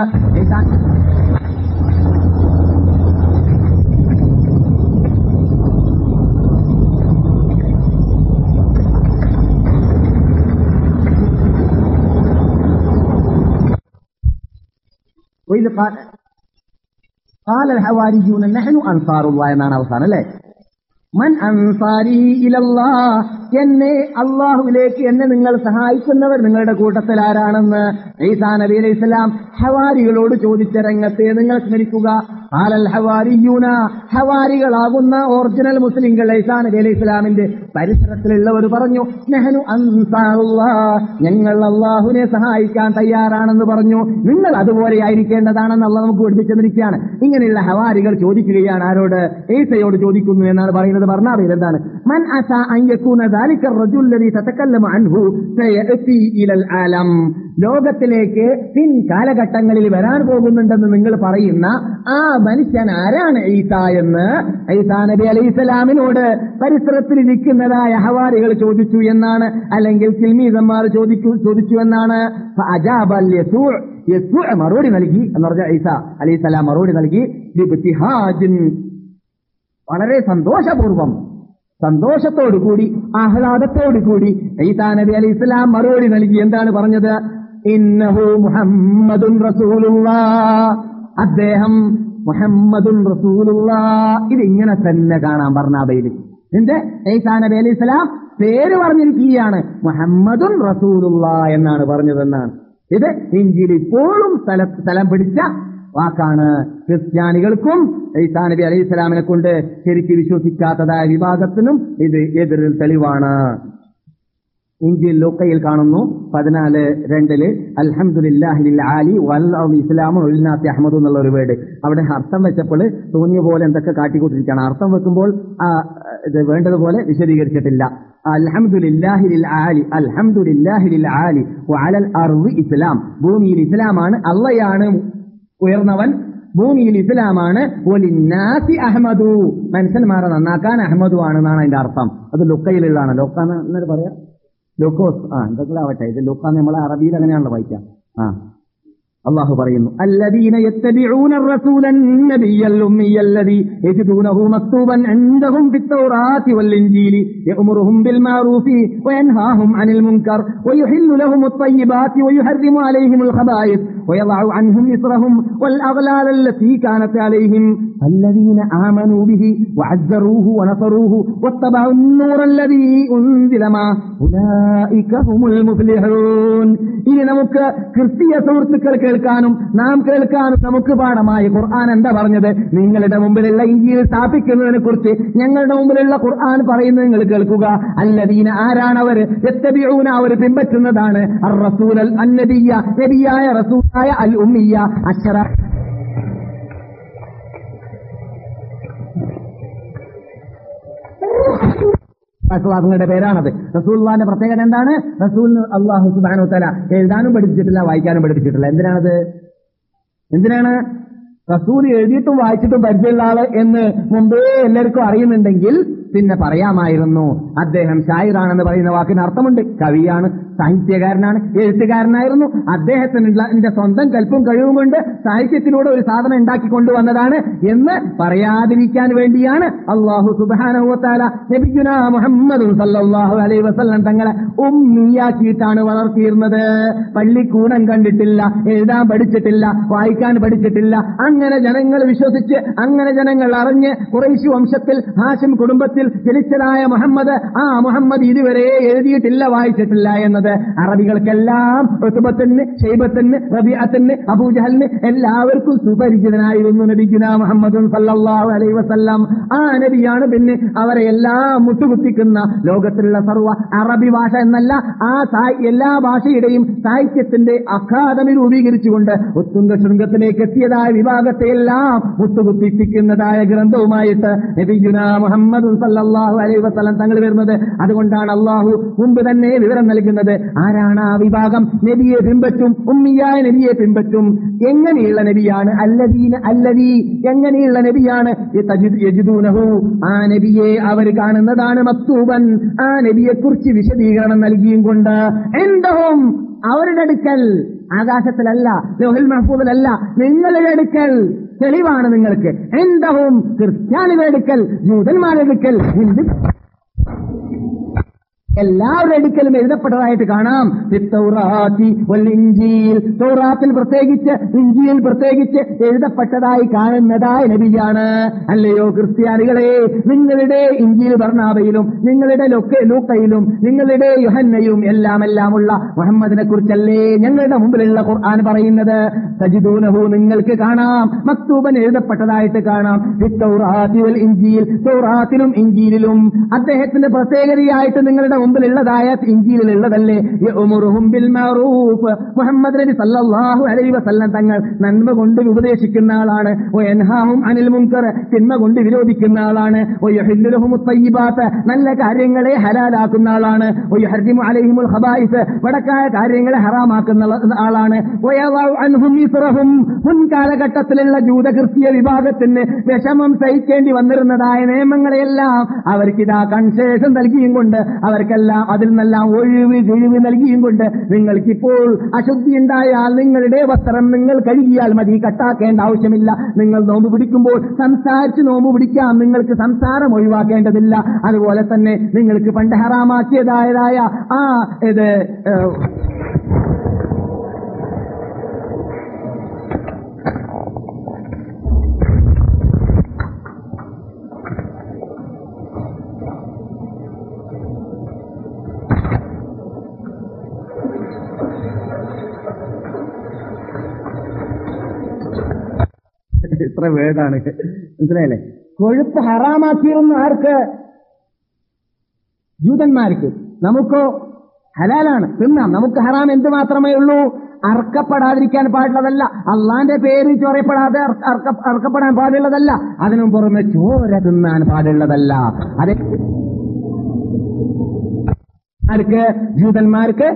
قال الحواريون نحن أنصار الله എന്നാണ് അവസാനം അല്ലേ. മൻ അൻസാരി ഇലല്ലാഹ് എന്നെ അള്ളാഹുവിലേക്ക് എന്നെ നിങ്ങൾ സഹായിക്കുന്നവർ നിങ്ങളുടെ കൂട്ടത്തിൽ ആരാണെന്ന് ഈസാ നബി അലൈഹി സ്വലാം ഹവാരികളോട് ചോദിച്ച രംഗത്തെ നിങ്ങൾ സ്മരിക്കുക. ഖാലൽ ഹവാരിയൂന, ഹവാരികളാകുന്ന ഒറിജിനൽ മുസ്ലിങ്ങൾ ഈസാ നബി അലൈഹി സ്വലാമിന്റെ പരിസരത്തിലുള്ളവർ പറഞ്ഞു, നഹ്നു അൻസാറുല്ലാഹ്, ഞങ്ങൾ അള്ളാഹുവിനെ സഹായിക്കാൻ തയ്യാറാണെന്ന് പറഞ്ഞു. നിങ്ങൾ അതുപോലെ ആയിരിക്കേണ്ടതാണെന്ന് അള്ളാഹ് നമുക്ക് പഠിപ്പിച്ചെന്നിരിക്കുകയാണ്. ഇങ്ങനെയുള്ള ഹവാരികൾ ചോദിക്കുകയാണ് ആരോട്? ഈസയോട് ചോദിക്കുന്നു എന്നാണ് പറയുന്നത്. ബർനാബയിൽ എന്താണ്? മൻ അസാ അൻ യകൂന ദാലിക റജുൽ ലദി തതകല്ലമു അൻഹു സയഅതി ഇലൽ ആലം, ലോകത്തിലേക്ക് പിൻ കാലഘട്ടങ്ങളിൽ വരാൻ പോകുന്നുണ്ടെന്ന് നിങ്ങൾ പറയുന്ന ആ മനുഷ്യൻ ആരാണ് ഈസ എന്ന് ഈസാ നബി അലൈഹി സ്വലാമിനോട് പരിസരത്തിലിരിക്കുന്നതായ ഹവാരികൾ ചോദിച്ചു എന്നാണ്, അല്ലെങ്കിൽ തിൽമീദന്മാർ ചോദിച്ചു എന്നാണ്. ഫഅജാബൽ യസൂഅ മറുപടി നൽകി എന്ന് പറഞ്ഞ ഈസ അലൈഹി സ്വലാം മറുപടി നൽകി ബിബ്തിഹാജിൻ, വളരെ സന്തോഷപൂർവം, സന്തോഷത്തോടുകൂടി, ആഹ്ലാദത്തോടുകൂടി ഈസാ നബി അലൈഹി സ്വലാം മറുപടി നൽകി. എന്താണ് പറഞ്ഞത്? ഇന്നഹു മുഹമ്മദുൻ റസൂലുള്ളാഹ്, അദ്ദേഹം മുഹമ്മദുൻ റസൂലുള്ളാഹ്. ഇതിങ്ങനെ തന്നെ കാണാൻ ബർനാബയിൽ. എന്റെ ഈസാ നബി അലൈഹി സ്വലാം പേര് പറഞ്ഞിരിക്കുകയാണ്, മുഹമ്മദുൻ റസൂലുള്ളാഹ് എന്നാണ് പറഞ്ഞതെന്നാണ്. ഇത് ഇഞ്ചിയിൽ ഇപ്പോഴും സ്ഥലം പിടിച്ച വാക്കാണ്. ക്രിസ്ത്യാനികൾക്കും ഈസാ നബി അലൈഹി സ്വലാമിനെ കൊണ്ട് ശരിക്ക് വിശ്വസിക്കാത്തതായ വിഭാഗത്തിനും ഇത് എതിരിൽ തെളിവാണ്. ഇഞ്ചിൽ ലൂക്കയിൽ കാണുന്നു 14:2 അൽഹംദുലില്ലാഹിൽ ആലി വൽ ഇസ്ലാമു ഉൽനാസി അഹ്മദു എന്നുള്ള ഒരു വേർഡ്. അവിടെ അർത്ഥം വെച്ചപ്പോൾ തോന്നിയ പോലെ എന്തൊക്കെ കാട്ടിക്കൂട്ടിരിക്കുകയാണ്. അർത്ഥം വെക്കുമ്പോൾ ഇത് വേണ്ടതുപോലെ വിശദീകരിച്ചിട്ടില്ല. അൽഹംദുലില്ലാഹിൽ ആലി, അൽഹംദുലില്ലാഹിൽ ആലി വഅലൽ അർളി ഇസ്ലാം, ഭൂമിയിൽ ഇസ്ലാമാണ്, അള്ളയാണ് ഉയർന്നവൻ, ഭൂമിയിൽ ഇസ്ലാമാണ്. ഒലിന്നാസി അഹ്മദു, മനുഷ്യന്മാരെ നന്നാക്കാൻ അഹ്മദു ആണെന്നാണ് അതിന്റെ അർത്ഥം. അത് ലുക്കയിലുള്ളതാണ്. ലോക്കാന്ന് എന്നൊരു പറയാം, ലൂക്കോസ്, എന്തെങ്കിലും ആവട്ടെ. ഇത് ലൂക്കാന്ന് നമ്മളെ അറബിയിൽ അങ്ങനെയാണല്ലോ വായിക്കാം. അള്ളാഹു പറയുന്നു, അല്ലദീന യത്തബിഊന റസൂലൻ നബിയ്യൽ ഉമ്മിയ്യൽ ലദീ യജിദൂനഹു മക്തൂബൻ ഇൻദഹും ഫിത്തൗറാത്തി വൽ ഇൻജീലി യഅ്മുറുഹും ബിൽ മഅറൂഫി വയൻഹാഹും അനിൽ മുൻകർ വയുഹില്ലു ലഹുമുത് ത്വയ്യിബാത്തി വയുഹർരിമു അലൈഹിമുൽ ഖബായിസ് വയദഉ അൻഹും ഇസ്റഹും വൽ അഗ്ലാല അല്ലതീ കാനത് അലൈഹിം അല്ലദീന ആമനൂ ബിഹി വഅസ്സറൂഹു വനസറൂഹു വത്തബഉ അൻ-നൂറ അല്ലദീ ഉൻസില മാ ഉലൈക ഹുമുൽ മുഫ്ലിഹൂൻ. ഇനി നമുക്ക് ക്രിസ്തീയ സുഹൃത്തുക്കൾ കേൾക്കാനും നാം കേൾക്കാനും നമുക്ക് പാഠമായ ഖുർആൻ എന്താ പറഞ്ഞത്? നിങ്ങളുടെ മുമ്പിലുള്ള ഇഞ്ചീൽ സ്ഥാപിക്കുന്നതിനെ കുറിച്ച് ഞങ്ങളുടെ മുമ്പിലുള്ള ഖുർആൻ പറയുന്നത് നിങ്ങൾ കേൾക്കുക. അല്ലദീന, ആരാണവർ? യത്തബിഊന, അവർ പിൻപറ്റുന്നതാണ്, അർ-റസൂൽ അൻ-നബിയ്യ, നബിയായ റസൂലായ അൽ ഉമ്മിയ്യ അക്ഷര ങ്ങളുടെ പേരാണത്. റസൂലുള്ളാഹിന്റെ പ്രത്യേകത എന്താണ്? റസൂലിന് അല്ലാഹു സുബ്ഹാനഹു വ തആല എഴുതാനും പഠിപ്പിച്ചിട്ടില്ല, വായിക്കാനും പഠിപ്പിച്ചിട്ടില്ല. എന്തിനാണ്? റസൂൽ എഴുതിയിട്ടും വായിച്ചിട്ടും പരിചയമുള്ള ആള് എന്ന് മുമ്പേ എല്ലാവർക്കും അറിയുന്നുണ്ടെങ്കിൽ പിന്നെ പറയാമായിരുന്നു. അദ്ദേഹം ഷായിറാണെന്ന് പറയുന്ന വാക്കിന് അർത്ഥമുണ്ട്. കവിയാണ്, സാഹിത്യകാരനാണ്, എഴുത്തുകാരനായിരുന്നു. അദ്ദേഹത്തിന്റെ സ്വന്തം കൽപ്പും കഴിവും കൊണ്ട് സാഹിത്യത്തിലൂടെ ഒരു സാധനം ഉണ്ടാക്കി കൊണ്ടുവന്നതാണ് എന്ന് പറയാതിരിക്കാൻ വേണ്ടിയാണ് അല്ലാഹു സുബ്ഹാനഹു വ തആല നബിയുനാ മുഹമ്മദ് സല്ലല്ലാഹു അലൈഹി വസല്ലം തങ്ങളെ ഉമ്മിയാക്കിയിട്ടാണ് വളർത്തിയിരുന്നത്. പള്ളിക്കൂടം കണ്ടിട്ടില്ല, എഴുതാൻ പഠിച്ചിട്ടില്ല, വായിക്കാൻ പഠിച്ചിട്ടില്ല. അങ്ങനെ ജനങ്ങൾ വിശ്വസിച്ച്, അങ്ങനെ ജനങ്ങൾ അറിഞ്ഞ് ഖുറൈശ് വംശത്തിൽ ഹാഷിം കുടുംബത്തിൽ ജനിച്ചതായ മുഹമ്മദ്, ആ മുഹമ്മദ് ഇതുവരെ എഴുതിയിട്ടില്ല, വായിച്ചിട്ടില്ല എന്നത് അറബികൾക്കെല്ലാം, ഉത്ബത്തിന്, ഷൈബത്തിന്, റബീഅത്തിന്, അബൂജഹലിന് എല്ലാവർക്കും സുപരിചിതനായിരുന്നു നബിയുനാ മുഹമ്മദ് സല്ലല്ലാഹു അലൈഹി വസല്ലം. ആ നബിയാണ് പിന്നെ അവരെ എല്ലാം മുട്ടുകുത്തിക്കുന്ന ലോകത്തിലുള്ള സർവ്വ അറബി ഭാഷ എന്നല്ല, ആ എല്ലാ ഭാഷയുടെയും സാഹിത്യത്തിന്റെ അക്കാദമി രൂപീകരിച്ചുകൊണ്ട് ഉത്തുംഗ ശൃംഗത്തിലേക്ക് എത്തിയതായ വിഭാഗത്തെ എല്ലാം മുട്ടുകുത്തിപ്പിക്കുന്നതായ ഗ്രന്ഥവുമായിട്ട് നബിയുനാ മുഹമ്മദ് സല്ലല്ലാഹു അലൈഹി വസല്ലം തങ്ങൾ വരുന്നത്. അതുകൊണ്ടാണ് അള്ളാഹു മുമ്പ് തന്നെ വിവരം നൽകുന്നത്. ആരാണ് ആ വിഭാഗം? നബിയെ പിൻപറ്റും, ഉമ്മിയായ നബിയെ പിൻപറ്റും. എങ്ങനെയുള്ള നബിയാണ്? അല്ലദീ, എങ്ങനെയുള്ള നബിയാണ്? യജിദൂനഹു, ആ നബിയെ അവർ കാണുന്നതാണ്, മക്തൂബൻ, ആ നബിയെ കുറിച്ച് വിശദീകരണം നൽകിയും കൊണ്ട്, ഇൻദഹും, അവരുടെ അടുക്കൽ, ആകാശത്തിലല്ല, ലൗഹുൽ മഹ്ഫൂദിലല്ല, നിങ്ങളുടെ അടുക്കൽ തെളിവാണ് നിങ്ങൾക്ക്. ഇൻദഹും, ക്രിസ്ത്യാനികളുടെ അടുക്കൽ, ജൂതന്മാരുടെ അടുക്കൽ, എല്ലാവരുടെ അടുക്കലും എഴുതപ്പെട്ടതായിട്ട് കാണാം. തൗറാത്തിൽ പ്രത്യേകിച്ച് ഇഞ്ചീൽ പ്രത്യേകിച്ച് എഴുതപ്പെട്ടതായി കാണുന്നതായ നബിയാണ്. അല്ലയോ ക്രിസ്ത്യാനികളെ, നിങ്ങളുടെ ഇഞ്ചീൽ ബർനാബയിലും നിങ്ങളുടെ ലൂക്കയിലും നിങ്ങളുടെ യോഹന്നയും എല്ലാമുള്ള മുഹമ്മദിനെ കുറിച്ചല്ലേ ഞങ്ങളുടെ മുമ്പിലുള്ള ഖുർആൻ പറയുന്നത്? തജിദൂനഹു, നിങ്ങൾക്ക് കാണാം, മക്തൂബൻ എഴുതപ്പെട്ടതായിട്ട് കാണാം. തൗറാത്തി വൽ ഇഞ്ചീൽ, തൗറാത്തിലും ഇഞ്ചീലിലും. അദ്ദേഹത്തിന്റെ പ്രത്യേകതയായിട്ട് നിങ്ങളുടെ മുമ്പിലുള്ളതായ ഇഞ്ചീലിലുള്ളതല്ലേ യഅ്മുറുഹും ബിൽ മഅറൂഫ്, മുഹമ്മദ് നബി സല്ലല്ലാഹു അലൈഹി വസല്ലം തങ്ങൾ നന്മ കൊണ്ട് ഉപദേശിക്കുന്ന ആളാണ്. വയൻഹാഹും അനിൽ മുൻകർ, തിന്മ കൊണ്ട് വിരോധിക്കുന്ന ആളാണ്. വയഹല്ലു ലഹുമുത് തയ്യിബാത്ത്, നല്ല കാര്യങ്ങളെ ഹലാലാക്കുന്ന ആളാണ്. വയഹർരിമു അലൈഹിമുൽ ഖബായിസ്, വടക്കായ കാര്യങ്ങളെ ഹറാമാക്കുന്ന ആളാണ്. വയദഉ അൻഹും ഇസ്റഹും, മുൻകാലഘട്ടത്തിലുള്ള ജൂതക്രിസ്തീയ വിഭാഗത്തിന് വിഷമം സഹിക്കേണ്ടി വന്നിരുന്നതായ നിയമങ്ങളെല്ലാം അവർക്കിതാ കൺസേഷൻ നൽകിയും കൊണ്ട്, അവർക്കെല്ലാം അതിൽ നിന്നെല്ലാം ഒഴിവ് നൽകിയും കൊണ്ട്, നിങ്ങൾക്കിപ്പോൾ അശുദ്ധി ഉണ്ടായാൽ നിങ്ങളുടെ വസ്ത്രം നിങ്ങൾ കഴുകിയാൽ മതി, കട്ടാക്കേണ്ട ആവശ്യമില്ല. നിങ്ങൾ നോമ്പ് പിടിക്കുമ്പോൾ സംസാരിച്ച് നോമ്പ് പിടിക്കാം, നിങ്ങൾക്ക് സംസാരം ഒഴിവാക്കേണ്ടതില്ല. അതുപോലെ തന്നെ നിങ്ങൾക്ക് പണ്ട് ഹറാമാക്കിയതായ ഇത്ര വേടാണ്, മനസ്സിലായില്ലേ? കൊഴുപ്പ് ഹറാമാക്കിയിരുന്നു ആർക്ക്? ജൂതന്മാർക്ക്. നമുക്കോ ഹലാലാണ്, തിന്നാം. നമുക്ക് ഹറാം എന്ത് മാത്രമേ ഉള്ളൂ? അർക്കപ്പെടാതിരിക്കാൻ പാടുള്ളതല്ല, അള്ളാന്റെ പേര് ചൊറയപ്പെടാതെ അർക്കപ്പെടാൻ പാടുള്ളതല്ല, അതിനും പുറമെ ചോര തിന്നാൻ പാടുള്ളതല്ല. അതെ, ജൂതന്മാർക്ക്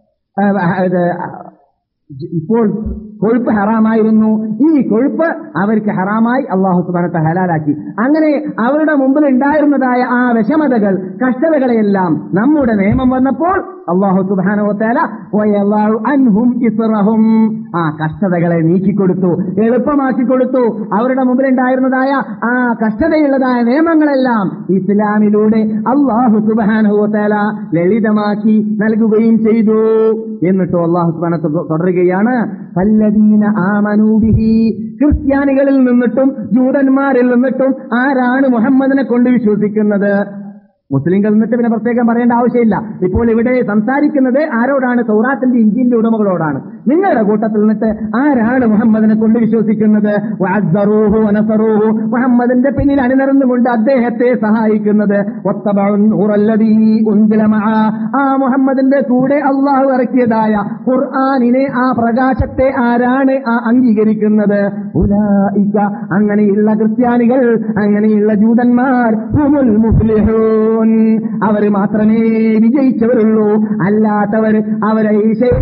ഇപ്പോൾ കൊഴുപ്പ് ഹറാമായിരുന്നു. ഈ കൊഴുപ്പ് അവർക്ക് ഹറാമായി അല്ലാഹു സുബ്ഹാനഹു വ തആല ഹലാലാക്കി. അങ്ങനെ അവരുടെ മുമ്പിൽ ഉണ്ടായിരുന്നതായ ആ വിഷമതകൾ, കഷ്ടതകളെയെല്ലാം നമ്മുടെ നിയമം വന്നപ്പോൾ അല്ലാഹു സുബ്ഹാനഹു വ തആല വയളഉ അൻഹും ഇസ്റഹും, ആ കഷ്ടതകളെ നീക്കിക്കൊടുത്തു, എളുപ്പമാക്കി കൊടുത്തു. അവരുടെ മുമ്പിൽ ഉണ്ടായിരുന്നതായ ആ കഷ്ടതയുള്ളതായ നിയമങ്ങളെല്ലാം ഇസ്ലാമിലൂടെ അല്ലാഹു സുബ്ഹാനഹു വ തആല ലളിതമാക്കി നൽകുകയും ചെയ്തു. എന്നിട്ടോ അല്ലാഹു സുബ്ഹാനഹു വ തആല തുടരുകയാണ്, ഫല്ലദീന ആമനൂ ബിഹി, ക്രിസ്ത്യാനികളിൽ നിന്നിട്ടും ജൂതന്മാരിൽ നിന്നിട്ടും ആരാണ് മുഹമ്മദിനെ കൊണ്ട് വിശ്വസിക്കുന്നത്? മുസ്ലിങ്ങൾ എന്നിട്ട് പിന്നെ പ്രത്യേകം പറയേണ്ട ആവശ്യമില്ല. ഇപ്പോൾ ഇവിടെ സംസാരിക്കുന്നത് ആരോടാണ്? തൗറാത്തിന്റെ ഇഞ്ചീലിന്റെ ഉടമകളോടാണ്. നിങ്ങളുടെ കൂട്ടത്തിൽ നിന്നിട്ട് ആരാണ് മുഹമ്മദിനെ കൊണ്ട് വിശ്വസിക്കുന്നത്? വഅസ്സറൂഹു വനസറൂഹു, മുഹമ്മദിന്റെ പിന്നിൽ അണിനിരന്നുകൊണ്ട് അദ്ദേഹത്തെ സഹായിക്കുന്നത്. വത്തബഉൻ നൂറല്ലദീ ഉൻസില മഅ, ആ മുഹമ്മദിന്റെ കൂടെ അല്ലാഹു ഇറക്കിയതായ ഖുർആനിനെ, ആ പ്രകാശത്തെ ആരാണ് അംഗീകരിക്കുന്നത്? ഉലൈക, അങ്ങനെയുള്ള ക്രിസ്ത്യാനികൾ, അങ്ങനെയുള്ള ജൂതന്മാർ, ഹുമുൽ മുഫ്ലിഹൂൻ, അവർ മാത്രമേ വിജയിച്ചവരുള്ളൂ. അല്ലാത്തവർ അവരെ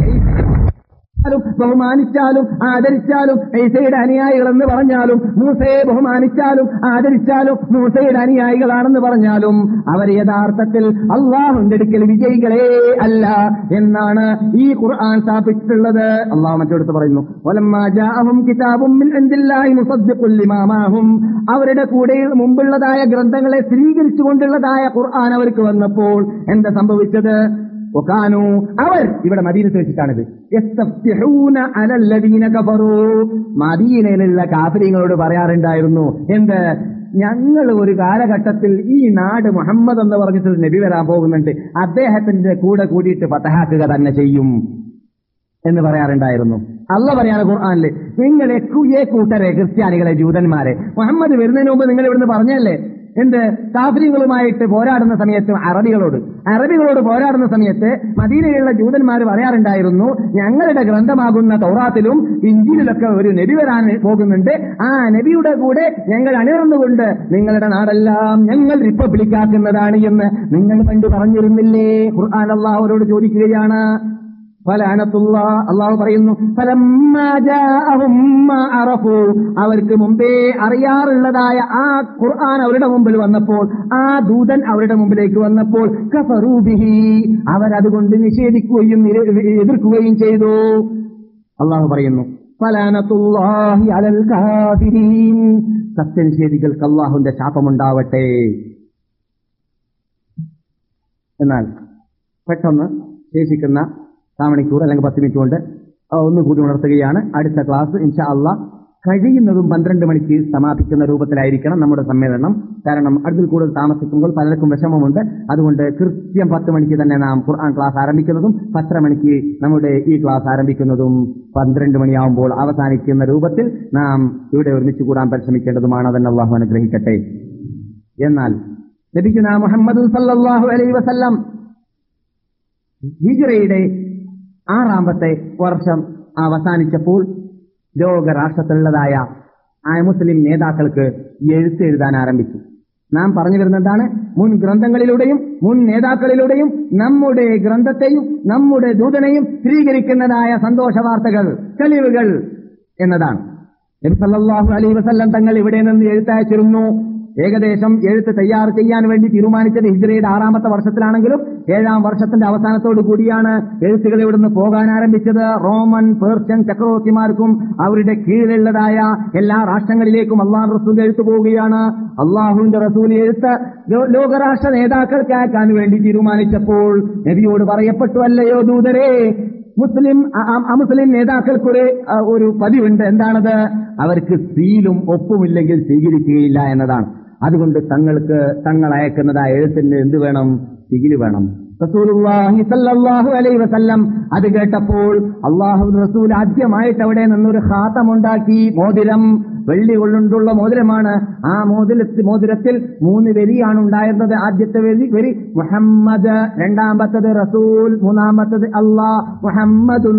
ബഹുമാനിച്ചാലും ആദരിച്ചാലും ഈസയുടെ അനുയായികളെന്ന് പറഞ്ഞാലും, മൂസയെ ബഹുമാനിച്ചാലും ആദരിച്ചാലും മൂസയുടെ അനുയായികളാണെന്ന് പറഞ്ഞാലും അവർ യഥാർത്ഥത്തിൽ അല്ലാഹുവിന്റെ അടുക്കൽ വിജയികളെ അല്ല എന്നാണ് ഈ ഖുർആൻ സ്ഥാപിച്ചിട്ടുള്ളത്. അല്ലാഹു മറ്റൊരിടത്ത് പറയുന്നു, വലമ്മാ ജാഅഹും കിതാബും മിൻ ഇൻദില്ലാഹി മുസദ്ദിഖുൽ ലിമാ മഅഹും, അവരുടെ കൂടെ മുമ്പുള്ളതായ ഗ്രന്ഥങ്ങളെ സ്ഥിരീകരിച്ചുകൊണ്ടുള്ളതായ ഖുർആൻ അവർക്ക് വന്നപ്പോൾ എന്താ സംഭവിച്ചത്? വകാനു, അവർ ഇവിടെ മദീനത്ത് വെച്ചിട്ടാണിത്, യസ്തഫ്തിഹൂന അലല്ലദീന കഫറൂ, മദീനയിലുള്ള കാഫിരീങ്ങളോട് പറയാറുണ്ടായിരുന്നു, എന്ത്? ഞങ്ങൾ ഒരു കാലഘട്ടത്തിൽ ഈ നാട് മുഹമ്മദ് എന്ന് പറഞ്ഞിട്ട് നബി വരാൻ പോകുന്നുണ്ട്, അദ്ദേഹത്തിന്റെ കൂടെ കൂടിയിട്ട് ഫതഹാക്കുക തന്നെ ചെയ്യും എന്ന് പറയാറുണ്ടായിരുന്നു. അള്ളാഹ് പറയാണ് ഖുർആനില്, നിങ്ങൾ കൂട്ടരെ, ക്രിസ്ത്യാനികളെ, ജൂതന്മാരെ, മുഹമ്മദ് വരുന്നതിന് മുമ്പ് നിങ്ങൾ ഇവിടുന്ന് പറഞ്ഞല്ലേ എന്ത്? കാഫിറുകളുമായിട്ട് പോരാടുന്ന സമയത്ത് അറബികളോട് പോരാടുന്ന സമയത്ത് മദീനയിലുള്ള ജൂതന്മാർ പറയാറുണ്ടായിരുന്നു, ഞങ്ങളുടെ ഗ്രന്ഥമാകുന്ന തൗറാത്തിലും ഇഞ്ചീലിലൊക്കെ ഒരു നബി വരാൻ പോകുന്നുണ്ട്, ആ നബിയുടെ കൂടെ ഞങ്ങൾ അണിനിരന്നുകൊണ്ട് നിങ്ങളുടെ നാടെല്ലാം ഞങ്ങൾ റിപ്പബ്ലിക്കാക്കുന്നതാണ് എന്ന് നിങ്ങൾ പണ്ട് പറഞ്ഞിരുന്നില്ലേ? ഖുർആൻ അല്ലാഹുവോട് ചോദിക്കുകയാണ്. അള്ളാഹു പറയുന്നു, അവർക്ക് മുമ്പേ അറിയാറുള്ളതായ ആ ഖുർആൻ അവരുടെ മുമ്പിൽ വന്നപ്പോൾ, ആ ദൂതൻ അവരുടെ മുമ്പിലേക്ക് വന്നപ്പോൾ, കഫറൂ ബിഹി, അവരതുകൊണ്ട് നിഷേധിക്കുകയും എതിർക്കുകയും ചെയ്തു. അള്ളാഹു പറയുന്നു, ഫലഅനതുല്ലാഹി അലൽ കാഫിരീൻ, സത്യനിഷേധികൾക്ക് അള്ളാഹുവിന്റെ ശാപമുണ്ടാവട്ടെ. എന്നാൽ പെട്ടെന്ന് ശേഷിക്കുന്ന കാമണിക്കൂർ അല്ലെങ്കിൽ 10 മിനിറ്റ് കൊണ്ട് ഒന്നുകൂടി ഉണർത്തുകയാണ്. അടുത്ത ക്ലാസ് ഇൻഷാ അല്ലാഹ് കഴിയുന്നതും 12 മണിക്ക് സമാപിക്കുന്ന രൂപത്തിലായിരിക്കണം നമ്മുടെ സമ്മേളനം. കാരണം അതിൽ കൂടുതൽ താമസിക്കുമ്പോൾ പലർക്കും വിഷമമുണ്ട്. അതുകൊണ്ട് കൃത്യം 10 മണിക്ക് തന്നെ നാം ഖുർആൻ ക്ലാസ് ആരംഭിക്കുന്നതും 10:30 മണിക്ക് നമ്മുടെ ഈ ക്ലാസ് ആരംഭിക്കുന്നതും 12 മണിയാവുമ്പോൾ അവസാനിക്കുന്ന രൂപത്തിൽ നാം ഇവിടെ ഒരുമിച്ച് കൂടാൻ പരിശ്രമിക്കേണ്ടതുമാണ്. അതന്നെ അല്ലാഹു അനുഗ്രഹിക്കട്ടെ. എന്നാൽ നബിയുനാ മുഹമ്മദ് സല്ലല്ലാഹു അലൈഹി വസല്ലം ഹിജ്റയുടെ 6ാമത്തെ വർഷം അവസാനിച്ചപ്പോൾ ലോകരാഷ്ട്രത്തിലുള്ളതായ മുസ്ലിം നേതാക്കൾക്ക് എഴുതാൻ ആരംഭിച്ചു. നാം പറഞ്ഞു വരുന്നതാണ്, മുൻ ഗ്രന്ഥങ്ങളിലൂടെയും മുൻ നേതാക്കളിലൂടെയും നമ്മുടെ ഗ്രന്ഥത്തെയും നമ്മുടെ ദൂതനെയും സ്വീകരിക്കുന്നതായ സന്തോഷ വാർത്തകൾ, തെളിവുകൾ എന്നതാണ്. നബി സല്ലല്ലാഹു അലൈഹി വസല്ലം തങ്ങൾ ഇവിടെ നിന്ന് എഴുത്തയച്ചിരുന്നു. ഏകദേശം എഴുത്ത് തയ്യാർ ചെയ്യാൻ വേണ്ടി തീരുമാനിച്ചത് ഹിജ്റയുടെ 6ാമത്തെ വർഷത്തിലാണെങ്കിലും 7ാം വർഷത്തിന്റെ അവസാനത്തോടു കൂടിയാണ് എഴുത്തുകൾ ഇവിടുന്ന് പോകാൻ ആരംഭിച്ചത്. റോമൻ, പേർഷ്യൻ ചക്രവർത്തിമാർക്കും അവരുടെ കീഴിലുള്ളതായ എല്ലാ രാഷ്ട്രങ്ങളിലേക്കും അള്ളാഹു റസൂൽ എഴുത്തു പോവുകയാണ്. അള്ളാഹുവിന്റെ റസൂൽ എഴുത്ത് ലോകരാഷ്ട്ര നേതാക്കൾക്ക് അയക്കാൻ വേണ്ടി തീരുമാനിച്ചപ്പോൾ നബിയോട് പറയപ്പെട്ടു, അല്ലയോ ദൂതരെ, അമുസ്ലിം നേതാക്കൾക്കൊരു ഒരു പതിവുണ്ട്. എന്താണത്? അവർക്ക് സീലും ഒപ്പുമില്ലെങ്കിൽ സ്വീകരിക്കുകയില്ല എന്നതാണ്. അതുകൊണ്ട് തങ്ങൾ അയക്കുന്നതായ എഴുത്തിന് എന്ത് വേണം? സീല് വേണം. റസൂലുള്ളാഹി സ്വല്ലല്ലാഹു അലൈഹി വസല്ലം അത് കേട്ടപ്പോൾ അല്ലാഹുവിന്റെ റസൂൽ ആദ്യമായിട്ട് അവിടെ നിന്നൊരു ഖാതമുണ്ടാക്കി. മോതിരം, വെള്ളി കൊണ്ടുള്ള മോതിരമാണ്. ആ മോതിരത്തിൽ 3 വരിയാണ് ഉണ്ടായിരുന്നത്. ആദ്യത്തെ വരി മുഹമ്മദ്, രണ്ടാമത്തത് റസൂൽ, മൂന്നാമത്തത് അല്ലാഹ്, മുഹമ്മദുൻ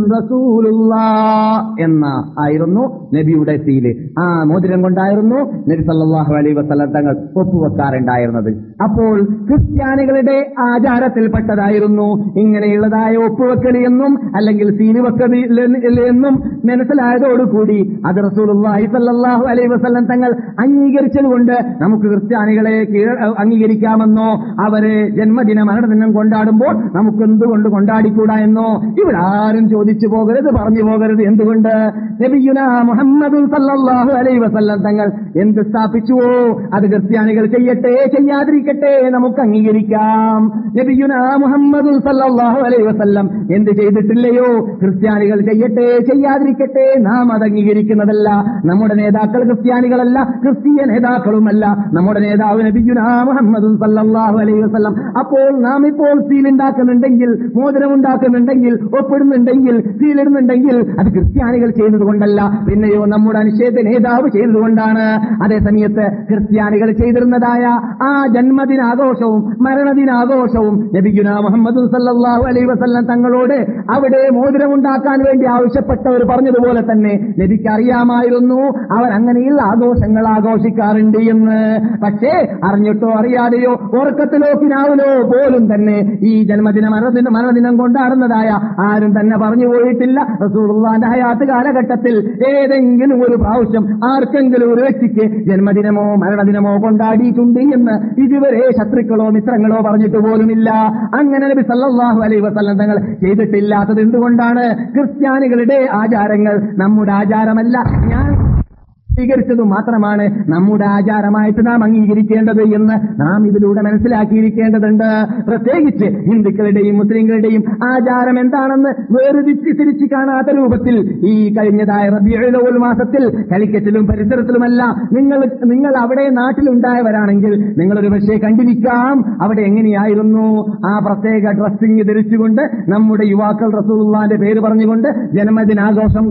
റസൂലുള്ളാഹ് എന്ന ആയിരുന്നു നബിയുടെ സീല്. ആ മോതിരം കൊണ്ടായിരുന്നു നബി സല്ലല്ലാഹു അലൈഹി വസല്ലം തങ്ങൾ ഒപ്പുവെക്കാറുണ്ടായിരുന്നത്. അപ്പോൾ ക്രിസ്ത്യാനികളുടെ ആചാരത്തിൽപ്പെട്ടതായിരുന്നു ഇങ്ങനെയുള്ളതായ ഒപ്പുവെക്കൽ എന്നും അല്ലെങ്കിൽ സീല് വെക്കൽ എന്നും മനസ്സിലായതോടുകൂടി അത് റസൂലുള്ളാഹി സ്വല്ലല്ലാഹു അലൈഹി വസല്ലം തങ്ങൾ അംഗീകരിച്ചതുകൊണ്ട് നമുക്ക് ക്രിസ്ത്യാനികളെ അംഗീകരിക്കാമെന്നോ അവരെ ജന്മദിന മരണദിനം കൊണ്ടാടുമ്പോൾ നമുക്ക് എന്തുകൊണ്ട് കൊണ്ടാടിക്കൂടാ എന്നോ ഇവിടെ ആരും ചോദിച്ചു പോകരുത്, പറഞ്ഞു പോകരുത്. എന്തുകൊണ്ട്? നബിയുനാ മുഹമ്മദ് സല്ലല്ലാഹു അലൈഹി വസല്ലം തങ്ങൾ എന്ത് സ്ഥാപിച്ചുവോ അത് ക്രിസ്ത്യാനികൾ ചെയ്യട്ടെ, ചെയ്യാതിരിക്കട്ടെ, നമുക്ക് അംഗീകരിക്കാം. നബിയുനാ മുഹമ്മദ് സല്ലല്ലാഹു അലൈഹി വസല്ലം എന്ത് ചെയ്തിട്ടില്ലയോ ക്രിസ്ത്യാനികൾ ചെയ്യട്ടെ, ചെയ്യാതിരിക്കട്ടെ, നാം അത് അംഗീകരിക്കുന്നതല്ല. നമ്മുടെ നേതാക്കൾ ക്രിസ്ത്യാനികളല്ല, ക്രിസ്തീയ നേതാക്കളുമല്ല. നമ്മുടെ നേതാവ് നബിയുനാ മുഹമ്മദ് സല്ലല്ലാഹു അലൈഹി വസല്ലം. അപ്പോൾ നാം ഇപ്പോൾ സീലുണ്ടാക്കുന്നുണ്ടെങ്കിൽ, മോതിരമുണ്ടാക്കുന്നുണ്ടെങ്കിൽ, ഒപ്പിടുന്നുണ്ടെങ്കിൽ, സീലിടുന്നുണ്ടെങ്കിൽ അത് ക്രിസ്ത്യാനികൾ ചെയ്തതുകൊണ്ടല്ല, പിന്നെയോ നമ്മുടെ അനുശേദ നേതാവ് ചെയ്തതുകൊണ്ടാണ്. അതേസമയത്ത് ക്രിസ്ത്യാനികൾ ചെയ്തിരുന്നതായ ആ ജന്മദിനാഘോഷവും മരണദിനാഘോഷവും നബിയുനാ മുഹമ്മദ് സല്ലല്ലാഹു അലൈഹി വസല്ലം തങ്ങളോട് അവിടെ മോതിരമുണ്ടാക്കാൻ വേണ്ടി ആവശ്യപ്പെട്ടവർ പറഞ്ഞതുപോലെ തന്നെ നബിക്ക് അറിയാമായിരുന്നു അവർ അങ്ങനെയുള്ള ആഘോഷങ്ങൾ ആഘോഷിക്കാറുണ്ട് എന്ന്. പക്ഷേ അറിഞ്ഞിട്ടോ അറിയാതെയോ ഉറക്കത്തിലോ കിനാവിലോ പോലും തന്നെ ഈ ജന്മദിന മരണദിനം കൊണ്ടാടുന്നതായ ആരും തന്നെ പറഞ്ഞു പോയിട്ടില്ല. റസൂലുള്ളാഹിന്റെ ഹയാത്ത് കാലഘട്ടത്തിൽ ഏതെങ്കിലും ഒരു പ്രാവശ്യം ആർക്കെങ്കിലും ഒരു വ്യക്തിക്ക് ജന്മദിനമോ മരണദിനമോ കൊണ്ടാടിയിട്ടുണ്ട് എന്ന് ഇതുവരെ ശത്രുക്കളോ മിത്രങ്ങളോ പറഞ്ഞിട്ട് പോലുമില്ല. അങ്ങനെ നബി സല്ലല്ലാഹു അലൈഹി വസല്ലം തങ്ങൾ ചെയ്തിട്ടില്ലാത്തത് എന്തുകൊണ്ടാണ്? ക്രിസ്ത്യാനികളുടെ ആചാരങ്ങൾ നമ്മുടെ ആചാരമല്ല, ഞാൻ സ്വീകരിച്ചതു മാത്രമാണ് നമ്മുടെ ആചാരമായിട്ട് നാം അംഗീകരിക്കേണ്ടത് എന്ന് നാം ഇതിലൂടെ മനസ്സിലാക്കിയിരിക്കേണ്ടതുണ്ട്. പ്രത്യേകിച്ച് ഹിന്ദുക്കളുടെയും മുസ്ലിങ്ങളുടെയും ആചാരം എന്താണെന്ന് വേർതിരിച്ച് കാണാത്ത രൂപത്തിൽ ഈ കഴിഞ്ഞതായ റബീഉൽ അവ്വൽ മാസത്തിൽ കാലിക്കറ്റിലും പരിസരത്തിലുമല്ല നിങ്ങൾ അവിടെ നാട്ടിലുണ്ടായവരാണെങ്കിൽ നിങ്ങളൊരു പക്ഷേ കണ്ടിരിക്കാം അവിടെ എങ്ങനെയായിരുന്നു ആ പ്രത്യേക ഡ്രസ്സിംഗ് ധരിച്ചുകൊണ്ട് നമ്മുടെ യുവാക്കൾ റസൂലുള്ളാഹിന്റെ പേര് പറഞ്ഞുകൊണ്ട് ജന്മദിനാഘോഷം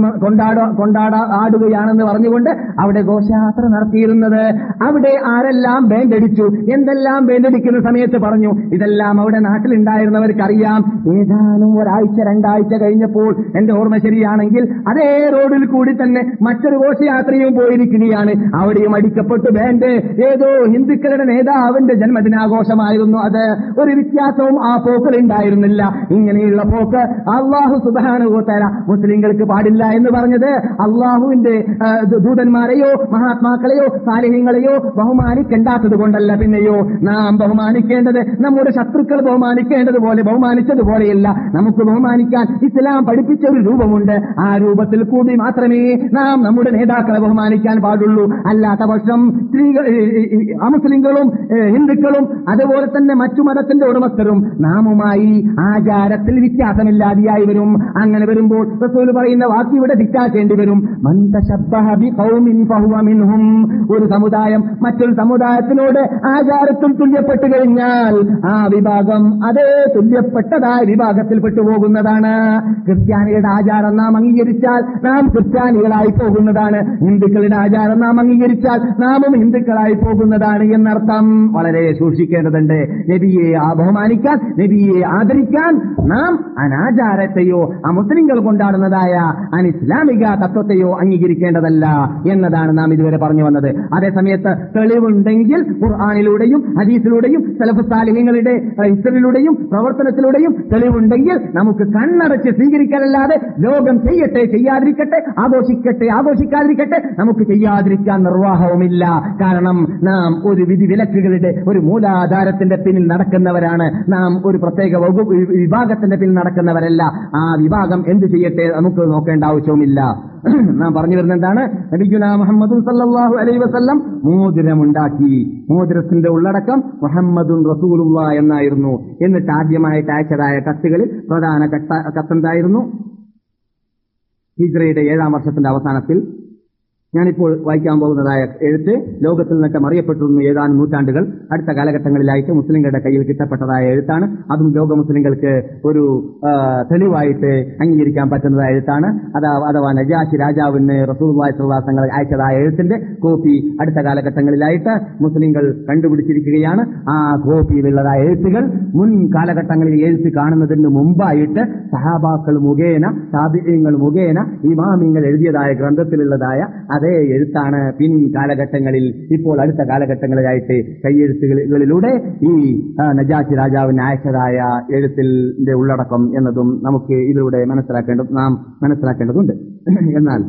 ആടുകയാണെന്ന് പറഞ്ഞുകൊണ്ട് അവിടെ ഘോഷയാത്ര നടത്തിയിരുന്നത്. അവിടെ ആരെല്ലാം ബാൻഡടിച്ചു, എന്തെല്ലാം ബാൻഡടിക്കുന്ന സമയത്ത് പറഞ്ഞു, ഇതെല്ലാം അവിടെ നാട്ടിലുണ്ടായിരുന്നവർക്ക് അറിയാം. ഏതാനും ഒരാഴ്ച 2 ആഴ്ച കഴിഞ്ഞപ്പോൾ എന്റെ ഓർമ്മ ശരിയാണെങ്കിൽ അതേ റോഡിൽ കൂടി തന്നെ മറ്റൊരു ഘോഷയാത്രയും പോയിരിക്കുകയാണ്. അവിടെയും അടിക്കപ്പെട്ടു ബാൻഡ്. ഏതോ ഹിന്ദുക്കളുടെ നേതാവിന്റെ ജന്മദിനാഘോഷമായിരുന്നു അത്. ഒരു വ്യത്യാസവും ആ പോക്കിൽ ഉണ്ടായിരുന്നില്ല. ഇങ്ങനെയുള്ള പോക്ക് അല്ലാഹു സുബ്ഹാനഹു വ തആല മുസ്ലിങ്ങൾക്ക് പാടില്ല എന്ന് പറഞ്ഞത് അല്ലാഹുവിന്റെ ദൂതന്മാരെയോ മഹാത്മാക്കളെയോ സാലിഹ്യങ്ങളെയോ ബഹുമാനിക്കേണ്ടാത്തത് കൊണ്ടല്ല, പിന്നെയോ നാം ബഹുമാനിക്കേണ്ടത് നമ്മുടെ ശത്രുക്കൾ ബഹുമാനിക്കേണ്ടതുപോലെ ബഹുമാനിച്ചതുപോലെയല്ല. നമുക്ക് ബഹുമാനിക്കാൻ ഇസ്ലാം പഠിപ്പിച്ച ഒരു രൂപമുണ്ട്. ആ രൂപത്തിൽ കൂടി മാത്രമേ നാം നമ്മുടെ നേതാക്കളെ ബഹുമാനിക്കാൻ പാടുള്ളൂ. അല്ലാത്ത പക്ഷം സ്ത്രീകൾ, അമുസ്ലിങ്ങളും ഹിന്ദുക്കളും അതുപോലെ തന്നെ മറ്റു മതത്തിന്റെ ഉടമസ്ഥരും നാമുമായി ആചാരത്തിൽ വ്യത്യാസമില്ലാതെയായി വരും. അങ്ങനെ വരുമ്പോൾ റസൂൽ പറയുന്ന വാക്ക് ഇവിടെ ധിക്കാക്കേണ്ടി വരും. മൻ തശബ്ബഹ ബിഖൗമിൻ ഫഹുവ മിൻഹും. ഒരു സമുദായം മറ്റൊരു സമുദായത്തിനോട് ആചാരത്തിൽ തുല്യപ്പെട്ടു കഴിഞ്ഞാൽ ആ വിഭാഗം അതേ തുല്യപ്പെട്ടതായ വിഭാഗത്തിൽ പെട്ടുപോകുന്നതാണ്. ക്രിസ്ത്യാനികളുടെ ആചാരം നാം അംഗീകരിച്ചാൽ നാം ക്രിസ്ത്യാനികളായി പോകുന്നതാണ്. ഹിന്ദുക്കളുടെ ആചാരം നാം അംഗീകരിച്ചാൽ നാമും ഹിന്ദുക്കളായി പോകുന്നതാണ് എന്നർത്ഥം. വളരെ സൂക്ഷിക്കേണ്ടതുണ്ട്. നബിയെ ബഹുമാനിക്കാൻ, നബിയെ ആദരിക്കാൻ നാം അനാചാരത്തെയോ മുസ്ലിങ്ങൾ കൊണ്ടാടുന്നതായ അനിസ്ലാമിക തത്വത്തെയോ അംഗീകരിക്കേണ്ടതല്ല എന്നതാണ് നാം ഇതുവരെ പറഞ്ഞു വന്നത്. അതേസമയത്ത് തെളിവുണ്ടെങ്കിൽ ഖുർആനിലൂടെയും ഹദീസിലൂടെയും സലഫ് സാലിഹ്യങ്ങളുടെ ഹിസ്റ്ററിയിലൂടെയും പ്രവർത്തനത്തിലൂടെയും തെളിവുണ്ടെങ്കിൽ നമുക്ക് കണ്ണടച്ച് സ്വീകരിക്കാനല്ലാതെ ലോകം ചെയ്യട്ടെ ചെയ്യാതിരിക്കട്ടെ, ആഘോഷിക്കട്ടെ ആഘോഷിക്കാതിരിക്കട്ടെ, നമുക്ക് ചെയ്യാതിരിക്കാൻ നിർവാഹവുമില്ല. കാരണം നാം ഒരു വിധി വിലക്കുകളുടെ ഒരു മൂലാധാരത്തിന്റെ പിന്നിൽ നടക്കുന്നവരാണ്. നാം ഒരു പ്രത്യേക വിഭാഗത്തിന്റെ പിന്നിൽ നടക്കുന്നവരല്ല. ആ വിഭാഗം എന്ത് ചെയ്യട്ടെ നമുക്ക് നോക്കേണ്ട ആവശ്യവുമില്ല. നാം പറഞ്ഞു വരുന്ന എന്താണ്? നബിയുനാ മുഹമ്മദുൻ സല്ലല്ലാഹു അലൈഹി വസല്ലം മോതിരമുണ്ടാക്കി. മോതിരത്തിന്റെ ഉള്ളടക്കം മുഹമ്മദുൻ റസൂലുള്ളാഹ് എന്നായിരുന്നു. എന്നിട്ട് ആദ്യമായിട്ട് അയച്ചതായ കത്തുകളിൽ പ്രധാന കത്തെന്തായിരുന്നു? ഹിജ്റയുടെ 7-ാം വർഷത്തിന്റെ അവസാനത്തിൽ ഞാനിപ്പോൾ വായിക്കാൻ പോകുന്നതായ എഴുത്ത് ലോകത്തിൽ നിന്നൊക്കെ അറിയപ്പെട്ടിരുന്നു. ഏതാനും നൂറ്റാണ്ടുകൾ അടുത്ത കാലഘട്ടങ്ങളിലായിട്ട് മുസ്ലിങ്ങളുടെ കയ്യിൽ കിട്ടപ്പെട്ടതായ എഴുത്താണ്. അതും ലോക മുസ്ലിങ്ങൾക്ക് ഒരു തെളിവായിട്ട് അംഗീകരിക്കാൻ പറ്റുന്നതായ എഴുത്താണ്. അഥവാ നജാശി രാജാവിന് റസൂലുള്ളാഹി സ്വല്ലല്ലാഹു അലൈഹി വസല്ലം അയച്ചതായ എഴുത്തിന്റെ കോപ്പി അടുത്ത കാലഘട്ടങ്ങളിലായിട്ട് മുസ്ലിങ്ങൾ കണ്ടുപിടിച്ചിരിക്കുകയാണ്. ആ കോപ്പിയിലുള്ളതായ എഴുത്തുകൾ മുൻ കാലഘട്ടങ്ങളിൽ എഴുത്ത് കാണുന്നതിന് മുമ്പായിട്ട് സഹാബാക്കൾ മുഖേന, താബിഈങ്ങൾ മുഖേന, ഇമാമിങ്ങൾ എഴുതിയതായ ഗ്രന്ഥത്തിലുള്ളതായ അതേ എഴുത്താണ് പിൻ കാലഘട്ടങ്ങളിൽ, ഇപ്പോൾ അടുത്ത കാലഘട്ടങ്ങളിലായിട്ട് കൈയെഴുത്തുകളിലൂടെ ഈ നജാശി രാജാവിന് അയച്ചതായ എഴുത്തിന്റെ ഉള്ളടക്കം എന്നതും നമുക്ക് ഇതിലൂടെ നാം മനസ്സിലാക്കേണ്ടതുണ്ട്. എന്നാൽ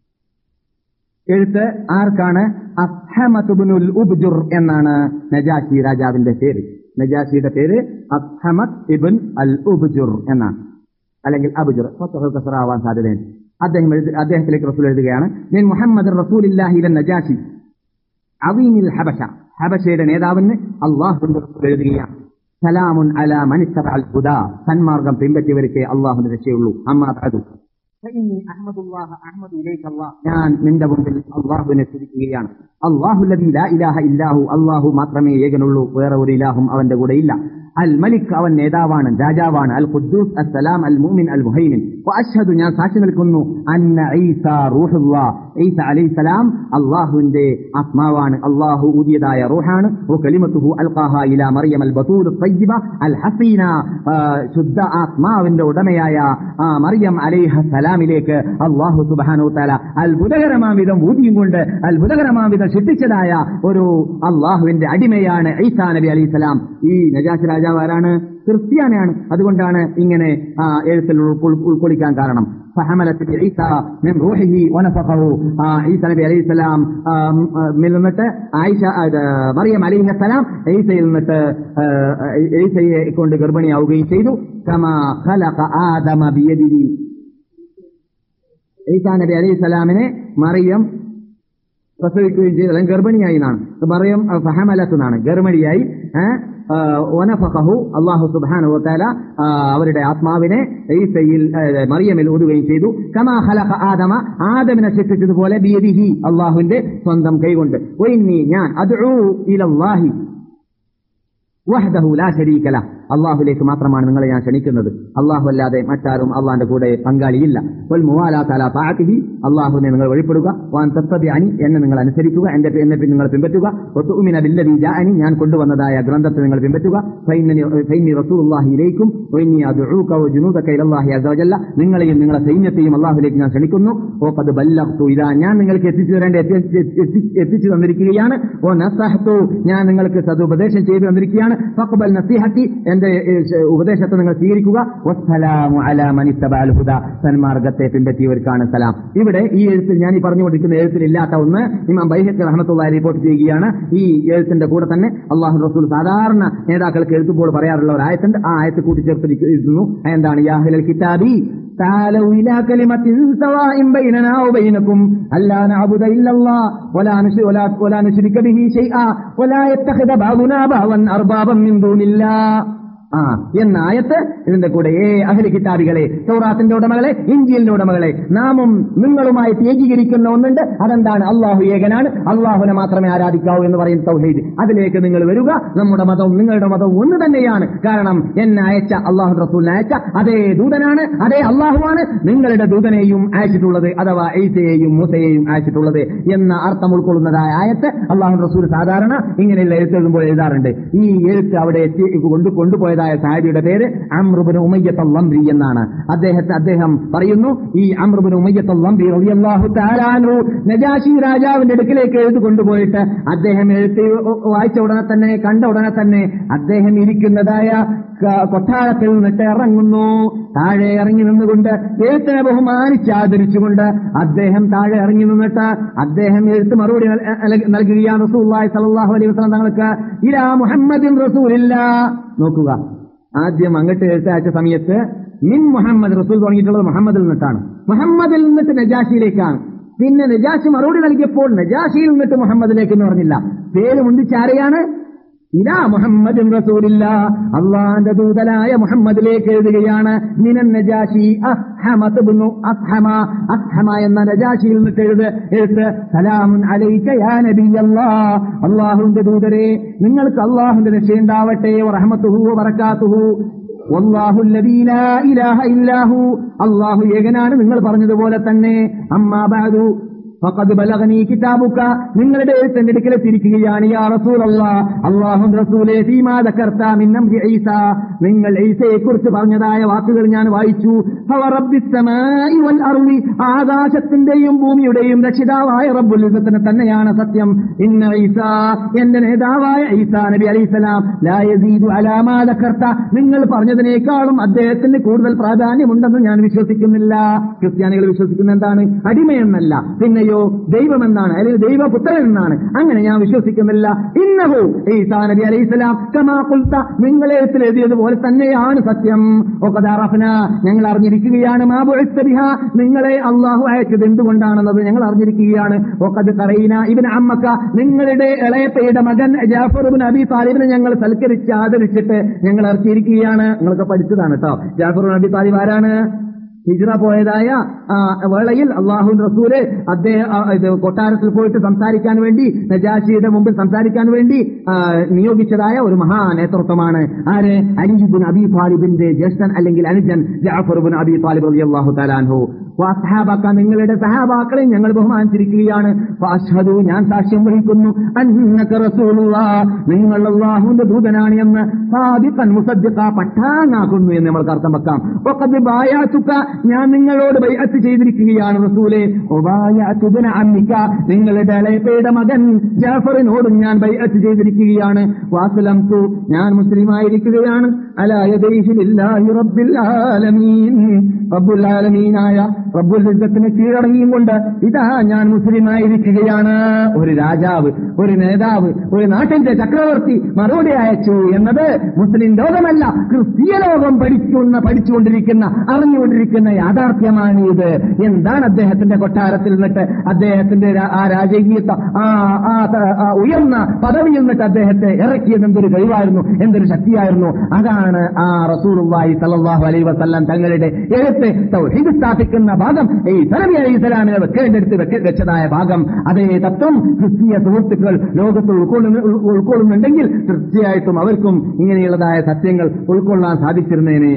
എഴുത്ത് ആർക്കാണ്? അസ്ഹമത്ത് ഇബ്നുൽ ഉബ്ജുർ എന്നാണ് നജാശി രാജാവിന്റെ പേര്. നജാശിയുടെ പേര് അസ്ഹമത്ത് ഇബ്ൻ അൽ ഉബ്ജുർ എന്നാണ്, അല്ലെങ്കിൽ അബ്ജുർ. ആവാൻ സാധ്യതയുണ്ട്. അദ്ദേഹത്തിലേക്ക് റസൂൽ എഴുതുകയാണ്, മിൻ മുഹമ്മദ് റസൂലില്ലാഹി ഇല നജാശി അവീമിൽ ഹബശ. ഹബശയുടെ നേതാവിന് അല്ലാഹുവിന്റെ റസൂൽ എഴുതുകയാണ്, സലാമുൻ അലാ മൻ ഇത്തബഅൽ ഹുദാ. സന്മാർഗം പിൻപറ്റിയവർക്ക് അല്ലാഹുവിന്റെ രക്ഷയുള്ളൂ. അമ്മാ ബഅദു ഫഇന്നി അഹ്മദുല്ലാഹ അഹ്മദു ഇലൈക അല്ലാഹ്. ഞാൻ നിന്റെ മുമ്പിൽ അല്ലാഹുവിനെ സ്തുതിക്കുകയാണ്. അല്ലാഹു ലദീ ലാ ഇലാഹ ഇല്ലാഹു. അല്ലാഹു മാത്രമേ ഏകനുള്ളൂ, വേറെ ഒരു ഇലാഹും അവന്റെ കൂടെ ഇല്ല. അൽ മലിക്, അവൻ നേതാവാണ്, രാജാവാണ്. അൽ ഖുദ്ദൂസ്, അസ്സലാം, അൽ മുഅ്മിൻ, അൽ മുഹൈമിൻ. വഅശ്ഹദു, ഞാൻ സാക്ഷി നിൽക്കുന്നു, അന്ന ഈസ റൂഹുല്ലാഹ്, ഈസ അലൈഹിസ്സലാം അല്ലാഹുവിന്റെ ആത്മാവാണ്, അല്ലാഹു ഊതിയതായ റൂഹാണ്. വകലിമതുഹു അൽഖാഹാ ഇലാ മറിയം അൽ ബതൂൽ തയ്യിബ അൽ ഹസീന. ശുദ്ധ ആത്മാവിന്റെ ഉടമയായ മറിയം അലൈഹിസ്സലാമിലേക്ക് അല്ലാഹു സുബ്ഹാനഹു വതആല അത്ഭുതകരമാംവിധം ഊതിയും കൊണ്ട് അത്ഭുതകരമാംവിധം സൃഷ്ടിച്ചതായ ഒരു അല്ലാഹുവിന്റെ അടിമയാണ് ഈസാ നബി അലൈഹിസ്സലാം. ഈ നജാശി രാജാവ് ആരാണ്? ക്രിസ്ത്യാനിയാണ്. അതുകൊണ്ടാണ് ഇങ്ങനെ എഴുത്തിൽ ഉൾക്കൊള്ളിക്കാൻ കാരണം. ഫഹമലത് ഈസ മിൻ റൂഹിഹി വനഫഖഹു. ഈസ നബി അലൈഹിസ്സലാം നിന്നിട്ട് മറിയം അലൈഹിസ്സലാം ഈസയിൽ നിന്നിട്ട് ഈസയെ കൊണ്ട് ഗർഭിണിയാവുകയും ചെയ്തു. കമാ ഖലഖ ആദമ ബിയദിഹി. ഈസാ നബി അലൈഹിസ്സലാമിനെ മറിയം പ്രസവിക്കുകയും ചെയ്തു, അല്ലെങ്കിൽ ഗർഭിണിയായി എന്നാണ്. മറിയം ഫഹമലത്ത് എന്നാണ്, ഗർഭിണിയായി. വനഫഖഹു, അല്ലാഹു സുബ്ഹാനഹു വതആല അവരുടെ ആത്മാവിനെ ഈസയിൽ മറിയമിൽ ഊതുകയും ചെയ്തു. കമാ ഖലഖ ആദമ, ആദമിനെ സൃഷ്ടിച്ചതുപോലെ ബിയദിഹി, അല്ലാഹുവിന്റെ സ്വന്തം കൈകൊണ്ട്. വഇന്നി, ഞാൻ അദ്ഉ ഇലല്ലാഹി വഹ്ദഹു ലാ ശരീക ലഹ്, അള്ളാഹുലേക്ക് മാത്രമാണ് നിങ്ങളെ ഞാൻ ക്ഷണിക്കുന്നത്. അള്ളാഹു അല്ലാതെ മറ്റാരും അള്ളാന്റെ കൂടെ പങ്കാളിയില്ല. വൽ മുവാലാത അലാ തഅതിഹി, അള്ളാഹുവിനെ നിങ്ങൾ വഴിപ്പെടുക. വാൻ തത്തബിഅനി, എന്നെ നിങ്ങൾ അനുസരിക്കുക, എന്നെ നിങ്ങൾ പിൻപറ്റുക. വതുഅ്മിന ബില്ലദീ ജാഅനി, ഞാൻ കൊണ്ടുവന്നതായ ഗ്രന്ഥത്തെ നിങ്ങൾ പിൻപറ്റുക. ഫഇന്നി റസൂലുള്ളാഹി ഇലൈക്കും വഇന്നി അദ്ഉക വജുനൂദക ഇലല്ലാഹി അസ്സ വജല്ല, നിങ്ങളെയും നിങ്ങളുടെ സൈന്യത്തെയും അള്ളാഹുലേക്ക് ഞാൻ ക്ഷണിക്കുന്നു. വഖദ് ബല്ലഗ്തു, ഇദാ ഞാൻ നിങ്ങൾക്ക് എത്തിച്ചു തന്നിരിക്കുകയാണ്. വനസഹ്തു, ഞാൻ നിങ്ങൾക്ക് സദുപദേശം ചെയ്തു തന്നിരിക്കുകയാണ്. ഫഖ്ബൽ നസീഹത്തി, എന്റെ ഉപദേശത്തെ നിങ്ങൾ സ്വീകരിക്കുക. വസ്സലാമു അലാ മൻ ഇത്തബഅൽ ഹുദ, സന്മാർഗത്തെ പിൻപറ്റിയവർക്കാണ് സലാം. ഇവിടെ ഈ എഴുത്തിൽ ഞാൻ ഈ പറഞ്ഞുകൊണ്ടിരിക്കുന്ന എഴുത്തിലില്ലാത്ത ഒന്ന് ഇമാം ബൈഹഖി റഹ്മത്തുള്ളാഹി റിപ്പോർട്ട് ചെയ്യുകയാണ്. ഈ എഴുത്തിന്റെ കൂടെ തന്നെ അല്ലാഹു റസൂൽ സാധാരണ നേതാക്കൾക്ക് എഴുതുമ്പോൾ പറയാറുള്ള ഒരു ആയത്തുണ്ട്. ആ ആയത്ത് കൂട്ടിച്ചേർത്തിരിക്കുന്നു. എന്താണ്? യാ അഹ്ലൽ കിതാബി تعالوا إلى كلمة سواء بيننا وبينكم ألا نعبد إلا الله ولا نشرك به شيئا ولا يتخذ بعضنا بعضا أربابا من دون الله എന്ന ആയത്ത് ഇതിന്റെ കൂടെ അഹ്ലി കിതാബികളെ, തൗറാത്തിന്റെ ഉടമകളെ, ഇൻജീലിന്റെ ഉടമകളെ, നാമും നിങ്ങളുമായി ഏകീകരിക്കുന്ന ഒന്നുണ്ട്. അതെന്താണ്? അള്ളാഹു ഏകനാണ്, അള്ളാഹുവിനെ മാത്രമേ ആരാധിക്കാവൂ എന്ന് പറയുന്ന തൗഹീദ്. അതിലേക്ക് നിങ്ങൾ വരിക. നമ്മുടെ മതവും നിങ്ങളുടെ മതവും ഒന്ന് തന്നെയാണ്. കാരണം എന്നെ അയച്ച അള്ളാഹു റസൂലിനെ അയച്ച അതേ ദൂതനാണ്, അതേ അള്ളാഹുവാണ് നിങ്ങളുടെ ദൂതനെയും അയച്ചിട്ടുള്ളത്, അഥവാ ഈസയെയും മൂസയെയും അയച്ചിട്ടുള്ളത് എന്ന അർത്ഥം ഉൾക്കൊള്ളുന്നതായ ആയത്ത് അള്ളാഹു റസൂൽ സാധാരണ ഇങ്ങനെയുള്ള എഴുത്തെഴുതുമ്പോൾ എഴുതാറുണ്ട്. ഈ എഴുത്ത് അവിടെ കൊണ്ടുപോയ സഹാബിയുടെ പേര് അംർ ഇബ്നു ഉമയ്യത്ത് അൽ-ലംരി എന്നാണ്. അദ്ദേഹം പറയുന്നു, ഈ അംർ ഇബ്നു ഉമയ്യത്ത് അൽ-ലംരി റളിയല്ലാഹു തആല അൻഹു നജാശി രാജാവിന്റെ അടുക്കലേക്ക് എഴുതി കൊണ്ടുപോയിട്ട് അദ്ദേഹം എഴുത്ത് വായിച്ച ഉടനെ തന്നെ, കണ്ട ഉടനെ തന്നെ അദ്ദേഹം ഇരിക്കുന്നതായ കൊട്ടാരത്തിൽ നിന്നിട്ട് ഇറങ്ങുന്നു. താഴെ ഇറങ്ങി നിന്നുകൊണ്ട് എഴുത്തിനെ ബഹുമാനിച്ച് ആദരിച്ചുകൊണ്ട് അദ്ദേഹം താഴെ ഇറങ്ങി നിന്നിട്ട് അദ്ദേഹം എഴുത്ത് മറുപടി നൽകുകയാണ് റസൂലുള്ളാഹി സ്വല്ലല്ലാഹു അലൈഹി വസല്ലം തങ്ങൾക്ക്. ഇലാ മുഹമ്മദിൻ റസൂലില്ലാഹ്. നോക്കുക, ആദ്യം അങ്ങോട്ട് എഴുത്തയച്ച സമയത്ത് മിൻ മുഹമ്മദ്, റസൂൽ തുടങ്ങിയിട്ടുള്ളത് മുഹമ്മദിൽ നിന്നിട്ടാണ്. മുഹമ്മദിൽ നിന്നിട്ട് നജാഷിയിലേക്കാണ്. പിന്നെ നജാഷി മറുപടി നൽകിയപ്പോൾ നജാഷിയിൽ നിന്നിട്ട് മുഹമ്മദിലേക്ക് എന്ന് പറഞ്ഞില്ല. പേര് മുണ്ടിച്ചാരെയാണ്? ഇലാ മുഹമ്മദിൻ റസൂലില്ലാഹ്, അള്ളാന്റെ ദൂതനായ മുഹമ്മദിലേക്ക് എഴുതുകയാണ്. മിനൻ നജാഷി അഹ്മദ് ഇബ്നു അസ്ഹമ എന്ന നജാഷിയിൽ നിന്നിട്ട് എഴുത്ത് സലാമുൻ അലൈക യാ നബിയല്ലാഹ്, അള്ളാഹുവിന്റെ ദൂതരെ നിങ്ങൾക്ക് അള്ളാഹുവിന്റെ രക്ഷയുണ്ടാവട്ടെ. വറഹ്മത്തുഹു വബറകാതുഹു വല്ലാഹു അല്ലദീ ലാ ഇലാഹ ഇല്ലാഹു, അള്ളാഹു ഏകനാണ് നിങ്ങൾ പറഞ്ഞതുപോലെ തന്നെ. അമ്മാ ബഅദു ഫഖദ് ബലഗനി കിതാബുക, നിങ്ങളുടെ എഴുത്ത് എന്റെ അടുക്കലെത്തിയിരിക്കുകയാണ്. യാ റസൂലല്ലാഹ്, അല്ലാഹുവിന്റെ റസൂലേ, ഫീമാ ദക്കർത മിൻ അംരി ഈസ, നിങ്ങൾ ഈസയെ കുറിച്ച് പറഞ്ഞതായ വാക്കുകൾ ഞാൻ വായിച്ചു. ഫറബ്ബിസ് സമാഇ വൽ അർളി, ആകാശത്തിന്റെയും ഭൂമിയുടെയും രക്ഷിതാവായ റബ്ബുൽ ഇസ്സത്തിന് തന്നെയാണ് സത്യം. ഇന്ന ഈസ, എന്റെ നേതാവായ ഈസാ നബി അലൈഹിസ്സലാം, ലാ യസീദു അലാ മാ ദക്കർത, നിങ്ങൾ പറഞ്ഞതിനേക്കാളും അദ്ദേഹത്തിന് കൂടുതൽ പ്രാധാന്യമുണ്ടെന്ന് ഞാൻ വിശ്വസിക്കുന്നില്ല. ക്രിസ്ത്യാനികൾ വിശ്വസിക്കുന്ന എന്താണ്? അടിമയെന്നല്ല, പിന്നെ ദൈവമെന്നാണ്, അല്ലെങ്കിൽ ദൈവപുത്രൻ എന്നാണ്. അങ്ങനെ ഞാൻ വിശ്വസിക്കുന്നില്ല. ഇന്നഹു ഈസാ നബി അലൈഹിസ്സലാം കമാ ഖുൽത, നിങ്ങൾ എഴുതിയതുപോലെ തന്നെയാണ് സത്യം. വഖദ് അറഫ്നാ, ഞങ്ങൾ അറിഞ്ഞിരിക്കുകയാണ്. മാ ബുഇസ്ത ബിഹാ, നിങ്ങളെ അല്ലാഹു അയച്ചത് എന്തുകൊണ്ടാണെന്നത് ഞങ്ങൾ അറിഞ്ഞിരിക്കുകയാണ്. വഖദ് ഖറൈനാ ഇബ്നു അമ്മക, നിങ്ങളുടെ ഇളയപ്പയുടെ മകൻ ജാഫർ ഇബ്നു അബീ താലിബിനെ ഞങ്ങൾ സൽക്കരിച്ച് ആദരിച്ചിട്ട് ഞങ്ങൾ അറിഞ്ഞിരിക്കുകയാണ്. നിങ്ങളൊക്കെ പഠിച്ചതാണ് കേട്ടോ. ജാഫർ ഇബ്നു അബീ താലിബ് ആരാണ്? ഹിജ്റ പോയതായ വേളയിൽ അള്ളാഹുവിന്റെ റസൂല് അദ്ദേഹം കൊട്ടാരത്തിൽ പോയിട്ട് സംസാരിക്കാൻ വേണ്ടി, നജാഷിയുടെ മുമ്പിൽ സംസാരിക്കാൻ വേണ്ടി നിയോഗിച്ചതായ ഒരു മഹാ നേതൃത്വമാണ്. ആര്? അലി ഇബ്നു അബീ താലിബിന്റെ ജ്യേഷ്ഠൻ അല്ലെങ്കിൽ അനുജൻ ജഅഫർ ഇബ്നു അബീ താലിബ് റളിയല്ലാഹു തആല അൻഹു. വഅസ്ഹാബക, നിങ്ങളുടെ സഹാബാക്കളെ ഞങ്ങൾ ബഹുമാനിച്ചിരിക്കുകയാണ്. ഫഅശ്ഹദു, ഞാൻ സാക്ഷ്യം വഹിക്കുന്നു, അന്നക റസൂലുള്ളാഹ്, നിങ്ങൾ അല്ലാഹുവിന്റെ ദൂതനാണ് എന്ന്. സാദിഖൻ മുസദ്ദിഖ, പട്ടാങ്ങാക്കുന്നു എന്ന് നമ്മൾക്ക് അർത്ഥം വെക്കാം. വഖദ് ബായഅതുക, ഞാൻ നിങ്ങളോട് ബൈഅത്ത് ചെയ്തിരിക്കുകയാണ് റസൂലേ. വബായഅതു ഇബ്ന അമ്മിക, നിങ്ങളുടെ ഇളയപ്പയുടെ മകൻ ജാഫറിനോടും ഞാൻ ബൈഅത്ത് ചെയ്തിരിക്കുകയാണ്. വഅസ്ലംതു, ഞാൻ മുസ്ലിമായിരിക്കുകയാണ്. അലാ യദൈഹി ലില്ലാഹി റബ്ബിൽ ആലമീൻ, റബ്ബുൽ ആലമീനായ റബ്ബുൽ ഇസ്സത്തിന് കീഴടങ്ങിയും കൊണ്ട് ഇതാ ഞാൻ മുസ്ലിമായിരിക്കുകയാണ്. ഒരു രാജാവ്, ഒരു നേതാവ്, ഒരു നാട്ടിന്റെ ചക്രവർത്തി മറുപടി അയച്ചു എന്നത് മുസ്ലിം ലോകമല്ല, ക്രിസ്തീയ ലോകം പഠിച്ചുകൊണ്ടിരിക്കുന്ന, അറിഞ്ഞുകൊണ്ടിരിക്കുന്ന യാഥാർത്ഥ്യമാണ് ഇത്. എന്താണ് അദ്ദേഹത്തിന്റെ കൊട്ടാരത്തിൽ നിന്നിട്ട് അദ്ദേഹത്തിന്റെ ആ രാജകീയത്വ, ആ ഉയർന്ന പദവിയിൽ നിന്നിട്ട് അദ്ദേഹത്തെ ഇറക്കിയത് എന്തൊരു കഴിവായിരുന്നു, എന്തൊരു ശക്തിയായിരുന്നു. അതാണ് ആ റസൂലുള്ളാഹി സ്വല്ലല്ലാഹു അലൈഹി വസല്ലം തങ്ങളുടെ എഴുത്ത് തൗഹീദ് സ്ഥാപിക്കുന്ന ഭാഗം, ഈ നബി അലൈഹിസ്സലാമിനെ വെക്കേണ്ടടുത്ത് വെച്ചതായ ഭാഗം. അതേ തത്വം ക്രിസ്തീയ സുഹൃത്തുക്കൾ ലോകത്ത് ഉൾക്കൊള്ളുന്നുണ്ടെങ്കിൽ തീർച്ചയായിട്ടും അവർക്കും ഇങ്ങനെയുള്ളതായ സത്യങ്ങൾ ഉൾക്കൊള്ളാൻ സാധിച്ചിരുന്നേനെ.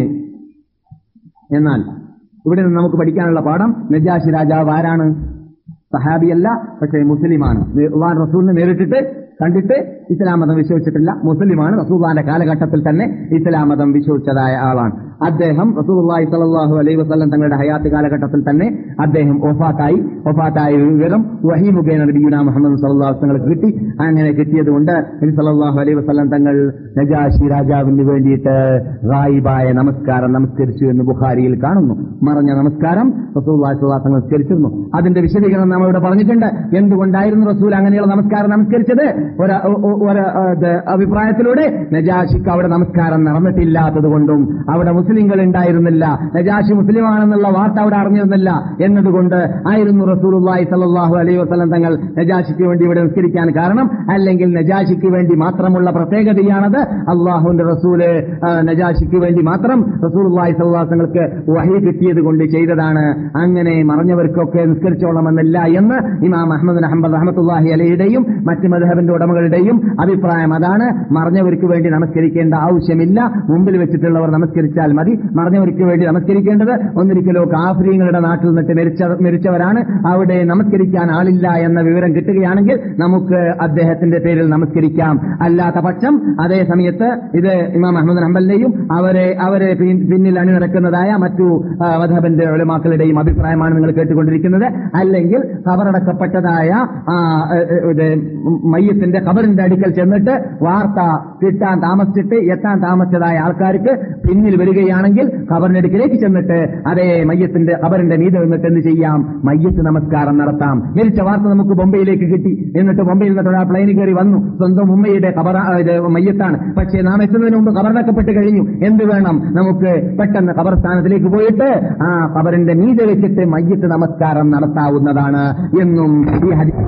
എന്നാൽ ഇവിടെ നിന്ന് നമുക്ക് പഠിക്കാനുള്ള പാഠം, നജാശി രാജാവ് ആരാണ്? സഹാബിയല്ല, പക്ഷേ മുസ്ലിമാണ്. റസൂലിനെ നേരിട്ടിട്ട് കണ്ടിട്ട് ഇസ്ലാം മതം വിശ്വസിച്ചിട്ടില്ല, മുസ്ലിമാണ്. റസൂലുള്ളാഹിന്റെ കാലഘട്ടത്തിൽ തന്നെ ഇസ്ലാം മതം വിശ്വസിച്ചതായ ആളാണ്. അദ്ദേഹം റസൂലുള്ളാഹി സ്വല്ലല്ലാഹു അലൈഹി വസല്ലം തങ്ങളുടെ ഹയാത്ത് കാലഘട്ടത്തിൽ തന്നെ അദ്ദേഹം വഫാത്തായ വിവരം വഹീ മുഖേന നബിയുനാ മുഹമ്മദ് സ്വല്ലല്ലാഹു അലൈഹി വസല്ലം കിട്ടി. അങ്ങനെ കിട്ടിയതുകൊണ്ട് നബി സ്വല്ലല്ലാഹു അലൈഹി വസല്ലം തങ്ങൾ നജാശി രാജാവിന് വേണ്ടിയിട്ട് ഗായിബായ നമസ്കാരം നമസ്കരിച്ചു എന്ന് ബുഖാരിയിൽ കാണുന്നു. മറഞ്ഞ നമസ്കാരം റസൂലുള്ളാഹി സ്വല്ലല്ലാഹു അലൈഹി വസല്ലം നമസ്കരിച്ചിരുന്നു. അതിന്റെ വിശദീകരണം നാം ഇവിടെ പറഞ്ഞിട്ടുണ്ട്. എന്തുകൊണ്ടായിരുന്നു റസൂൽ അങ്ങനെയുള്ള നമസ്കാരം നമസ്കരിച്ചത്? ഒരു അഭിപ്രായത്തിലൂടെ നജാശിക്ക് അവിടെ നമസ്കാരം നടന്നിട്ടില്ലാത്തത് കൊണ്ടും അവിടെ മുസ്ലിങ്ങൾ ഉണ്ടായിരുന്നില്ല, നജാശി മുസ്ലിമാണെന്നുള്ള വാർത്ത അവിടെ അറിഞ്ഞിരുന്നില്ല എന്നതുകൊണ്ട് ആയിരുന്നു റസൂലുള്ളാഹി സ്വല്ലല്ലാഹു അലൈഹി വസല്ലം തങ്ങൾ നജാശിക്ക് വേണ്ടി ഇവിടെ നിസ്കരിക്കാൻ കാരണം. അല്ലെങ്കിൽ നജാശിക്ക് വേണ്ടി മാത്രമുള്ള പ്രത്യേകതയാണത്. അള്ളാഹുവിന്റെ റസൂല് നജാശിക്ക് വേണ്ടി മാത്രം റസൂലുള്ളാഹി സ്വല്ലല്ലാഹു അലൈഹി വസല്ലമക്ക് വഹി കിട്ടിയത് കൊണ്ട് ചെയ്തതാണ്. അങ്ങനെ മറഞ്ഞവർക്കൊക്കെ നിസ്കരിച്ചോളണമെന്നില്ല എന്ന് ഇമാം അഹ്മദ് ബിൻ ഹംബൽ റഹ്മത്തുള്ളാഹി അലൈഹിയുടെയും മറ്റ് മദ്ഹബിന്റെ ഉടമകളുടെയും അഭിപ്രായം അതാണ്. മറഞ്ഞവർക്ക് വേണ്ടി നമസ്കരിക്കേണ്ട ആവശ്യമില്ല, മുമ്പിൽ വെച്ചിട്ടുള്ളവർ നമസ്കരിച്ചാൽ മതി. മറഞ്ഞവർക്ക് വേണ്ടി നമസ്കരിക്കേണ്ടത് ഒന്നിരിക്കലോ കാഫിരീങ്ങളുടെ നാട്ടിൽ നിന്നിട്ട് മരിച്ചവരാണ്, അവിടെ നമസ്കരിക്കാൻ ആളില്ല എന്ന വിവരം കിട്ടുകയാണെങ്കിൽ നമുക്ക് അദ്ദേഹത്തിന്റെ പേരിൽ നമസ്കരിക്കാം. അല്ലാത്ത പക്ഷം അതേ സമയത്ത് ഇത് ഇമാം അഹ്മദ് ബിൻ ഹംബലിന്റെയും അവരെ പിന്നിൽ അണിനിരക്കുന്നതായ മറ്റു മദ്ഹബിന്റെ ഉലമാക്കളുടെയും അഭിപ്രായമാണ് നിങ്ങൾ കേട്ടുകൊണ്ടിരിക്കുന്നത്. അല്ലെങ്കിൽ ഖബറടക്കപ്പെട്ടതായ മയ്യത്തിന്റെ ഖബറിന്റെ അടുക്കൽ ചെന്നിട്ട് വാർത്ത കിട്ടാൻ താമസിച്ചിട്ട് എത്താൻ താമസിച്ചതായ ആൾക്കാർക്ക് പിന്നിൽ വരികയാണെങ്കിൽ ഖബറിനടുക്കിലേക്ക് ചെന്നിട്ട് അതേ മയ്യത്തിന്റെ ഖബറിന്റെ മീതെ നിന്നിട്ട് എന്ത് ചെയ്യാം? മയ്യത്ത് നമസ്കാരം നടത്താം. മരിച്ച വാർത്ത നമുക്ക് ബൊംബെയിലേക്ക് കിട്ടി. എന്നിട്ട് ബൊംബെയിൽ നിന്നിട്ട് ആ പ്ലെയിനിൽ കയറി വന്നു, സ്വന്തം ഉമ്മയുടെ മയ്യത്താണ്, പക്ഷേ നാം എത്തുന്നതിന് മുമ്പ് ഖബറടക്കപ്പെട്ട് കഴിഞ്ഞു. എന്ത് വേണം? നമുക്ക് പെട്ടെന്ന് ഖബർസ്ഥാനത്തിലേക്ക് പോയിട്ട് ആ ഖബറിന്റെ മീതെ വെച്ചിട്ട് മയ്യത്ത് നമസ്കാരം നടത്താവുന്നതാണ് എന്നും ഈ ഹദീസ്.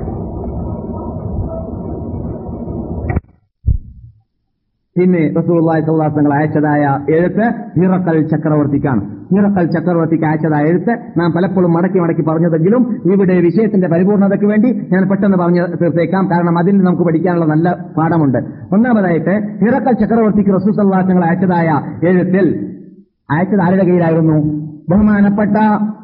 പിന്നെ റസൂലുള്ളാഹി സ്വല്ലല്ലാഹു അലൈഹി വസല്ലം അയച്ചതായ എഴുത്ത് ഹിറഖൽ ചക്രവർത്തിക്കാണ്. ഹിറഖൽ ചക്രവർത്തിക്ക് അയച്ചതായ എഴുത്ത് നാം പലപ്പോഴും മടക്കി പറഞ്ഞതെങ്കിലും ഇവിടെ വിഷയത്തിന്റെ പരിപൂർണതയ്ക്ക് വേണ്ടി ഞാൻ പെട്ടെന്ന് പറഞ്ഞു തീർത്തേക്കാം. കാരണം അതിൽ നമുക്ക് പഠിക്കാനുള്ള നല്ല പാഠമുണ്ട്. ഒന്നാമതായിട്ട് ഹിറഖൽ ചക്രവർത്തിക്ക് റസൂൽ സ്വല്ലല്ലാഹു അലൈഹി വസല്ലം അയച്ചതായ എഴുത്തിൽ അയച്ചത് ആരുടെ കയ്യിലായിരുന്നു? ബഹുമാനപ്പെട്ട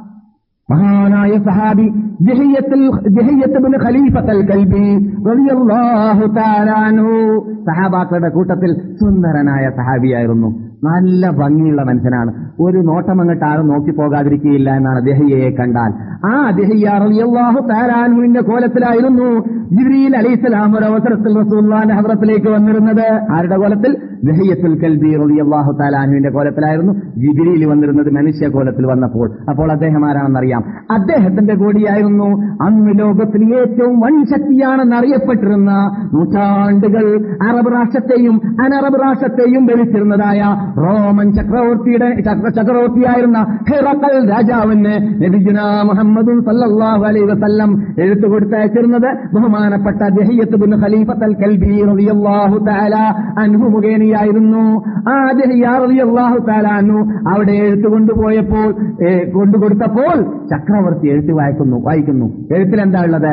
മഹാനായ സഹാബി ദിഹ്യത്ത് ബിൻ ഖലീഫത്തുൽ കൽബി റളിയല്ലാഹു തആല അൻഹു സഹാബാക്കളുടെ കൂട്ടത്തിൽ സുന്ദരനായ സഹാബിയായിരുന്നു. നല്ല ഭംഗിയുള്ള മനുഷ്യനാണ്. ഒരു നോട്ടം അങ്ങോട്ട് ആരും നോക്കി പോകാതിരിക്കുകയില്ല എന്നാണ് ദിഹ്യയെ കണ്ടാൽ. ആ ദിഹ്യ റളിയല്ലാഹു തആല അൻഹുവിന്റെ കോലത്തിലായിരുന്നു ജിബ്രീൽ അലൈഹിസ്സലാം ഒരു അവസരത്തിൽ റസൂലുള്ളാഹിന്റെ ഹദ്റത്തിലേക്ക് വന്നിരുന്നത്. ആരുടെ കോലത്തിൽ? ദിഹ്യത്തുൽ കൽബി റളിയല്ലാഹു തആല അൻഹുവിന്റെ കോലത്തിലായിരുന്നു ജിബ്രീൽ വന്നിരുന്നത്, മനുഷ്യ കോലത്തിൽ വന്നപ്പോൾ. അപ്പോൾ അദ്ദേഹം ആരാണെന്നറിയാം? അദ്ദേഹത്തിന്റെ കൂടിയായിരുന്നു അന്ന് ലോകത്തിൽ ഏറ്റവും വൻ ശക്തിയാണെന്ന് അറിയപ്പെട്ടിരുന്ന നൂറ്റാണ്ടുകൾ അറബ് രാഷ്ട്രത്തെയും അനറബ് രാഷ്ട്രത്തെയും ഭരിച്ചിരുന്നതായ റോമൻ ചക്രവർത്തിയായിരുന്ന ഹിറഖൽ രാജാവിന് നബിയുനാ മുഹമ്മദ് സല്ലല്ലാഹു അലൈഹി വസല്ലം എഴുത്തു കൊടുത്തയച്ചിരുന്നത് ബഹുമാനപ്പെട്ട ദിഹ്യത്ത് ബിൻ ഖലീഫത്തുൽ കൽബി റളിയല്ലാഹു തആല അൻഹു മുഖേനയായിരുന്നു. ആ ദിഹ്യ റളിയല്ലാഹു തആല അൻഹു അവിടെ എഴുത്തു കൊണ്ടുകൊടുത്തപ്പോൾ ചക്രവർത്തി എഴുത്ത് വായിക്കുന്നു. എഴുത്തിൽ എന്താ ഉള്ളത്?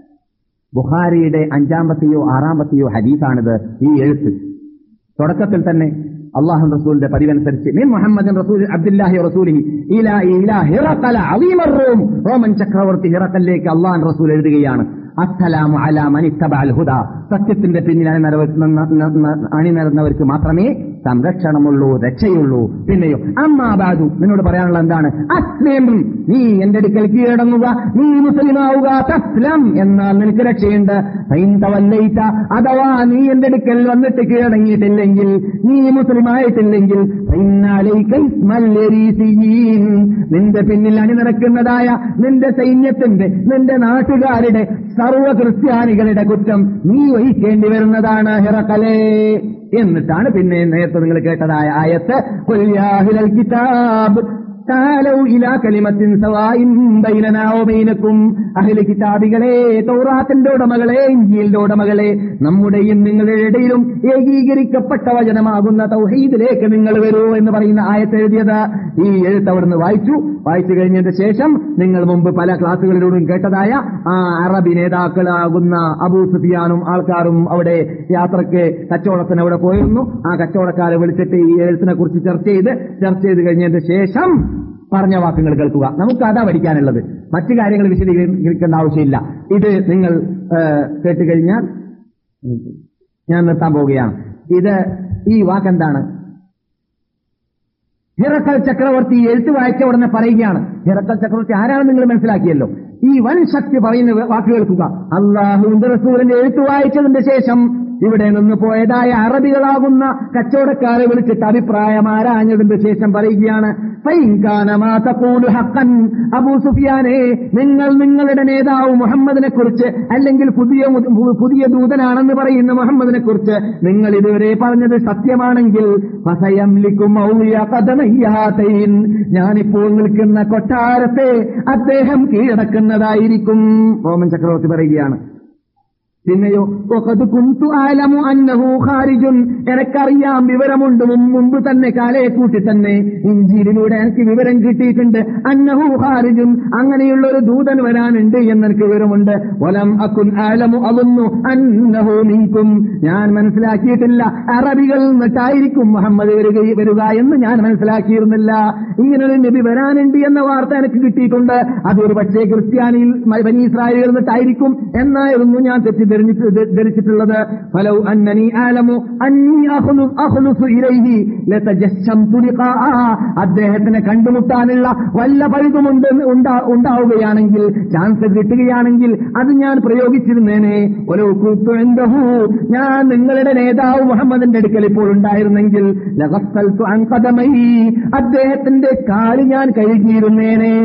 ബുഖാരിയുടെ 5-ാമത്തെയോ 6-ാമത്തെയോ ഹദീസാണിത്. ഈ എഴുത്ത് തുടക്കത്തിൽ തന്നെ അല്ലാഹു റസൂലിന്റെ പതിവനുസരിച്ച് മിൻ മുഹമ്മദിൻ റസൂൽ അബ്ദുല്ലാഹി റസൂലിഹി ഇലാ ഹിറഖൽ അളീമർ റൂം, റോമൻ ചക്രവർത്തി ഹിറഖലിലേക്ക് അല്ലാഹു റസൂൽ എഴുതുകയാണ്. അസ്സലാമു അലാ മൻ ഇത്തബഅൽ ഹുദാ, സത്യത്തിന്റെ പിന്നിൽ അണിനിരന്നവർക്ക് മാത്രമേ സംരക്ഷണമുള്ളൂ, രക്ഷയുള്ളൂ. പിന്നെയോ അമ്മാ ബഅദു, നിന്നോട് പറയാനുള്ള എന്താണ്? അസ്ലിം, നീ എന്റെ അടുക്കൽ കീഴടങ്ങുക, നീ മുസ്ലിമാവുക. തസ്ലം, എന്നാൽ നിനക്ക് രക്ഷയുണ്ട്. ഫൈൻ തവല്ലൈത, അഥവാ നീ എന്റെ അടുക്കൽ വന്നിട്ട് കീഴടങ്ങിയിട്ടില്ലെങ്കിൽ, നീ മുസ്ലിമായിട്ടില്ലെങ്കിൽ, ഫൈനലൈക ഇസ്മൽ യരീസിയീൻ, നിന്റെ പിന്നിൽ അണിനിരക്കുന്നതായ നിന്റെ സൈന്യത്തിന്റെ, നിന്റെ നാട്ടുകാരുടെ, സർവ്വ ക്രിസ്ത്യാനികളുടെ കുറ്റം നീ വഹിക്കേണ്ടി വരുന്നതാണ് ഹിറഖലേ. എന്നിട്ടാണ് പിന്നെ നേരത്തെ നിങ്ങൾ കേട്ടതായ ആയത്ത് ഖുൽ യാ അഹ്ലൽ കിതാബ് താലൗ ഇലാ കലിമത്തിൻ സവാഇൻ ബൈനനാ വബൈനകും, അഹ്ലി കിതാബികളെ, തൗറാത്തിന്റെ ഉടമകളെ, ഇൻജീലിന്റെ ഉടമകളെ, നമ്മുടെയും നിങ്ങളുടെ ഇടയിലും ഏകീകരിക്കപ്പെട്ട വചനമാകുന്ന തൗഹീദിലേക്ക് നിങ്ങൾ വരൂ എന്ന് പറയുന്ന ആയത്ത് എഴുതിയത്. ഈ എഴുത്ത് അവിടുന്ന് വായിച്ചു കഴിഞ്ഞതിന് ശേഷം നിങ്ങൾ മുമ്പ് പല ക്ലാസുകളിലൂടെയും കേട്ടതായ ആ അറബി നേതാക്കളാകുന്ന അബൂ സുഫിയാനും ആൾക്കാരും അവിടെ യാത്രയ്ക്ക് കച്ചവടത്തിന് അവിടെ പോയിരുന്നു. ആ കച്ചവടക്കാരെ വിളിച്ചിട്ട് ഈ എഴുത്തിനെ കുറിച്ച് ചർച്ച ചെയ്ത് കഴിഞ്ഞതിന് ശേഷം പറഞ്ഞ വാക്കുകൾ കേൾക്കുക. നമുക്ക് അതാ പഠിക്കാനുള്ളത്, മറ്റു കാര്യങ്ങൾ വിശദീകരിക്കേണ്ട ആവശ്യമില്ല. ഇത് നിങ്ങൾ കേട്ടുകഴിഞ്ഞാൽ ഞാൻ നിർത്താൻ പോവുകയാണ്. ഈ വാക്കെന്താണ്? ഹിറക്കൽ ചക്രവർത്തി എഴുത്ത് വായിച്ച ഉടനെ പറയുകയാണ്. ഹിറക്കൽ ചക്രവർത്തി ആരാണെന്ന് നിങ്ങൾ മനസ്സിലാക്കിയല്ലോ. ഈ വൻ ശക്തി പറയുന്ന വാക്ക് കേൾക്കുക. അല്ലാഹുവിന്റെ റസൂലിന്റെ എഴുത്ത് വായിച്ചതിന്റെ ശേഷം ഇവിടെ നിന്ന് പോയതായ അറബികളാകുന്ന കച്ചവടക്കാരെ വിളിച്ചിട്ട് അഭിപ്രായം ആരാഞ്ഞതിന്റെ ശേഷം പറയുകയാണ്, അബൂ സുഫിയാനെ, നിങ്ങൾ നിങ്ങളുടെ നേതാവ് മുഹമ്മദിനെ കുറിച്ച്, അല്ലെങ്കിൽ പുതിയ ദൂതനാണെന്ന് പറയുന്ന മുഹമ്മദിനെ കുറിച്ച് നിങ്ങൾ ഇതുവരെ പറഞ്ഞത് സത്യമാണെങ്കിൽ ഞാനിപ്പോൾ നിൽക്കുന്ന കൊട്ടാരത്തെ അദ്ദേഹം കീഴടക്കുന്നതായിരിക്കും. റോമൻ ചക്രവർത്തി പറയുകയാണ്. പിന്നെയോ എനിക്കറിയാം, വിവരമുണ്ട്, മുമ്പ് തന്നെ കാലയെ കൂട്ടി തന്നെ ഇഞ്ചീലിലൂടെ എനിക്ക് വിവരം കിട്ടിയിട്ടുണ്ട്. അന്നഹു ഖാരിജുൻ, അങ്ങനെയുള്ള ഒരു ദൂതൻ വരാനുണ്ട് എന്നെനിക്ക് വിവരമുണ്ട്. വലം അകുൻ അലമു അദുന്നു അന്നഹു മിൻകും, ഞാൻ മനസ്സിലാക്കിയിട്ടില്ല അറബികൾ നിന്നിട്ടായിരിക്കും മുഹമ്മദ് വരിക എന്ന് ഞാൻ മനസ്സിലാക്കിയിരുന്നില്ല. ഇങ്ങനൊരു നബി വരാനുണ്ട് എന്ന വാർത്ത എനിക്ക് കിട്ടിയിട്ടുണ്ട്. അതൊരു പക്ഷേ ക്രിസ്ത്യാനിയിൽ ബനി ഇസ്രായേലിൽ നിന്നിട്ടായിരിക്കും എന്നായിരുന്നു ഞാൻ ധരിച്ചിട്ടുള്ളത്. ഫലൗ അന്നനി ആലമു അന്നി അഖ്ലുസു ഇലൈഹി ലതജസ്സംതു ലിഖാഅ, അദ്ദേഹത്തിനെ കണ്ടുമുട്ടാനുള്ള വല്ല പഴുതുമുണ്ട് ഉണ്ടാവുകയാണെങ്കിൽ, ചാൻസ് കിട്ടുകയാണെങ്കിൽ അത് ഞാൻ പ്രയോഗിച്ചിരുന്നേനെ. വലൗ കുന്തു ഇൻദഹു, ഞാൻ നിങ്ങളുടെ നേതാവ് മുഹമ്മദിന്റെ അടുക്കൽ ഇപ്പോൾ ഉണ്ടായിരുന്നെങ്കിൽ ലഗസ്സൽതു അൻ ഖദമൈ, അദ്ദേഹത്തിന്റെ കാല് ഞാൻ കഴുകിയിരുന്നേനെ.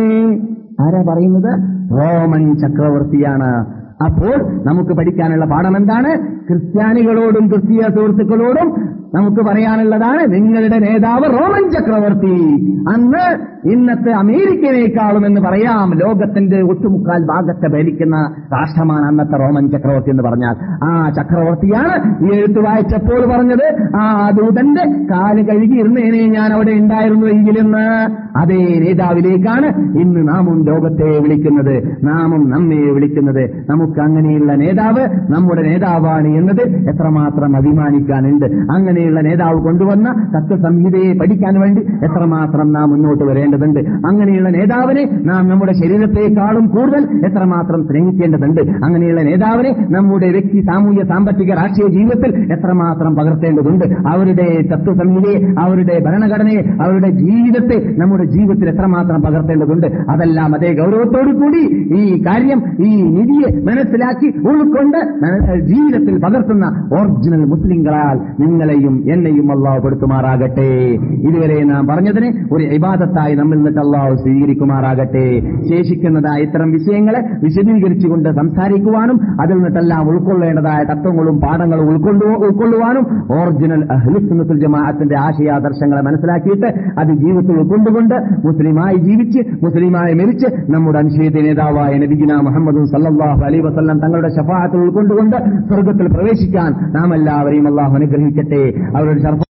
ആരാ പറയുന്നത്? റോമൻ ചക്രവർത്തിയാണ്. അപ്പോൾ നമുക്ക് പഠിക്കാനുള്ള പാഠം എന്താണ്? ക്രിസ്ത്യാനികളോടും ക്രിസ്തീയ സുഹൃത്തുക്കളോടും നമുക്ക് പറയാനുള്ളതാണ്, നിങ്ങളുടെ നേതാവ് റോമൻ ചക്രവർത്തി. അന്ന് ഇന്നത്തെ അമേരിക്കനേക്കാളും എന്ന് പറയാം, ലോകത്തിന്റെ ഒട്ടുമുക്കാൽ ഭാഗത്തെ ഭരിക്കുന്ന രാഷ്ട്രമാണ് അന്നത്തെ റോമൻ ചക്രവർത്തി എന്ന് പറഞ്ഞാൽ. ആ ചക്രവർത്തിയാണ് ഈ എഴുത്ത് വായിച്ചപ്പോൾ പറഞ്ഞത്, ആ ദൂതന്റെ കാല് കഴുകിയിരുന്നേനെ ഞാൻ അവിടെ ഉണ്ടായിരുന്നുവെങ്കിലെന്ന്. അതേ നേതാവിലേക്കാണ് ഇന്ന് നാമും ലോകത്തെ വിളിക്കുന്നത്, നാമും നമ്മെ വിളിക്കുന്നത്. നമുക്ക് അങ്ങനെയുള്ള നേതാവ് നമ്മുടെ നേതാവാണ് എന്നത് എത്രമാത്രം അഭിമാനിക്കാനുണ്ട്. അങ്ങനെയുള്ള നേതാവ് കൊണ്ടുവന്ന തത്വസംഹിതയെ പഠിക്കാൻ വേണ്ടി എത്രമാത്രം നാം മുന്നോട്ട് വരേണ്ടതുണ്ട്. അങ്ങനെയുള്ള നേതാവിനെ നാം നമ്മുടെ ശരീരത്തെക്കാളും കൂടുതൽ എത്രമാത്രം സ്നേഹിക്കേണ്ടതുണ്ട്. അങ്ങനെയുള്ള നേതാവിനെ നമ്മുടെ വ്യക്തി, സാമൂഹ്യ, സാമ്പത്തിക, രാഷ്ട്രീയ ജീവിതത്തിൽ എത്രമാത്രം പകർത്തേണ്ടതുണ്ട്. അവരുടെ തത്വസംഹിതയെ, അവരുടെ ഭരണഘടനയെ, അവരുടെ ജീവിതത്തെ നമ്മുടെ ജീവിതത്തിൽ എത്രമാത്രം പകർത്തേണ്ടതുണ്ട്. അതെല്ലാം അതേ ഗൗരവത്തോടു കൂടി ഈ കാര്യം, ഈ നിധിയെ മനസ്സിലാക്കി ഉൾക്കൊണ്ട് ജീവിതത്തിൽ പകർത്തുന്ന ഒറിജിനൽ മുസ്ലിങ്ങളാൽ നിങ്ങളെയും എന്നെയും അല്ലാഹു പെടുത്തുമാറാകട്ടെ. ഇതുവരെ നാം പറഞ്ഞതിനെ ഒരു ഇബാദത്തായി നമ്മിൽ നിന്നിട്ട് അല്ലാഹു സ്വീകരിക്കുമാറാകട്ടെ. ശേഷിക്കുന്നതായ ഇത്തരം വിഷയങ്ങളെ വിശദീകരിച്ചുകൊണ്ട് സംസാരിക്കുവാനും അതിൽ നിന്നിട്ടെല്ലാം ഉൾക്കൊള്ളേണ്ടതായ തത്വങ്ങളും പാഠങ്ങളും ഉൾക്കൊള്ളുവാനും ഒറിജിനൽ അഹ്ലുസുന്നത്തുൽ ജമാഅത്തിന്റെ ആശയാദർശങ്ങളെ മനസ്സിലാക്കിയിട്ട് അത് ജീവിതത്തിൽ ഉൾക്കൊണ്ടുകൊണ്ട് മുസ്ലിമായി ജീവിച്ച് മുസ്ലിമായി മരിച്ച് നമ്മുടെ അനുശേദ നേതാവായ നബിയുനാ മുഹമ്മദ് സല്ലല്ലാഹു അലൈഹി വസല്ലം തങ്ങളുടെ ശഫാഅത്തിൽ ഉൾക്കൊണ്ടുകൊണ്ട് സ്വർഗ്ഗത്തിൽ പ്രവേശിക്കാൻ നാം എല്ലാവരെയും അല്ലാഹു അനുഗ്രഹിക്കട്ടെ. അവരുടെ